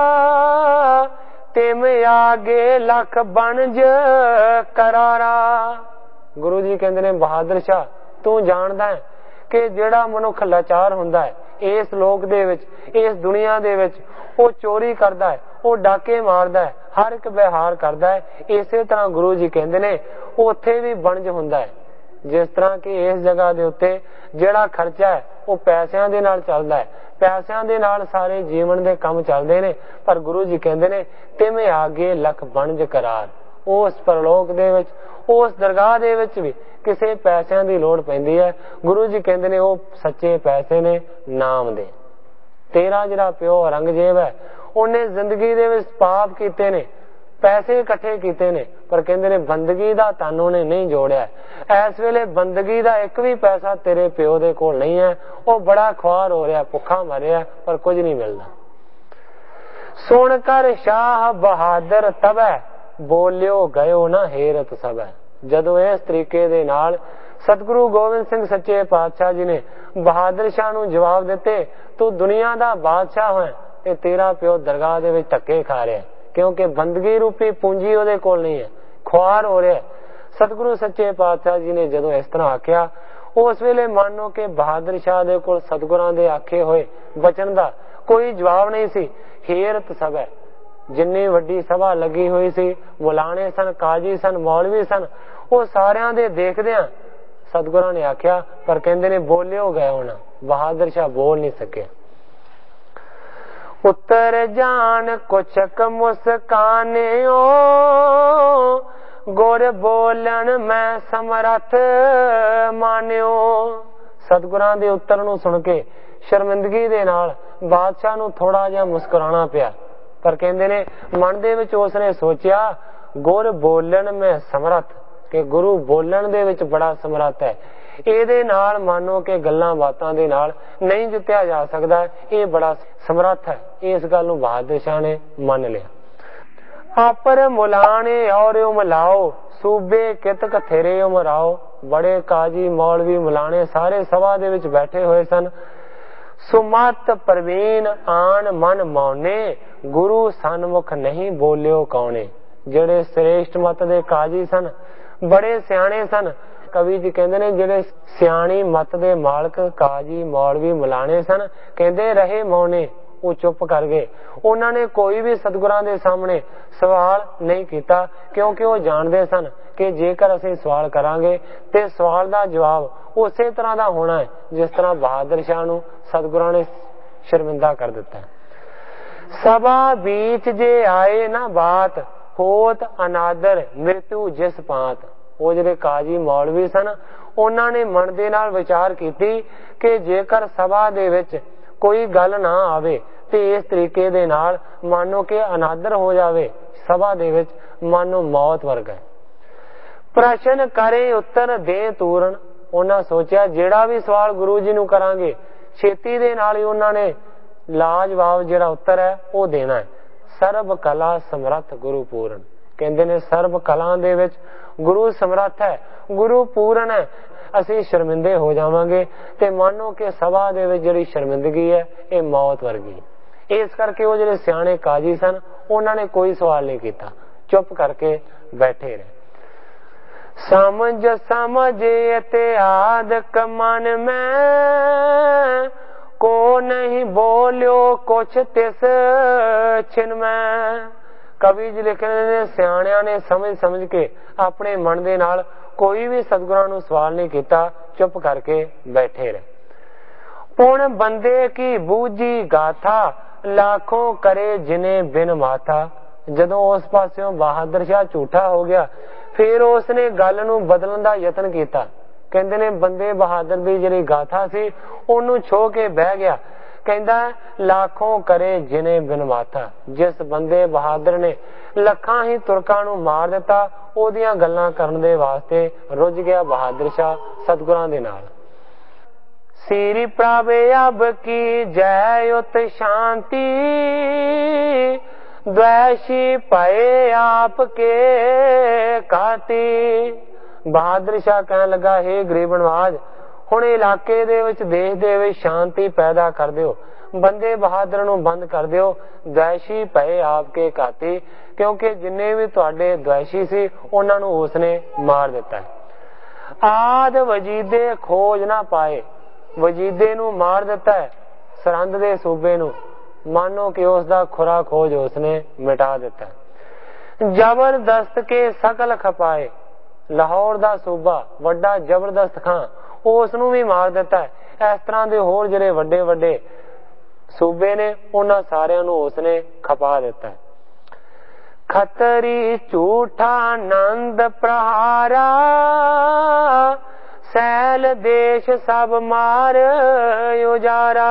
ਤਿਮ ਆਗੇ ਲੱਖ ਬਣਜ ਕਰਾਰਾ। ਗੁਰੂ ਜੀ ਕਹਿੰਦੇ ਨੇ ਬਹਾਦਰ ਸ਼ਾਹ ਤੂੰ ਜਾਣਦਾ ਹੈ ਕਿ ਜਿਹੜਾ ਮਨੁੱਖ ਲਾਚਾਰ ਹੁੰਦਾ ਹੈ ਇਸ ਲੋਕ ਦੇ ਵਿੱਚ, ਇਸ ਦੁਨੀਆ ਦੇ ਵਿੱਚ, ਉਹ ਚੋਰੀ ਕਰਦਾ ਹੈ, ਉਹ ਡਾਕੇ ਮਾਰਦਾ ਹੈ, ਹਰ ਇੱਕ ਵਿਹਾਰ ਕਰਦਾ ਹੈ। ਇਸੇ ਤਰ੍ਹਾਂ ਗੁਰੂ ਜੀ ਕਹਿੰਦੇ ਨੇ ਉੱਥੇ ਵੀ ਬਣਜ ਹੁੰਦਾ ਹੈ। ਜਿਸ ਤਰ੍ਹਾਂ ਕਿ ਇਸ ਜਗ੍ਹਾ ਦੇ ਉੱਤੇ ਜਿਹੜਾ ਖਰਚਾ ਹੈ ਉਹ ਪੈਸਿਆਂ ਦੇ ਨਾਲ ਚੱਲਦਾ ਹੈ, ਪੈਸਿਆਂ ਦੇ ਨਾਲ ਸਾਰੇ ਜੀਵਨ ਦੇ ਕੰਮ ਚੱਲਦੇ ਨੇ, ਪਰ ਗੁਰੂ ਜੀ ਕਹਿੰਦੇ ਨੇ ਤਿਵੇਂ ਆਗੇ ਲੱਖ ਬਣਜ ਕਰਾਰ। ਉਸ ਪਰਲੋਕ ਦੇ ਵਿੱਚ, ਉਸ ਦਰਗਾਹ ਦੇ ਵਿੱਚ ਵੀ ਕਿਸੇ ਪੈਸਿਆਂ ਦੀ ਲੋੜ ਪੈਂਦੀ ਹੈ। ਗੁਰੂ ਜੀ ਕਹਿੰਦੇ ਨੇ ਉਹ ਸੱਚੇ ਪੈਸੇ ਨੇ ਨਾਮ ਦੇ। ਤੇਰਾ ਜਿਹੜਾ ਪਿਓ ਔਰੰਗਜ਼ੇਬ ਹੈ ਉਹਨੇ ਜ਼ਿੰਦਗੀ ਦੇ ਵਿੱਚ ਪਾਪ ਕੀਤੇ ਨੇ, ਪੈਸੇ ਇਕੱਠੇ ਕੀਤੇ ਨੇ, ਪਰ ਕਹਿੰਦੇ ਨੇ ਬੰਦਗੀ ਦਾ ਧਨ ਉਹਨੇ ਨਹੀਂ ਜੋੜਿਆ। ਇਸ ਵੇਲੇ ਬੰਦਗੀ ਦਾ ਇੱਕ ਵੀ ਪੈਸਾ ਤੇਰੇ ਪਿਓ ਦੇ ਕੋਲ ਨਹੀਂ ਹੈ। ਉਹ ਬੜਾ ਖੁਆਰ ਹੋ ਰਿਹਾ, ਭੁੱਖਾ ਮਰ ਰਿਹਾ, ਪਰ ਕੁਝ ਨਹੀਂ ਮਿਲਦਾ। ਸੁਣ ਕਰ ਸ਼ਾਹ ਬਹਾਦਰ ਤਬੈ, ਬੋਲਿਓ ਗਇਓ ਨਾ ਹੇਰਤ ਸਭੈ। ਜਦੋਂ ਇਸ ਤਰੀਕੇ ਦੇ ਨਾਲ ਸਤਿਗੁਰੂ ਗੋਬਿੰਦ ਸਿੰਘ ਸੱਚੇ ਪਾਤਸ਼ਾਹ ਜੀ ਨੇ ਬਹਾਦਰ ਸ਼ਾਹ ਨੂੰ ਜਵਾਬ ਦਿੱਤੇ, ਤੂੰ ਦੁਨੀਆ ਦਾ ਬਾਦਸ਼ਾਹ ਹੈ ਤੇ ਤੇਰਾ ਪਿਓ ਦਰਗਾਹ ਦੇ ਵਿੱਚ ਧੱਕੇ ਖਾ ਰਿਹਾ, ਕਿਉਂਕਿ ਬੰਦਗੀ ਰੂਪੀ ਪੂੰਜੀ ਉਹਦੇ ਕੋਲ ਨਹੀਂ ਹੈ, ਖੁਆਰ ਹੋ ਰਿਹਾ। ਸਤਿਗੁਰੂ ਸੱਚੇ ਪਾਤਸ਼ਾਹ ਜੀ ਨੇ ਜਦੋਂ ਇਸ ਤਰ੍ਹਾਂ ਆਖਿਆ, ਉਸ ਵੇਲੇ ਮੰਨੋ ਕਿ ਬਹਾਦਰ ਸ਼ਾਹ ਦੇ ਕੋਲ ਸਤਿਗੁਰਾਂ ਦੇ ਆਖੇ ਹੋਏ ਬਚਨ ਦਾ ਕੋਈ ਜਵਾਬ ਨਹੀਂ ਸੀ। ਹੇਰਤ ਸਭੈ, ਜਿੰਨੀ ਵੱਡੀ ਸਭਾ ਲੱਗੀ ਹੋਈ ਸੀ, ਮੁਲਾਣੇ ਸਨ, ਕਾਜੀ ਸਨ, ਮੌਲਵੀ ਸਨ, ਉਹ ਸਾਰਿਆਂ ਦੇ ਦੇਖਦਿਆਂ ਸਤਿਗੁਰਾਂ ਨੇ ਆਖਿਆ, ਪਰ ਕਹਿੰਦੇ ਨੇ ਬੋਲਿਓ ਗਏ ਹੋਣਾ, ਬਹਾਦਰ ਸ਼ਾਹ ਬੋਲ ਨਹੀਂ ਸਕਿਆ। ਉੱਤਰ ਜਾਨ ਕੁਛਕ ਮੁਸਕਾਨਿਓ, ਗੁਰ ਬੋਲਣ ਮੈਂ ਸਮਰੱਥ ਮਾਨਿਓ। ਸਤਿਗੁਰਾਂ ਦੇ ਉੱਤਰ ਨੂੰ ਸੁਣ ਕੇ ਸ਼ਰਮਿੰਦਗੀ ਦੇ ਨਾਲ ਬਾਦਸ਼ਾਹ ਨੂੰ ਥੋੜਾ ਜਿਹਾ ਮੁਸਕਰਾਉਣਾ ਪਿਆ, ਪਰ ਕਹਿੰਦੇ ਨੇ ਮਨ ਦੇ ਵਿੱਚ ਉਸਨੇ ਸੋਚਿਆ ਗੁਰ ਬੋਲਣ ਮੈਂ ਸਮਰੱਥ, ਕਿ ਗੁਰੂ ਬੋਲਣ ਦੇ ਵਿੱਚ ਬੜਾ ਸਮਰੱਥ ਹੈ। ਇਹਦੇ ਨਾਲ ਮੰਨੋ ਕਿ ਗੱਲਾਂ ਬਾਤਾਂ ਦੇ ਨਾਲ ਨਹੀਂ ਜਿੱਤਿਆ ਜਾ ਸਕਦਾ, ਇਹ ਬੜਾ ਸਮਰੱਥ ਹੈ। ਇਸ ਗੱਲ ਨੂੰ ਬਹਾਦਰ ਸ਼ਾਹ ਨੇ ਮੰਨ ਲਿਆ। ਆਪਰ ਮੁਲਾਣੇ ਔਰ ਉਮਲਾਓ, ਸੂਬੇ ਕਿਤ ਕਥੇਰੇ ਉਮਰਾਓ। ਬੜੇ ਕਾਜੀ ਮੌਲਵੀ ਮੁਲਾਣੇ ਸਾਰੇ ਸਭਾ ਦੇ ਵਿੱਚ ਬੈਠੇ ਹੋਏ ਸਨ। ਸੁਮਤ ਪ੍ਰਵੀਨ ਆਣ ਮਨ ਮੌਨੇ, ਗੁਰੂ ਸਨਮੁਖ ਨਹੀਂ ਬੋਲਿਓ ਕੌਣੇ। ਜਿਹੜੇ ਸ੍ਰੇਸ਼ਟ ਮਤ ਦੇ ਕਾਜੀ ਸਨ, ਬੜੇ ਸਿਆਣੇ ਸਨ। ਕਵੀ ਜੀ ਕਹਿੰਦੇ ਨੇ ਜਿਹੜੇ ਸਿਆਣੀ ਮਤ ਦੇ ਮਾਲਕ ਕਾਜੀ ਮੌਲਵੀ ਮੁਲਾਣੇ ਸਨ, ਕਹਿੰਦੇ ਰਹੇ ਮੌਨੇ, ਉਹ ਚੁੱਪ ਕਰ ਗਏ। ਉਹਨਾਂ ਨੇ ਕੋਈ ਵੀ ਸਤਿਗੁਰਾਂ ਦੇ ਸਾਹਮਣੇ ਸਵਾਲ ਨਹੀਂ ਕੀਤਾ, ਕਿਉਂਕਿ ਉਹ ਜਾਣਦੇ ਸਨ ਕਿ ਜੇਕਰ ਅਸੀਂ ਸਵਾਲ ਕਰਾਂਗੇ ਤੇ ਸਵਾਲ ਦਾ ਜਵਾਬ ਉਸੇ ਤਰ੍ਹਾਂ ਦਾ ਹੋਣਾ ਹੈ ਜਿਸ ਤਰ੍ਹਾਂ ਬਹਾਦਰ ਸ਼ਾਹ ਨੂੰ ਸਤਿਗੁਰਾਂ ਨੇ ਸ਼ਰਮਿੰਦਾ ਕਰ ਦਿੱਤਾ। ਸਭਾ ਬੀਚ ਜੇ ਆਏ ਨਾ ਬਾਤ, ਹੋਤ ਅਨਾਦਰ ਮ੍ਰਿਤੂ ਜਿਸ ਪਾਤ। ਉਹ ਜਿਹੜੇ ਕਾਜੀ ਮੌਲਵੀ ਸਨ, ਉਹਨਾਂ ਨੇ ਮਨ ਦੇ ਨਾਲ ਵਿਚਾਰ ਕੀਤੀ ਕਿ ਜੇਕਰ ਸਭਾ ਦੇ ਵਿੱਚ ਕੋਈ ਗੱਲ ਨਾ ਆਵੇ ਤੇ ਇਸ ਤਰੀਕੇ ਦੇ ਨਾਲ ਮਾਨੋ ਕਿ ਅਨਾਦਰ ਹੋ ਜਾਵੇ ਸਭਾ ਦੇ ਵਿੱਚ, ਮਾਨੋ ਮੌਤ ਵਰਗਾ। ਪ੍ਰਸ਼ਨ ਕਰੇ ਉੱਤਰ ਦੇ ਤੂਰਨ। ਉਹਨਾਂ ਸੋਚਿਆ ਜਿਹੜਾ ਵੀ ਸਵਾਲ ਗੁਰੂ ਜੀ ਨੂੰ ਕਰਾਂਗੇ ਛੇਤੀ ਦੇ ਨਾਲ ਹੀ ਉਹਨਾਂ ਨੇ ਲਾਜਵਾਬ ਜਿਹੜਾ ਉੱਤਰ ਹੈ ਉਹ ਦੇਣਾ ਹੈ। ਸਰਬ ਕਲਾ ਸਮਰੱਥ ਗੁਰੂ ਪੂਰਨ। ਕਹਿੰਦੇ ਨੇ ਸਰਬ ਕਲਾ ਦੇ ਵਿੱਚ ਗੁਰੂ ਸਮਰੱਥ ਹੈ, ਗੁਰੂ ਪੂਰਨ ਹੈ। ਅਸੀਂ ਸ਼ਰਮਿੰਦੇ ਹੋ ਜਾਵਾਂਗੇ ਤੇ ਮੰਨੋ ਕਿ ਸਭਾ ਦੇ ਵਿੱਚ ਜਿਹੜੀ ਸ਼ਰਮਿੰਦਗੀ ਹੈ ਇਹ ਮੌਤ ਵਰਗੀ। ਇਸ ਕਰਕੇ ਉਹ ਜਿਹੜੇ ਸਿਆਣੇ ਕਾਜੀ ਸਨ ਉਹਨਾਂ ਨੇ ਕੋਈ ਸਵਾਲ ਨਹੀਂ ਕੀਤਾ, ਚੁੱਪ ਕਰਕੇ ਬੈਠੇ ਰਹੇ। ਸਮਝ ਸਮਝੇ ਇਤਿਆਦਕ ਮਨ ਮੈਂ, ਕੋ ਨਹੀਂ ਬੋਲਿਓ ਕੁਛ ਤਿਸ ਛਿਨ ਮੈਂ। ਕਵੀ ਜੀ ਲਿਖਦੇ ਨੇ ਸਿਆਣਿਆਂ ਨੇ ਸਮਝ ਸਮਝ ਕੇ ਆਪਣੇ ਮਨ ਦੇ ਨਾਲ ਕੋਈ ਵੀ ਸਤਿਗੁਰਾਂ ਨੂੰ ਸਵਾਲ ਨਹੀਂ ਕੀਤਾ, ਚੁੱਪ ਕਰਕੇ ਬੈਠੇ ਰਹੇ। ਪੁਣ ਬੰਦੇ ਕੀ ਬੂਝੀ ਗਾਥਾ, ਲਾਖੋਂ ਕਰੇ ਜਿਨੇ ਬਿਨ ਮਾਥਾ। ਜਦੋਂ ਉਸ ਪਾਸਿਓਂ ਬਹਾਦਰ ਸ਼ਾਹ ਝੂਠਾ ਹੋ ਗਿਆ, ਫਿਰ ਉਸਨੇ ਗੱਲ ਨੂੰ ਬਦਲਣ ਦਾ ਯਤਨ ਕੀਤਾ। ਕਹਿੰਦੇ ਨੇ ਬੰਦੇ ਬਹਾਦਰ ਦੀ ਜਿਹੜੀ ਗਾਥਾ ਸੀ ਉਹਨੂੰ ਛੋ ਕੇ ਬਹਿ ਗਿਆ। ਕਹਿੰਦਾ ਲਾਖੋਂ ਕਰੇ ਜਿਨੇ ਬਿਨ ਮਾਥਾ। ਜਿਸ ਬੰਦੇ ਬਹਾਦਰ ਨੇ ਲੱਖਾਂ ਹੀ ਤੁਰਕਾਂ ਨੂੰ ਮਾਰ ਦਿੱਤਾ, ਉਹਦੀਆਂ ਗੱਲਾਂ ਕਰਨ ਦੇ ਵਾਸਤੇ ਰੁੱਝ ਗਿਆ ਬਹਾਦਰ ਸ਼ਾਹ ਸਤਿਗੁਰਾਂ ਦੇ ਨਾਲ। श्री प्रभ अब की जय उत शांति द्वेषी पए आपके काती। बहादुर शाह कहन लगा, हे गरीब नवाज, ਹੁਣ ਇਲਾਕੇ ਦੇ ਵਿੱਚ ਦੇਸ਼ ਦੇ ਵਿੱਚ ਸ਼ਾਂਤੀ ਪੈਦਾ ਕਰ ਦਿਓ, ਬੰਦੇ ਬਹਾਦਰ ਨੂੰ ਬੰਦ ਕਰ ਦਿਓ। ਦਵੈਸ਼ੀ ਪਏ ਆਪਕੇ ਘਾਤੀ, ਕਿਉਂਕਿ ਜਿੰਨੇ ਵੀ ਤੁਹਾਡੇ ਦਵੈਸ਼ੀ ਸੀ ਉਹਨਾਂ ਨੂੰ ਉਸਨੇ ਮਾਰ ਦਿੱਤਾ ਹੈ। ਆਦ ਵਜੀਦੇ ਖੋਜ ਨਾ ਪਾਏ, ਵਜੀਦੇ ਨੂੰ ਮਾਰ ਦਿੱਤਾ ਹੈ, ਸਰਹੰਦ ਦੇ ਸੂਬੇ ਨੂੰ, ਮਾਨੋ ਕਿ ਉਸ ਦਾ ਖੁਰਾ ਖੋਜ ਉਸਨੇ ਮਿਟਾ ਦਿੱਤਾ ਹੈ। ਜ਼ਬਰਦਸਤ ਕੇ ਸਕਲ ਖਪਾਏ, ਲਾਹੌਰ ਦਾ ਸੂਬਾ ਵੱਡਾ ਜ਼ਬਰਦਸਤ ਖਾਂ, ਉਸ ਨੂੰ ਵੀ ਮਾਰ ਦਿੱਤਾ ਹੈ। ਇਸ ਤਰ੍ਹਾਂ ਦੇ ਹੋਰ ਜਿਹੜੇ ਵੱਡੇ ਵੱਡੇ ਸੂਬੇ ਨੇ ਉਹਨਾਂ ਸਾਰਿਆਂ ਨੂੰ ਉਸਨੇ ਖਪਾ ਦਿੱਤਾ ਹੈ। ਖੱਤਰੀ ਝੂਠਾ ਆਨੰਦ ਪ੍ਰਹਾਰਾ ਸੈਲ ਦੇਸ਼ ਸਭ ਮਾਰ ਉਜਾਰਾ।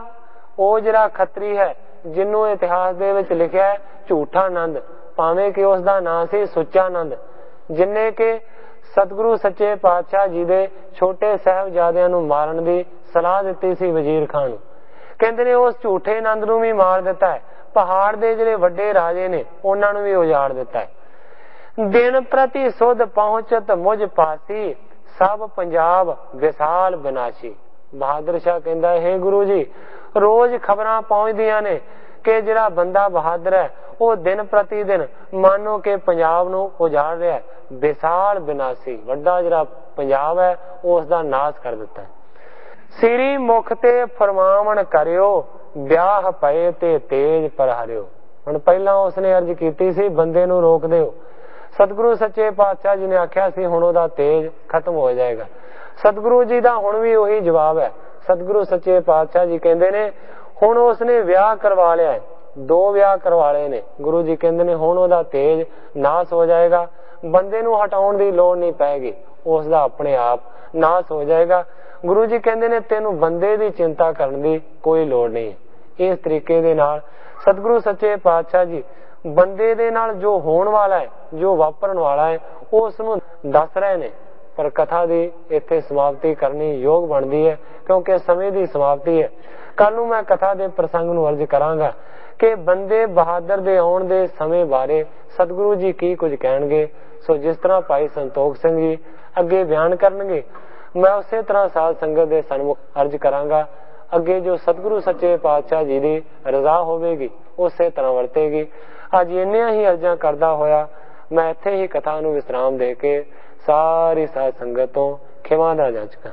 ਉਹ ਜਿਹੜਾ ਖੱਤਰੀ ਹੈ ਜਿਹਨੂੰ ਇਤਿਹਾਸ ਦੇ ਵਿੱਚ ਲਿਖਿਆ ਹੈ ਝੂਠਾ ਆਨੰਦ, ਭਾਵੇਂ ਕਿ ਉਸ ਦਾ ਨਾਂ ਸੀ ਸੁੱਚਾ ਆਨੰਦ, ਜਿੰਨੇ ਕਿ ਸਤਿਗੁਰੂ ਸੱਚੇ ਪਾਤਸ਼ਾਹ ਜੀ ਦੇ ਛੋਟੇ ਸਾਹਿਬਜ਼ਾਦਿਆਂ ਨੂੰ ਮਾਰਨ ਦੀ ਸਲਾਹ ਦਿੱਤੀ ਸੀ ਵਜ਼ੀਰ ਖਾਨ ਨੂੰ। ਕਹਿੰਦੇ ਨੇ ਉਸ ਝੂਠੇ ਆਨੰਦ ਨੂੰ ਵੀ ਮਾਰ ਦਿੱਤਾ ਹੈ। ਪਹਾੜ ਦੇ ਜਿਹੜੇ ਵੱਡੇ ਰਾਜੇ ਨੇ ਉਹਨਾਂ ਨੂੰ ਵੀ ਉਜਾੜ ਦਿੱਤਾ ਹੈ। ਦਿਨ ਪ੍ਰਤੀ ਸੁਧ ਪਹੁੰਚਤ ਮੁਝ ਪਾਸੀ ਸਭ ਪੰਜਾਬ ਵਿਸਾਲ ਬਿਨਾਸ਼ੀ। ਬਹਾਦਰ ਸ਼ਾਹ ਕਹਿੰਦਾ, ਹੈ ਗੁਰੂ ਜੀ, ਰੋਜ਼ ਖਬਰਾਂ ਪਹੁੰਚਦੀਆਂ ਨੇ ਕਿ ਜਿਹੜਾ ਬੰਦਾ ਬਹਾਦਰ ਹੈ ਉਹ ਦਿਨ ਪ੍ਰਤੀ ਦਿਨ ਮਾਨੋ ਕਿ ਪੰਜਾਬ ਨੂੰ ਉਜਾੜ ਰਿਹਾ ਹੈ। ਵਿਸਾਲ ਬਿਨਾਸੀ, ਵੱਡਾ ਜਿਹੜਾ ਪੰਜਾਬ ਹੈ ਉਸ ਦਾ ਨਾਸ਼ ਕਰ ਦਿੱਤਾ ਹੈ। ਸ੍ਰੀ ਮੁਖ ਤੇ ਫਰਮਾਵਣ ਕਰਿਓ ਵਿਆਹ ਪਏ ਤੇ ਤੇਜ ਪ੍ਰਹਰਿਓ। ਹੁਣ ਪਹਿਲਾਂ ਉਸਨੇ ਅਰਜ਼ ਕੀਤੀ ਸੀ ਬੰਦੇ ਨੂੰ ਰੋਕ ਦਿਓ, ਸਤਿਗੁਰੂ ਸੱਚੇ ਪਾਤਸ਼ਾਹ ਜੀ ਨੇ ਆਖਿਆ ਸੀ ਹੁਣ ਉਹਦਾ ਤੇਜ ਖਤਮ ਹੋ ਜਾਏਗਾ। ਸਤਿਗੁਰੂ ਜੀ ਦਾ ਹੁਣ ਵੀ ਉਹੀ ਜਵਾਬ ਹੈ। ਸਤਿਗੁਰੂ ਸੱਚੇ ਪਾਤਸ਼ਾਹ ਜੀ ਕਹਿੰਦੇ ਨੇ ਹੁਣ ਉਸਨੇ ਵਿਆਹ ਕਰਵਾ ਲਿਆ ਹੈ, 2 ਵਿਆਹ ਕਰਵਾ ਲਏ ਨੇ। ਗੁਰੂ ਜੀ ਕਹਿੰਦੇ ਨੇ ਹੁਣ ਉਹਦਾ ਤੇਜ ਨਾਸ਼ ਹੋ ਜਾਏਗਾ, ਬੰਦੇ ਨੂੰ ਹਟਾਉਣ ਦੀ ਲੋੜ ਨਹੀਂ ਪਏਗੀ, ਉਸ ਦਾ ਆਪਣੇ ਆਪ ਨਾਸ਼ ਹੋ ਜਾਏਗਾ। ਗੁਰੂ ਜੀ ਕਹਿੰਦੇ ਨੇ ਤੈਨੂੰ ਬੰਦੇ ਦੀ ਚਿੰਤਾ ਕਰਨ ਦੀ ਕੋਈ ਲੋੜ ਨਹੀਂ। ਇਸ ਤਰੀਕੇ ਦੇ ਨਾਲ ਸਤਿਗੁਰੂ ਸੱਚੇ ਪਾਤਸ਼ਾਹ ਜੀ ਬੰਦੇ ਦੇ ਨਾਲ ਜੋ ਹੋਣ ਵਾਲਾ ਹੈ, ਜੋ ਵਾਪਰਨ ਵਾਲਾ ਹੈ, ਉਸ ਨੂੰ ਦੱਸ ਰਹੇ ਨੇ। ਪਰ ਕਥਾ ਦੀ ਇੱਥੇ ਸਮਾਪਤੀ ਕਰਨੀ ਯੋਗ ਬਣਦੀ ਹੈ ਕਿਉਂਕਿ ਸਮੇਂ ਦੀ ਸਮਾਪਤੀ ਹੈ। ਕੱਲ ਨੂੰ ਮੈਂ ਕਥਾ ਦੇ ਪ੍ਰਸੰਗ ਨੂੰ ਅਰਜ਼ ਕਰਾਂਗਾ ਕਿ ਬੰਦੇ ਬਹਾਦਰ ਦੇ ਆਉਣ ਦੇ ਸਮੇਂ ਬਾਰੇ ਸਤਿਗੁਰੂ ਜੀ ਕੀ ਕੁਝ ਕਹਿਣਗੇ। ਸੋ ਜਿਸ ਤਰ੍ਹਾਂ ਭਾਈ ਸੰਤੋਖ ਸਿੰਘ ਜੀ ਅੱਗੇ ਬਿਆਨ ਕਰਨਗੇ, ਮੈਂ ਉਸੇ ਤਰ੍ਹਾਂ ਸਾਧ ਸੰਗਤ ਦੇ ਸਨਮੁਖ ਅਰਜ਼ ਕਰਾਂਗਾ। ਅੱਗੇ ਜੋ ਸਤਿਗੁਰੂ ਸੱਚੇ ਪਾਤਸ਼ਾਹ ਜੀ ਦੀ ਰਜ਼ਾ ਹੋਵੇਗੀ ਉਸੇ ਤਰ੍ਹਾਂ ਵਰਤੇਗੀ। ਅੱਜ ਇੰਨੀਆਂ ਹੀ ਅਰਜ਼ਾਂ ਕਰਦਾ ਹੋਇਆ ਮੈਂ ਇੱਥੇ ਹੀ ਕਥਾ ਨੂੰ ਵਿਸਰਾਮ ਦੇ ਕੇ ਸਾਰੀ ਸਾਧ ਸੰਗਤ ਤੋਂ ਖਿਮਾ ਦਾ ਜਾਚਕਾਂ।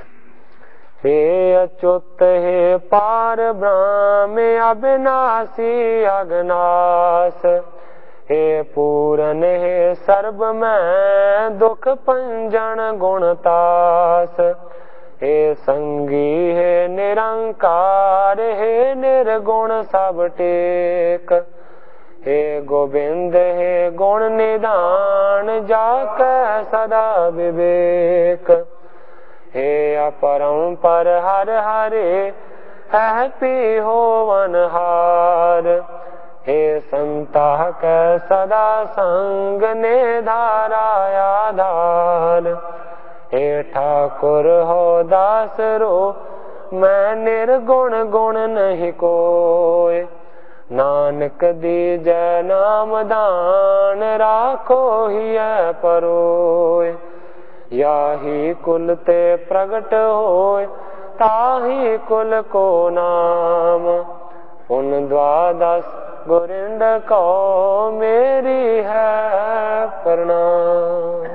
हे अच्युत हे पार ब्रह्म अविनाशी अगनाश, हे पूरन हे सर्ब में दुख पंजन गुणतास, हे संगी हे निरंकार हे निर्गुण सब टेक, हे गोविंद हे गुण निदान जाके सदा विवेक, हे अपरंपर हर हरे है पी होवनहार, हे संता के सदा संग ने धारा आधार, हे ठाकुर हो दास रो मैं निर्गुण गुण नहीं कोय, नानक दीजै नाम दान राखो हिय परोय, याही कुल ते प्रगट होय ताही कुल को नाम, उन द्वादश गुरिंद को मेरी है प्रणाम।